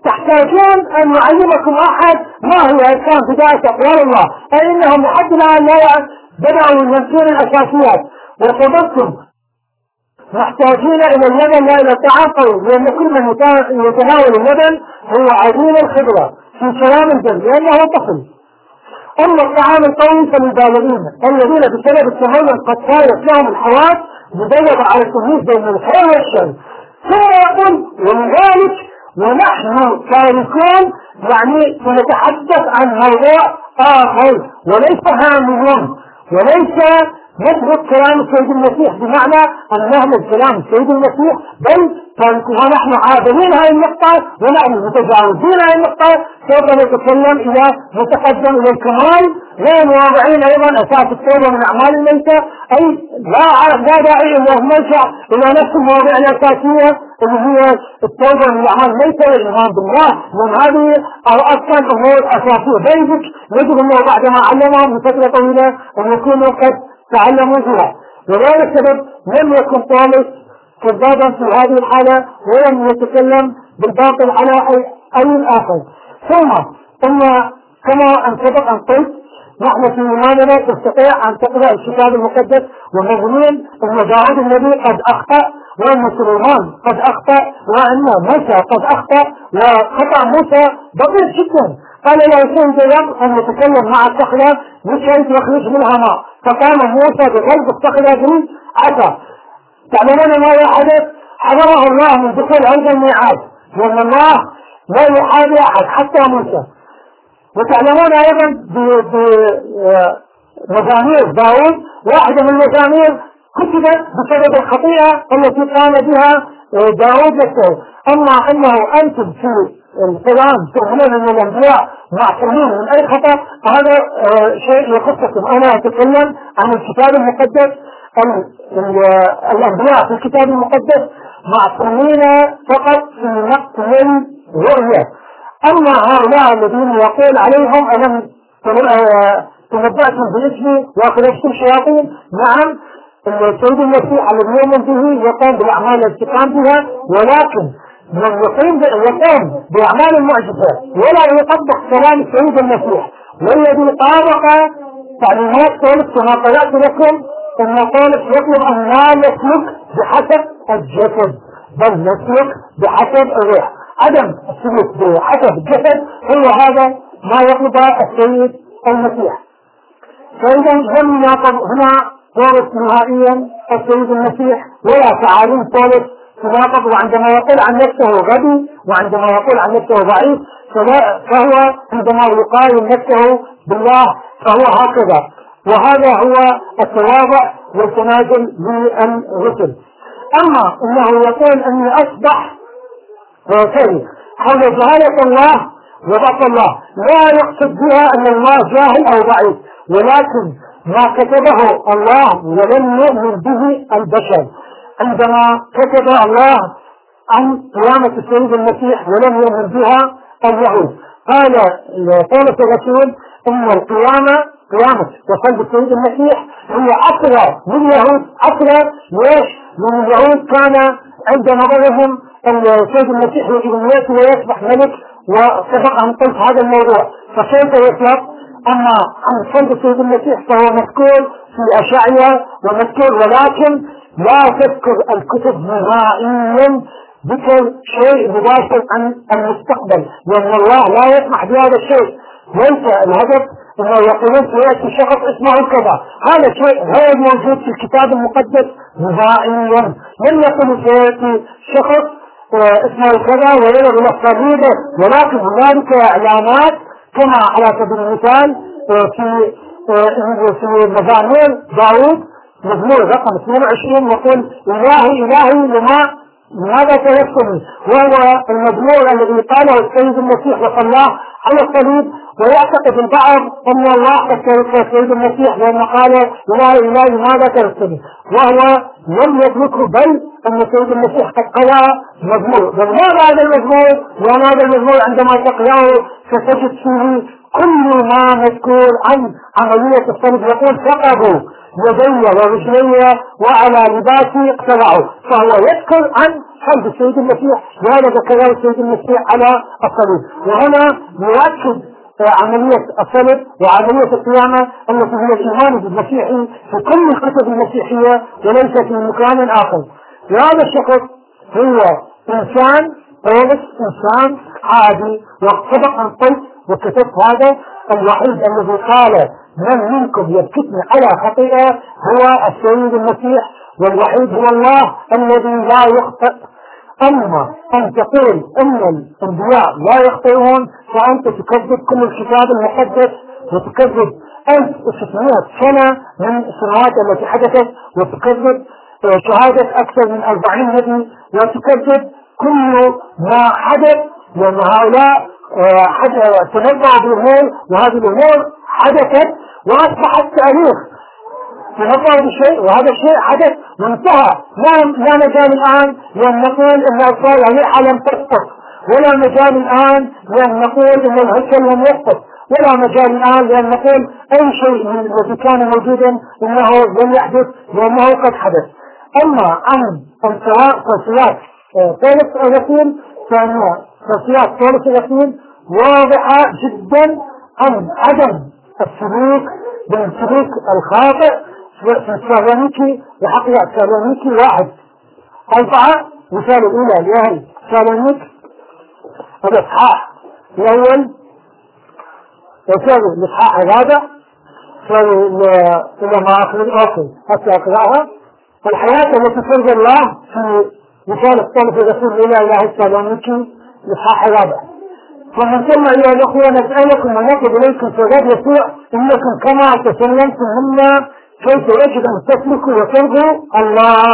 تحتاجون أن يعلمكم أحد ما هي أركان بداية أقوال الله، أي إنهم لحد الآن لا بدأوا ينسون الأساسيات، وصدقتم محتاجين إلى اللبن لا إلى التعاقل، لأن كل من يتناول اللبن هو عديم الخبرة في كلام الجن لأنه طفل. أما الطعام القوي فللبالغين الذين بسبب التهور قد صارت لهم الحواس مدربة على التمييز بين الخير والشر. ثم يقول ولذلك ونحن تاركون، يعني سنتحدث عن موضوع آخر وليس هامهم وليس نترك كلام السيد المسيح بمعنى أن نهمل كلام السيد المسيح، بل ونحن عابرين هذه النقطة ونحن متجاوزين هذه النقطة. سوف نتكلم إلى نتقدم إلى الكمال غير واضعين أيضا أساس التوبة من أعمال الميتة، أي لا لا داعي أنه نرجع إلى نفس المواضيع الأساسية اللي هي التوبة من أعمال الميتة والإيمان بالله، من هذه أصلا أمور أساسية بيزك يجب أنه بعدما علمهم لفترة طويلة أن يكونوا قد تعلموا بها. وذلك السبب لم يكن طالب كذابا في هذه الحالة ولم يتكلم بالباطل على أي, أي آخر. ثم إن كما أن سبق أن قلت نحن في إيماننا تستطيع أن تقرأ الكتاب المقدس ومظنين أن داود النبي قد أخطأ، وأن سليمان قد أخطأ، وأن موسى قد أخطأ، وخطأ موسى بسيط جدا. قال له سيد أن يتكلم مع الصخرة لكي يخرج منها ماء، فقام موسى بغلب الصخرة بعصا. تعلمون ماذا حدث؟ حذره الله من دخول عند الميعاد، لأن الله لا يحابي أحد حتى موسى. وتعلمون أيضا بمزامير داود، واحدة من المزامير كتبت بسبب الخطيئة التي قام بها داود نفسه. أما أنه أنتم في القرآن تؤمنون أن الأنبياء معصومين من أي خطأ، هذا شيء يخصكم. أنا أتكلم عن الكتاب المقدس. الأنبياء في الكتاب المقدس معصومين فقط في نقل الرؤية. أما هؤلاء الذين يقول عليهم ألم تنبأتم باسمي وأخرجتم الشياطين، نعم السيد المسيح الذي يؤمن به يقوم بالأعمال التي قام بها، ولكن من يقوم يقوم بأعمال المعجزة ولا يطبق كلام السيد المسيح، والذي طابق تعليمات قولت كما قرأت لكم أن قولت يطلب أن لا نسلك بحسب الجسد بل نسلك بحسب الروح. عدم السلوك بحسب الجسد هو هذا ما يطلب السيد المسيح. فإذا لم يقم هنا ثالث نهائيا السيد المسيح ولا تعاليم ثالث تناقض. وعندما يقول عن نفسه غبي وعندما يقول عن نفسه ضعيف فهو عندما يقارن نفسه بالله فهو هكذا. وهذا هو التواضع والتنازل للرسل. أما إنه يقول أني أصبح وكذب حول جهالة الله وضعف الله، لا يقصد بها أن الله جاهل أو ضعيف، ولكن ما كتبه الله ولم يؤمن به البشر. عندما كتب الله عن قيامة السيد المسيح ولم يؤمن بها اليهود، قال قولة الرسول إن القيامة قيامة وصلب السيد المسيح هي أسرى من اليهود. أسرى ليش؟ من اليهود كان عند نظرهم السيد المسيح يجب أن يأتي ويصبح ملك، وسبق أن قلت هذا الموضوع. فكيف يطلق؟ أما عن صلب السيد المسيح فهو مذكور في أشعياء ومذكور، ولكن لا تذكر الكتب نهائيا ذكر شيء مباشر عن المستقبل، لأن الله لا يسمح بهذا الشيء. ليس الهدف انه يقولون سيأتي شخص اسمه كذا، هذا شيء غير موجود في الكتاب المقدس نهائيا. لم يقل سيأتي شخص اسمه كذا ويلغي الصليب، ولكن هنالك اعلانات كما على سبيل المثال في في مزامير داود مزمور رقم اثنين وعشرين يقول إلهي إلهي لما لماذا تيسرني، وهو المزمور الذي قاله السيد المسيح وصلاه على الصليب. ويعتقد البعض أن الله قد ترك السيد المسيح لأنه قال إلهي إلهي لماذا تركتني، وهو لم يتركه، بل أن السيد المسيح قد قرأ مزمور. فماذا هذا المزمور؟ وهذا المزمور عندما تقرأه ستجد فيه كل ما مذكور عن عملية الصلب يقول ثقبوا يدي ورجلي وعلى لباسي اقتلعوا، فهو يذكر عن حلب السيد المسيح وهذا ذكره السيد المسيح على الصليب. وهنا يؤكد عملية الصلب وعملية القيامة التي هي الإيمان بالمسيح في كل الكتب المسيحية وليس في مكان آخر. وهذا الشخص هو إنسان بولس، إنسان عادي وطبق عن طيب، وكتب هذا الوحيد الذي قال من منكم يبكتني على خطيئة هو السيد المسيح، والوحيد هو الله الذي لا يخطئ. أما أن تقول أن الأنبياء لا يخطئون فأنت تكذب كل الكتاب المقدس وتكذب ألف وستمائة سنة من السنوات التي حدثت، وتكذب شهادة أكثر من أربعين نبي، وتكذب كل ما حدث، لأن هؤلاء تنبأوا بالأمور وهذه الأمور حدثت وأصبحت تاريخ. تنبأوا بشيء وهذا الشيء حدث وانتهى. لا لا مجال الآن لأن نقول أن أطفال الريحة لم تسقط، ولا مجال الآن لأن نقول أن الهيكل لم يسقط، ولا مجال الآن لأن نقول أي شيء من الذي كان موجودا إنه لم يحدث لأنه قد حدث. أما عن توصيات ثالث الرسول فإن توصيات ثالث الرسول واضحة جدا عن عدم السلوك بالسلوك الخاطئ في سالونيكي وحقيقة سالونيكي واحد أربعة. مثال الأولى لأهل سالونيك الإصحاح الأول وثاني الإصحاح الرابع إلى ما آخر الآخر حتى أقرأها. الحياة التي ترضى الله في رسالة ثالث الرسول إلى أهل سالونيكي الإصحاح الرابع. فمن ثم أيها الأخوة نسألكم ونطلب إليكم في الرب يسوع إنكم كما تسلمتم منا كيف يجب أن تسلكوا وترضوا الله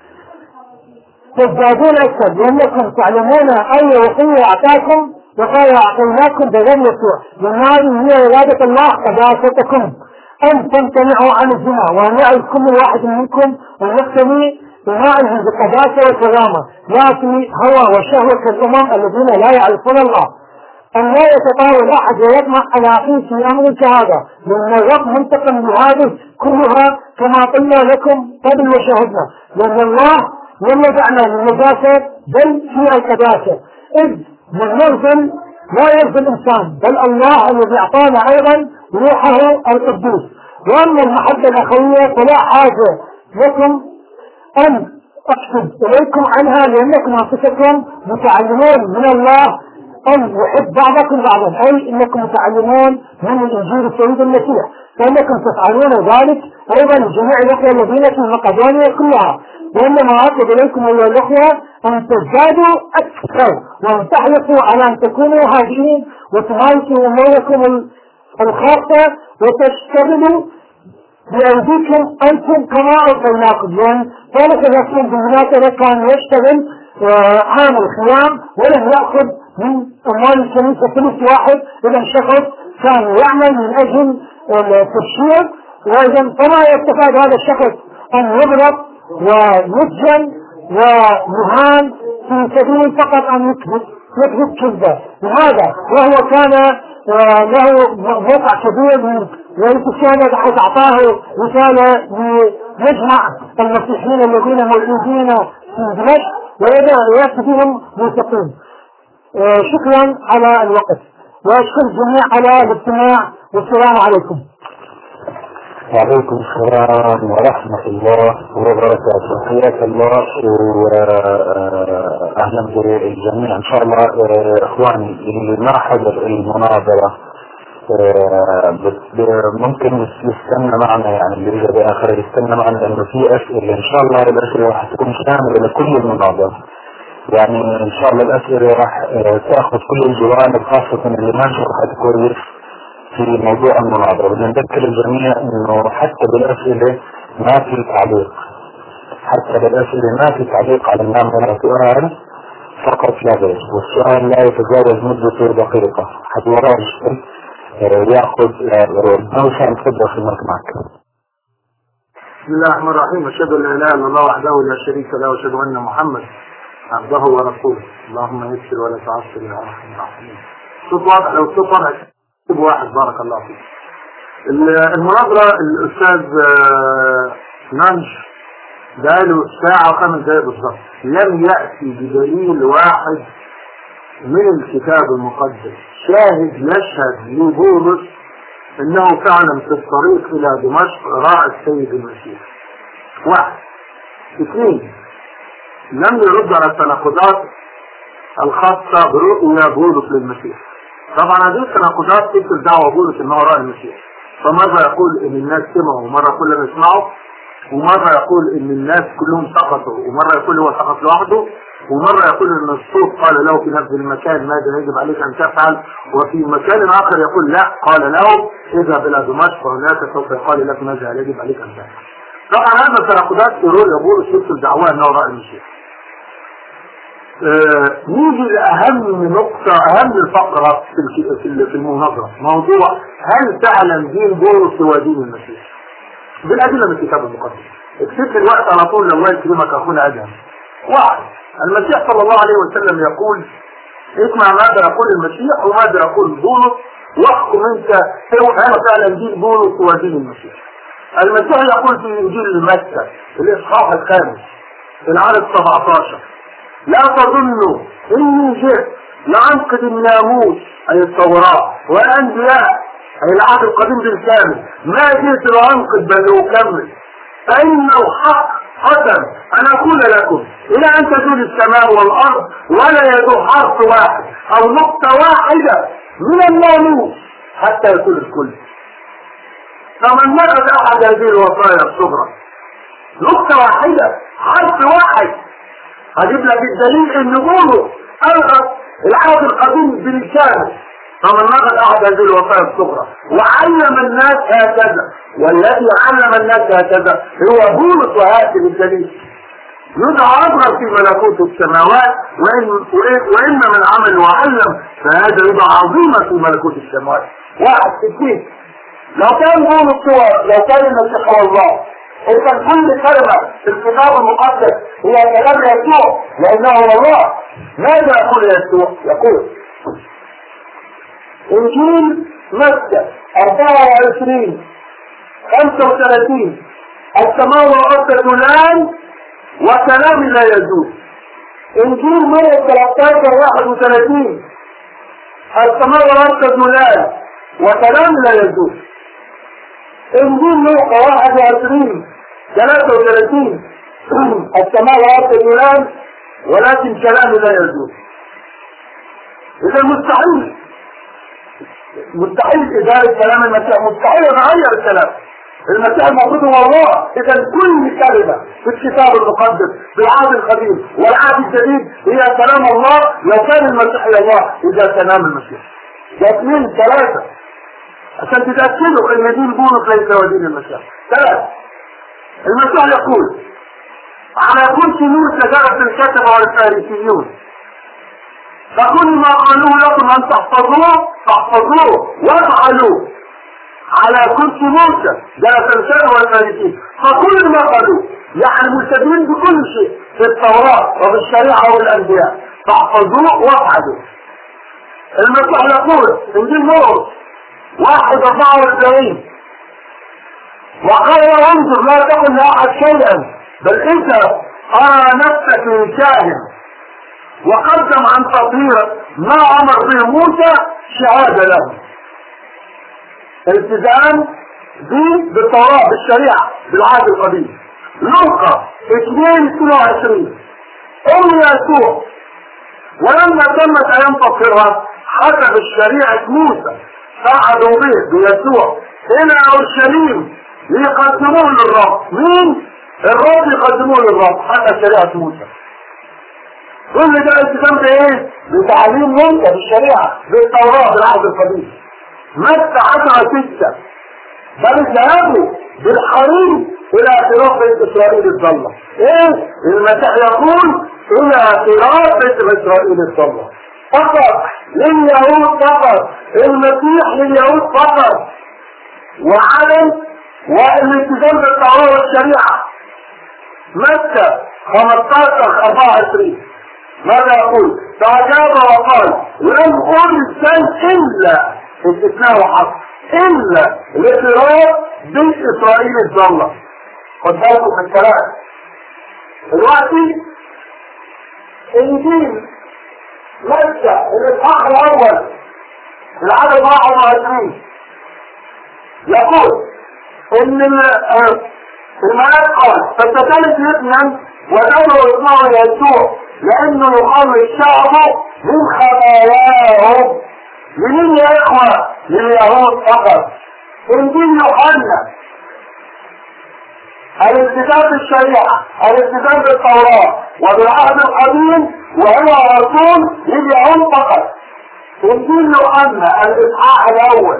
تزدادون أكثر، لأنكم تعلمون أي وصية أعطاكم وقال أعطيناكم بالرب يسوع، لأن هذه هي إرادة الله قداستكم أن تمتنعوا عن الزنا، وأن يعرف كل واحد منكم أن يقتني بماءه بقداسة وكرامة لا في هوى وشهوة كالأمم الذين لا يعرفون الله، أن لا يتطاول أحد ويطمع على أخيه في أمر كهذا، لأن الرب منتقم لهذه كلها كما قلنا لكم قبل وشاهدنا، لأن الله لم يدعنا للنجاسة بل في القداسة، إذ من يرزل لا يرزل الإنسان بل الله الذي أعطانا أيضا روحه القدوس. وأما المحبة الأخوية فلا حاجة لكم أن أكتب إليكم عنها، لأنكم أنفسكم متعلمون من الله أن يحب بعضكم بعضا، أي إنكم متعلمون من الإنجيل السيد المسيح، فإنكم تفعلون ذلك أيضا لجميع الأخوة الذين في مقدونيا كلها. وإنما أطلب إليكم أيها الأخوة أن تزدادوا أكثر وأن تحرصوا على أن تكونوا هادئين وتمارسوا أموركم الخاصة وتشتغلوا بأيديكم أنتم كما أعطيناكم، لأن ثالث الرسول بالمناسبة كان يشتغل عامل خيام ولم يأخذ من أموال الكنيسة فلوس واحد، إذا شخص كان يعمل من أجل التبشير، وإذا فما يستفاد هذا الشخص أن يضرب ويسجن ويهان في سبيل فقط أن يكذب يكذب كذبة. لهذا وهو كان له موقع كبير من والكسانة بحيث أعطاه رسالة ليجمع المسيحيين الذين موجودين في دمشق ويأتي بهم موثقين. شكرا على الوقت وأشكر الجميع على الاستماع والسلام عليكم. وعليكم السلام ورحمة الله وبركاته. حياك الله وأهلا بالجميع إن شاء الله. إخواني اللي ما حضر المناظرة ممكن يستنى معنا، يعني اللي يجي بآخر يستنى معنا لأنه في أسئلة إن شاء الله. الأسئلة راح تكون شاملة لكل المناظرة، يعني إن شاء الله الأسئلة راح تأخذ كل الجوانب خاصة اللي ما شرحت كويس في موضوع المناظرة. بدنا نذكر الجميع إنه حتى بالأسئلة ما في تعليق، حتى بالأسئلة ما في تعليق على النام ولا سؤال فقط لا غير، والسؤال لا يتجاوز مدته دقيقة حتى الراجل يأخذ موسى. نتفضل في المايك معك. بسم الله الرحمن الرحيم. أشهد أن لا إله إلا الله وحده لا شريك له وأشهد أن محمد عبده ورسوله. اللهم يسر ولا تعسر يا أرحم الراحمين. صوت واضح لو صوت واضح. واحد بارك الله فيك. المناظرة الأستاذ نانش بقاله ساعة وخمس دقايق بالظبط لم يأتي بدليل واحد من الكتاب المقدس شاهد يشهد لبولس انه فعلا في الطريق الى دمشق راى السيد المسيح. واحد. اثنين، لم يرد على التناقضات الخاصة برؤية بولس للمسيح. طبعا هذه التناقضات تكتب دعوة بولس ان هو رأى المسيح، فمرة يقول ان الناس سمعوا ومرة يقول لم يسمعوا، ومرة يقول ان الناس كلهم سقطوا ومرة يقول هو سقط لوحده، ومرة يقول ان الصوت قال له في نفس المكان ماذا يجب عليك ان تفعل، وفي مكان اخر يقول لا قال له اذهب الى دمشق وهناك سوف يقال لك ماذا يجب عليك ان تفعل. طبعا هذا التناقضات في رؤية بولس يكتب دعوة انه رأى المسيح. آه نيجي لأهم نقطة، أهم فقرة في في المناظرة، موضوع هل فعلا دين بولس هو دين المسيح؟ بالأدلة من الكتاب المقدس. اكتبت الوقت على طول الله يكرمك أخونا أدهم. واحد، المسيح صلى الله عليه وسلم يقول اسمع ماذا يقول المسيح وماذا يقول بولس واحكم أنت هل فعلا دين بولس هو دين المسيح. المسيح يقول في إنجيل متى الإصحاح الخامس العدد سبعة عشر لا تظنوا إني جئت لأنقض الناموس أي التوراة والأنبياء أي العهد القديم بالكامل، ما جئت لأنقض بل لأكمل، فإنه حق حسن أن أقول لكم إلى أن تزول السماء والأرض ولا يزول حرف واحد أو نقطة واحدة من الناموس حتى يكون الكل. فمن نقض أحد هذه الوصايا الصغرى نقطة واحدة حرف واحد، هجيب لك الدليل ان بولس الغى العهد القديم بالكامل. فمن نقض احد هذه الوصايا الصغرى وعلم الناس هكذا، والذي علم الناس هكذا هو بولس، وهاتف الدليل يدعى اصغر في ملكوت السماوات وان وان من عمل وعلم فهذا يدعى عظيما في ملكوت السماوات. واحد ستين. لو كان بولس هو لو كان المسيح هو الله إذا كل كلمة في الكتاب المقدس هي كلام يسوع لأنه هو الله. ماذا يقول يسوع؟ يقول إنجيل متى أربعة وعشرين خمسة وثلاثين السماء والأرض تزولان وكلامي لا يزول. إنجيل مرقس ثلاثة عشر واحد وثلاثين السماء والأرض تزولان وكلامي لا يزول. إنجيل لوقا واحد وعشرين ثلاثة وثلاثين السماء والأرض تزولان ولكن كلامي لا يزول. إذا مستحيل مستحيل إدارة كلام المسيح، مستحيل نغير الكلام. المسيح الموجود هو الله. إذا كل كلمة في الكتاب المقدس في العهد القديم والعهد الجديد هي كلام الله. لو كان المسيح الله إذا كلام المسيح. ده اثنين ثلاثة عشان تتأكدوا ان دين بولس ليس هو دين المسيح. ثلاثة، المسيح يقول على كرسي موسى جلس الكتبة والفارسيون فكل ما قالوه لكم ان تحفظوه فاحفظوه وافعلوه. على كرسي موسى جلس الكتبة والفارسيين فكل ما قالوه يعني ملتزمين بكل شيء في التوراة وفي الشريعة والانبياء فاحفظوه وافعلوه. المسيح يقول انجيل مرقس واحد أربعة واربعين وقال انظر لا تقل لأحد شيئا بل انت ارى نفسك من كاهن، وقدم عن تطهيرك ما امر به موسى شهادة له. التزام بالتوراة بالشريعة بالعهد القديم. لوقا اثنين اثنين وعشرين ام يسوع ولما تمت ايام تطهيرها حسب الشريعة موسى صعدوا به بيسوع الى اورشليم ليقدموه للرب. مين؟ الرب يقدموه للرب حتى شريعة موسى. كل ده التزام بايه؟ بتعليم موسى بالشريعة بالتوراة بالعهد القديم. متى عشرة ستة بل ذهبوا بالحريم الى اعتراف بيت اسرائيل الضالة. ايه؟ المسيح يقول الى اعتراف بيت اسرائيل الضالة فقط لليهود فقط، المسيح لليهود فقط، وعلم والالتزام بالتوراة والشريعة. متى خمسة عشر أربعة وعشرين ماذا يقول؟ فأجاب وقال لم أرسل إلا استثناء وحق الا الاقرار باسرائيل الظلة. خد بالكم من الكلام دلوقتي. انجيل مكة الاصحاح الاول العدد واحد وعشرين يقول ان الملاك قال فاستكلت اثنين ودعوا اسمه يسوع لانه يخلص شعبه من خطاياهم. منين يا اخوة؟ لليهود فقط. انجيل يوحنا الالتزام بالشريعة، الالتزام بالتوراة وبالعهد القديم وهو رسول لليهود فقط. انجيل يوحنا الاصحاح الاول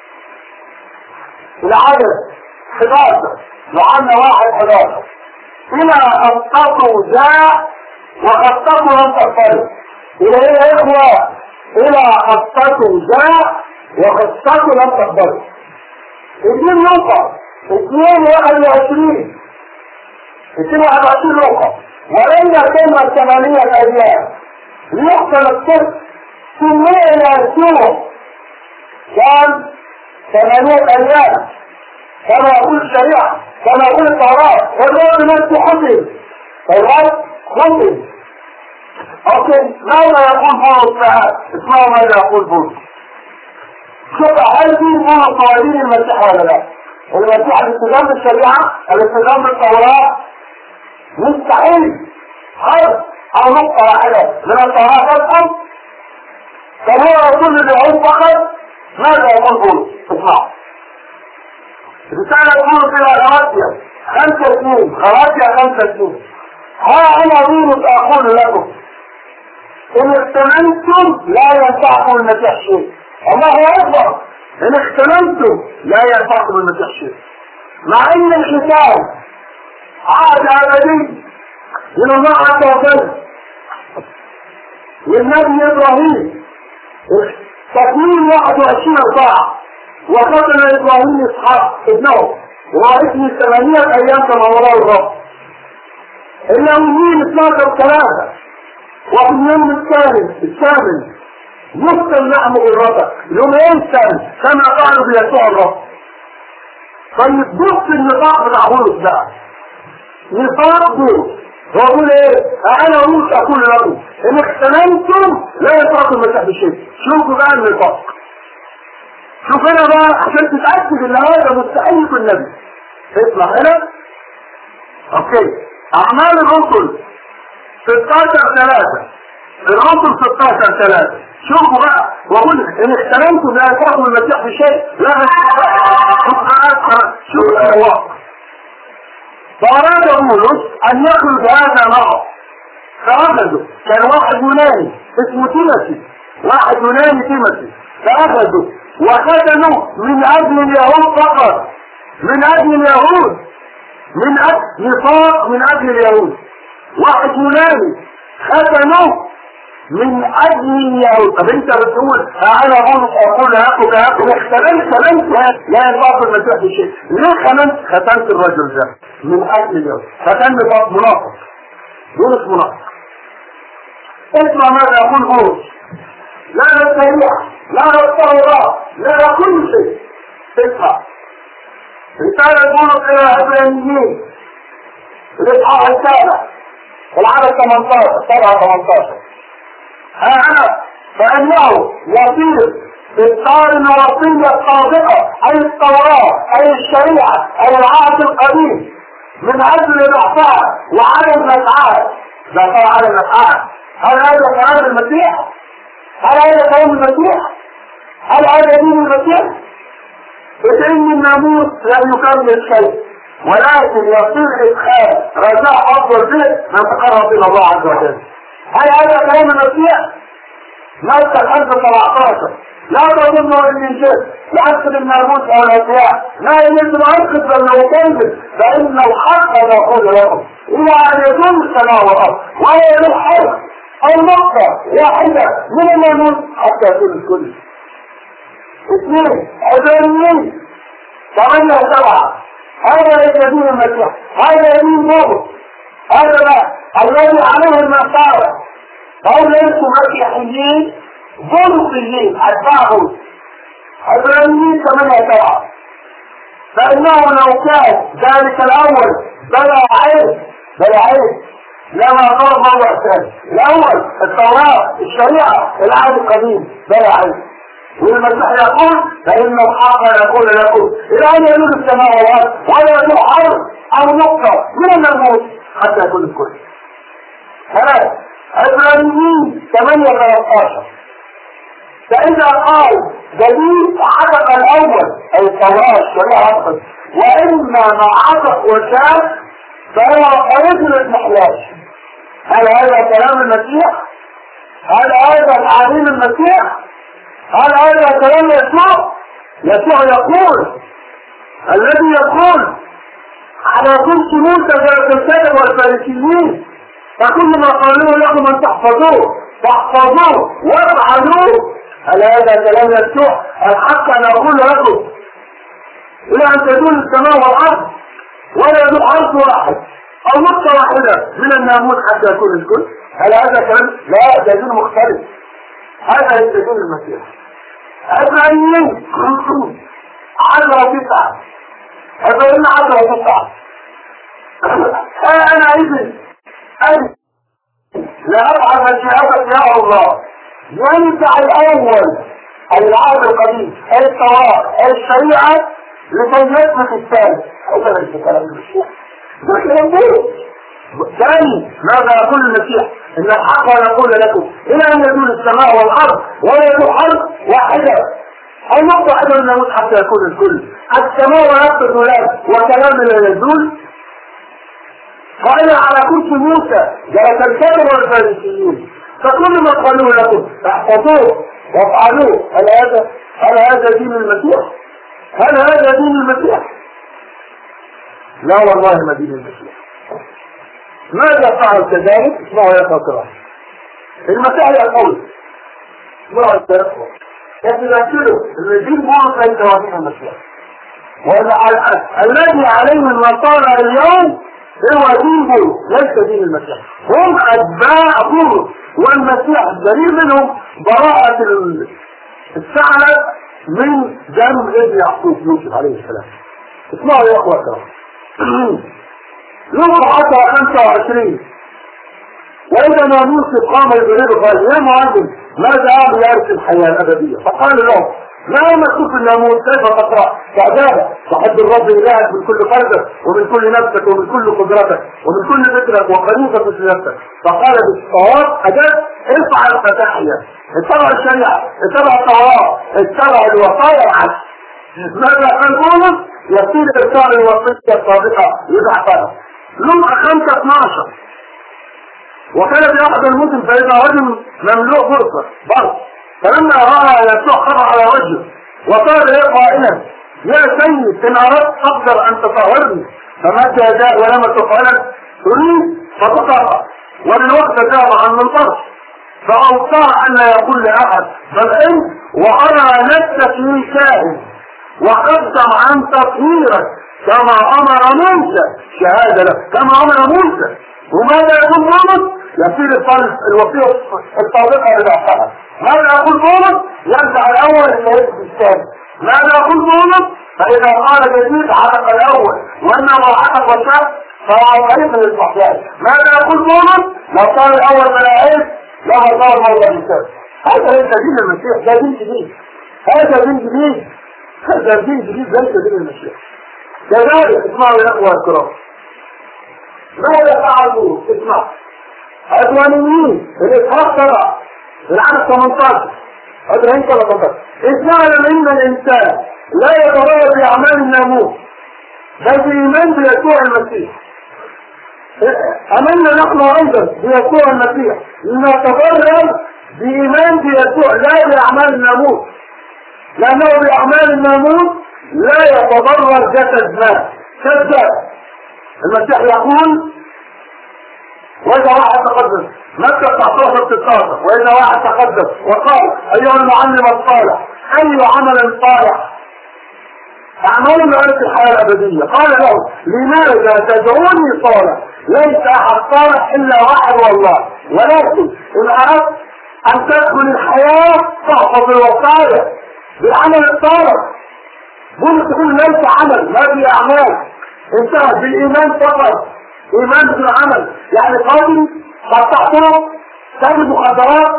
العدد احد عشر يوحنا واحد احد عشر الى خطته جاء وخطته لم تقبله. الى ايه يا اخوة؟ الى خطته جاء وخطته لم تقبله. انجيل لوقا اثنين واحد وعشرين اثنين واحد وعشرين لوقا ولن يتم ثمانية ايام ليحصل الصدق ثم الى يسوع كان ثمانية ايام كما يقول الشريعة كما يقول التوراة والرب نفسه حفظ الرب حفظ. اوكي ماذا يقول بولس تعالى؟ اسمعوا ماذا يقول بولس. شوف هل في بولس قوانين المسيح ولا لا؟ المسيح الالتزام بالشريعة الالتزام بالتوراة مستحيل حرف او نقطة واحدة من التوراة تفهم. فهو يقول لليهود فقط. ماذا يقول بولس؟ اسمعوا رسالة بولس الى غلاطيا خمسة اثنين غلاطيا خمسة اثنين ها انا بولس اقول لكم ان اختمنتم لا ينفعكم المسيح شيء. الله اكبر. ان اختمنتم لا ينفعكم المسيح شيء مع ان الختام عهد ابدي من الله عز وجل والنبي ابراهيم تكوين واحد وعشرين ساعة وقتل ابراهيم اسحاق ابنه وابن ثمانية ايام كما وراه الرب. اللاويين اثناشر ثلاثة وفي اليوم الثامن الثامن يقتل لحمه بالربع. يوم ايه الثامن كما قالوا بيسوع الرب. طيب بص النطاق بتاع بولس ده نطاق بولس وأقول ايه؟ انا بولس اقول لكم ان اختننتم لا ينفعكم المسيح بشيء. شوفوا بقى النطاق. شوف هنا بقى عشان تتأكد ان هذا مستحيل في النبي. اسمع هنا. اوكي اعمال الرسل ستاشر ثلاثة الرسل ستاشر ثلاثة شوفوا بقى واقول ان اختننتم لا ينفعكم المسيح بشيء. لا شوفوا الواقع. فأراد بولس أن يخرج هذا معه فأخذوا. كان واحد يوناني اسمه تيموثي واحد يوناني تيموثي فأخذوا وختنوا من أجل اليهود فقط. من أجل اليهود من أجل نفاق من أجل اليهود. واحد يوناني ختنوا من أجل اليهود. طب أنت بتقول أنا بولس أقول هاكو هاكو اختننت خلنت لا ينفع المسيح بشيء. ليه خلنت؟ ختنت الرجل ده من أجل اليهود. ختنت منافق. بولس منافق. اسمع ماذا يقول بولس. لا للشريعة لا للتوراة لا لكل شيء. اسمع رسالة بولس إلى العبرانيين الإصحاح السابع العدد ثمانية عشر سبعة ثمانية عشر ها أنا فإنه يصير بالدار الوصية الصادقة أي التوراة أي الشريعة أي العهد القديم من أجل الإحسان وعدم الأفعال. لا ترى عدم الأفعال. هل هذا كلام المسيح؟ هل هذا كلام المسيح؟ هل هذا دين المسيح؟ فإن الناموس لم يكمل شيء ولكن يصير إدخال رجاء أفضل به من تقرب إلى الله عز وجل. هل هذا كلام المسيح؟ متى خمسة سبعة عشر لا تظنوا ان الجد يعقد الناموس او الاشياء لا يجب ان يعقد بل لو كمل فان الحق نقول لهم الى ان يدوم السماء والارض ولا يلحق او نقطه واحده من الناموس حتى يكون الكل. اثنين عبرانيين ثمانية سبعة هذا ليس دين المسيح هذا دين بولس. هذا بقى الذي عليه النصارى هؤلاء ليسوا مسيحيين بولسيين اتباعهم عبرانيين ثمانية سبعة. فإنه لو كان ذلك الأول بلا عيب بلا عيب لما قال موضع ثاني. الأول التوراة الشريعة العهد القديم بلا عيب. والمسيح يقول فإن الحق يقول لكم إلى أن يلوذ السماء والأرض ولا يلوذ حرف أو نقطة من الناموس حتى يكون الكل. ثلاث عبرانيين ثمانية ثلاثة. فإذا قال دليل عتق الأول أي التوراة الشريعة وإما ما عتق وشاف فهو رجل المحلاش. هل هذا كلام المسيح؟ هل هذا تعليم المسيح؟ هل هذا كلام يسوع؟ يسوع يقول الذي يقول على كل موسى جاءت الكتب والفارسيين فكل ما قالوه لكم أن تحفظوه تحفظوه وافعلوه. هل هذا كلام يسوع؟ الحق أن أقول لكم إلى أن تزول السماء والأرض ولا يزول حرف واحد أو نقطة واحدة من الناموس حتى يكون الكل. هل هذا كلام؟ لا، ده دين مختلف. هذا هو دين المسيح. عبرانيين عشرة تسعة عبرانيين عشرة تسعة. أنا إذن أنا لأبعث مشيئتك يا الله ينفع الأول العهد القديم التوراة الشريعة لكي يثبت الثاني. هذا ليس كلام المسيح. ثاني ماذا يقول المسيح؟ إن الحق يقول لكم إلى أن يزول السماء والأرض ولا يزول حرف واحدة أو نقطة واحدة من الناموس حتى يكون الكل. السماء والأرض يزولان وكلام لا يزول. قال على كرسي موسى جلس الكتب والفارسيين فكل ما قالوه لكم احفظوه وافعلوه. هل هذا هل هذا دين المسيح؟ هل هذا دين المسيح؟ لا والله ما دين المسيح. ماذا فعل كذلك؟ اسمعوا يا فاطرة. المسيح يقول اسمعوا يا فاطرة يتذكروا ان دين موسى ليس هو دين المسيح. الذي عليه النصارى اليوم هو دينه ليس دين المسيح. هم اتباع بولس والمسيح دليل منهم براءة الثعلب من دم ابن يعقوب يوسف عليه السلام. اسمعوا يا اخوة لغة عشرة خمسة وعشرين. وإذا ما يوسف قام يضربه قال يا معلم ماذا أعمل يعرف الحياة الأبدية؟ فقال له ما مكتوب في الناموس كيف تقرأ؟ فأجاب تحب الرب إلهك من كل قلبك ومن كل نفسك ومن كل قدرتك ومن كل فكرك وقريبك مثل نفسك. فقال بالصواب أجاب افعل فتحيا. اتبع الشريعة اتبع التوراة اتبع الوصايا العشر. ماذا قال بولس؟ يصير إرسال الوصية الصادقة يضع لغة خمسة اثناشر. وكان في أحد المسلم فإذا رجل مملوء فرصة برض فلما رأى يسوع خضع على وجهه وقال له قائلا يا سيد إن أردت تقدر أن تطهرني فمتى جاء ولم تفعل تريد فتطهر وللوقت جاء عن منطرش فأوصى أن لا يقول لأحد بل أنت وأرى نفسك من كاهن وقدم عن تطهيرك كما أمر موسى شهادة لك كما أمر موسى. وماذا يقول بولس؟ يصير الوصية الصادقة للأحد. ماذا يقول بولس؟ يرجع الأول إلى يجب الثاني. ماذا يقول بولس؟ فإذا قال جديد عتق الأول وإنما عتق وشاف فهو قريب للصحيان. ماذا يقول بولس؟ لو كان الأول ملاعب لما صار موضع الثاني. هذا ليس دين المسيح، ده دين جديد. هذا دين جديد. هذا دين جديد ليس دين المسيح. كذلك اسمعوا يا أخوة الكرام. ماذا فعلوا؟ اسمع عدوانيين الإسحاق ترى العدد ثمانية عشر عدوانيين ثمانية عشر. اسمع لما إن الإنسان لا يتغير بأعمال الناموس بل بإيمان بيسوع المسيح. أمنا نحن أيضا بيسوع المسيح لنتغير بإيمان بيسوع لا بأعمال الناموس لأنه بأعمال الناموس لا يتضرر جسد ما كذب. المسيح يقول وإذا واحد تقدم مكة تحتوها ستاشر وإذا واحد تقدم وقال أيها المعلم الصالح أي عمل صالح أعمال لأنت الحياة الأبدية. قال له لماذا تدعوني صالح؟ ليس أحد صالح إلا واحد والله ولكن إن أردت أن تدخل الحياة فاحفظ الوصايا بالعمل الصالح. ممكن تقول ليس عمل، ما في اعمال، انتهت بالايمان فقط، ايمان بالعمل. يعني قاضي قطعته تاجر مخدرات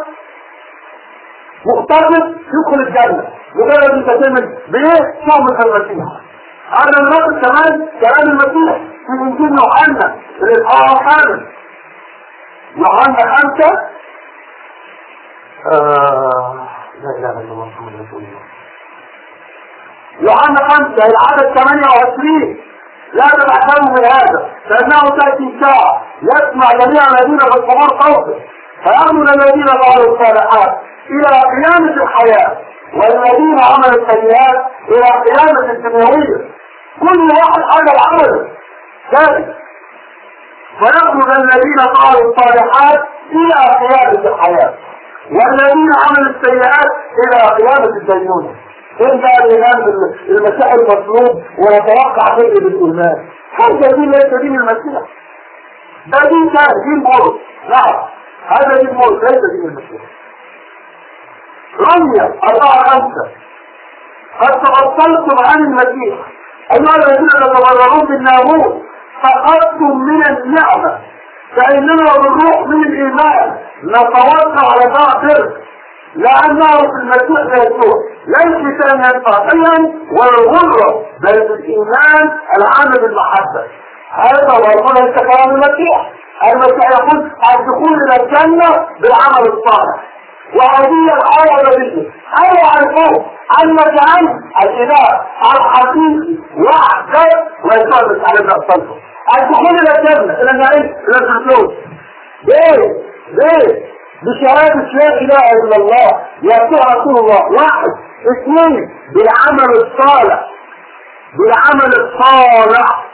مختلف يدخل الجنه مجرد انت تعمل بايه؟ صوم المسيح. هذا النص كمان كلام المسيح في انجيل يوحنا الاصحاح الخامس، يوحنا خمسه آه... لا اله الا الله محمد رسول الله. يوحنا خمسه العدد ثمانية وعشرين، لا تتعلموا من هذا فانه تاتي ساعه يسمع جميع الذين في القبور صوته فيأمن الذين فعلوا الصالحات الى قيامه الحياه والذين عملوا السيئات الى قيامه الدنيويه. كل واحد عمل عمله ذلك فيخرج الذين فعلوا الصالحات الى قيامه الحياه والذين عملوا السيئات الى قيامه الدينونه. فين بقى الايمان بالمسيح المطلوب ونتوقع فيه بالايمان؟ هذا دين ليس دين المسيح، ده دين ثاني، دين بولس. نعم هذا دين بولس ليس دين المسيح. رمية أربعة خمسة قد تبطلتم عن المسيح أيها الذين تتبررون بالناموس فقدتم من النعمة فإننا بالروح من الإيمان نتوقع على ضعف لأنه في المسيح يسوع ليس كان يدفع شيئا والغرة بل بالإيمان العامل بالمحبة. هذا هو يقول انت كلام المسيح. المسيح يقول الدخول إلى الجنة بالعمل الصالح، وهذه الآية الذي أنا يعرفون أنك أنت الإله الحقيقي وحدك ويسوع على الأصل. الدخول إلى الجنة إلى النعيم إلى الفردوس ليه؟ ليه؟ بشهادة لا إله إلا الله يسوع رسول الله. واحد اثنين بالعمل الصالح، بالعمل الصالح.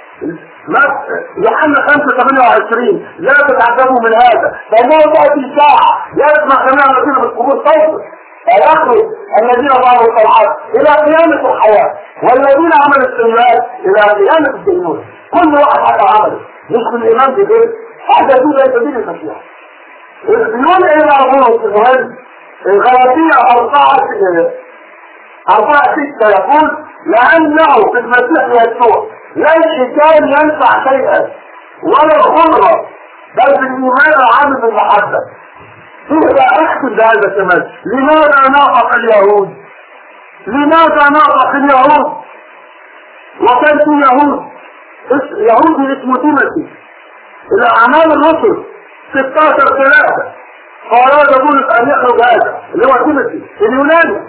يوحنا خمسة ثمانية وعشرين لا تتعجبوا من هذا فإنه تأتي ساعة يسمع جميع الذين في القبور صوته فيخرج الذين ظهروا الصالحات إلى قيامة الحياة والذين عملوا السيئات إلى قيامة الدينونة. كل واحد حتى عمله مش بالإيمان بغير. هذا دين ليس دين المسيح. يقول إيه الأربعة المهم الغلاطية أربعة أربعة ستة يقول لأنه في المسيح يسوع ليس كان ينفع شيئا ولا الخضرة بل بالإيمان العامل بالمحبة. إذا أحكم بهذا كمان لماذا نافق اليهود؟ لماذا نافق اليهود؟ وكان في يهود يهود اسمه تيموثي إلى أعمال الرسل ستاشر ثلاثة فأراد بولس أن يخرج هذا اللي هو تيموثي اليوناني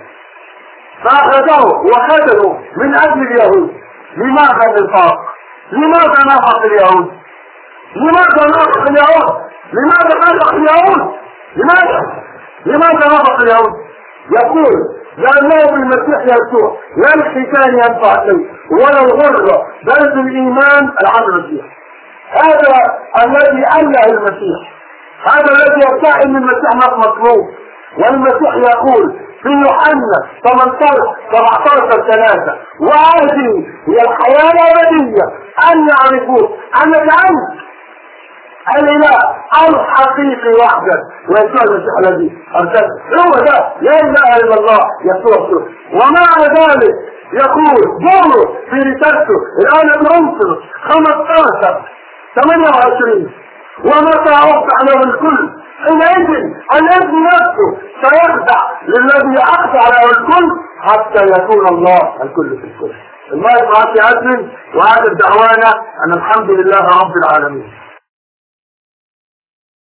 فأخذه وخذه من أجل اليهود. لماذا النفاق؟ لماذا نافق اليهود؟ لماذا نافق اليهود؟ لماذا نافق اليهود؟ لماذا؟ لماذا نافق اليهود؟ يقول لأنه بالمسيح يسوع لا الختان ينفع شيء ولا الغرة بل بالإيمان العمل المسيح. هذا الذي أله المسيح، هذا الذي يدعي أن المسيح مطلوب. والمسيح يقول في يوحنا ثمانية عشر سبعة عشر ثلاثة وهذه هي الحياة الأبدية أن يعرفون أنك أنت الإله الحقيقي وحدك ويسوع المسيح الذي أرسله. هو ده لا إله إلا الله يسوع يسوع. ومع ذلك يقول بولس في رسالته الآن العنصر خمسة عشر ثمانية وعشرين ومتى أخضع له الكل حينئذ الذي نفسه سيخضع للذي أخضع له الكل حتى يكون الله الكل في الكل. الله يبارك في عزم وهذا الدعوانا أن الحمد لله رب العالمين.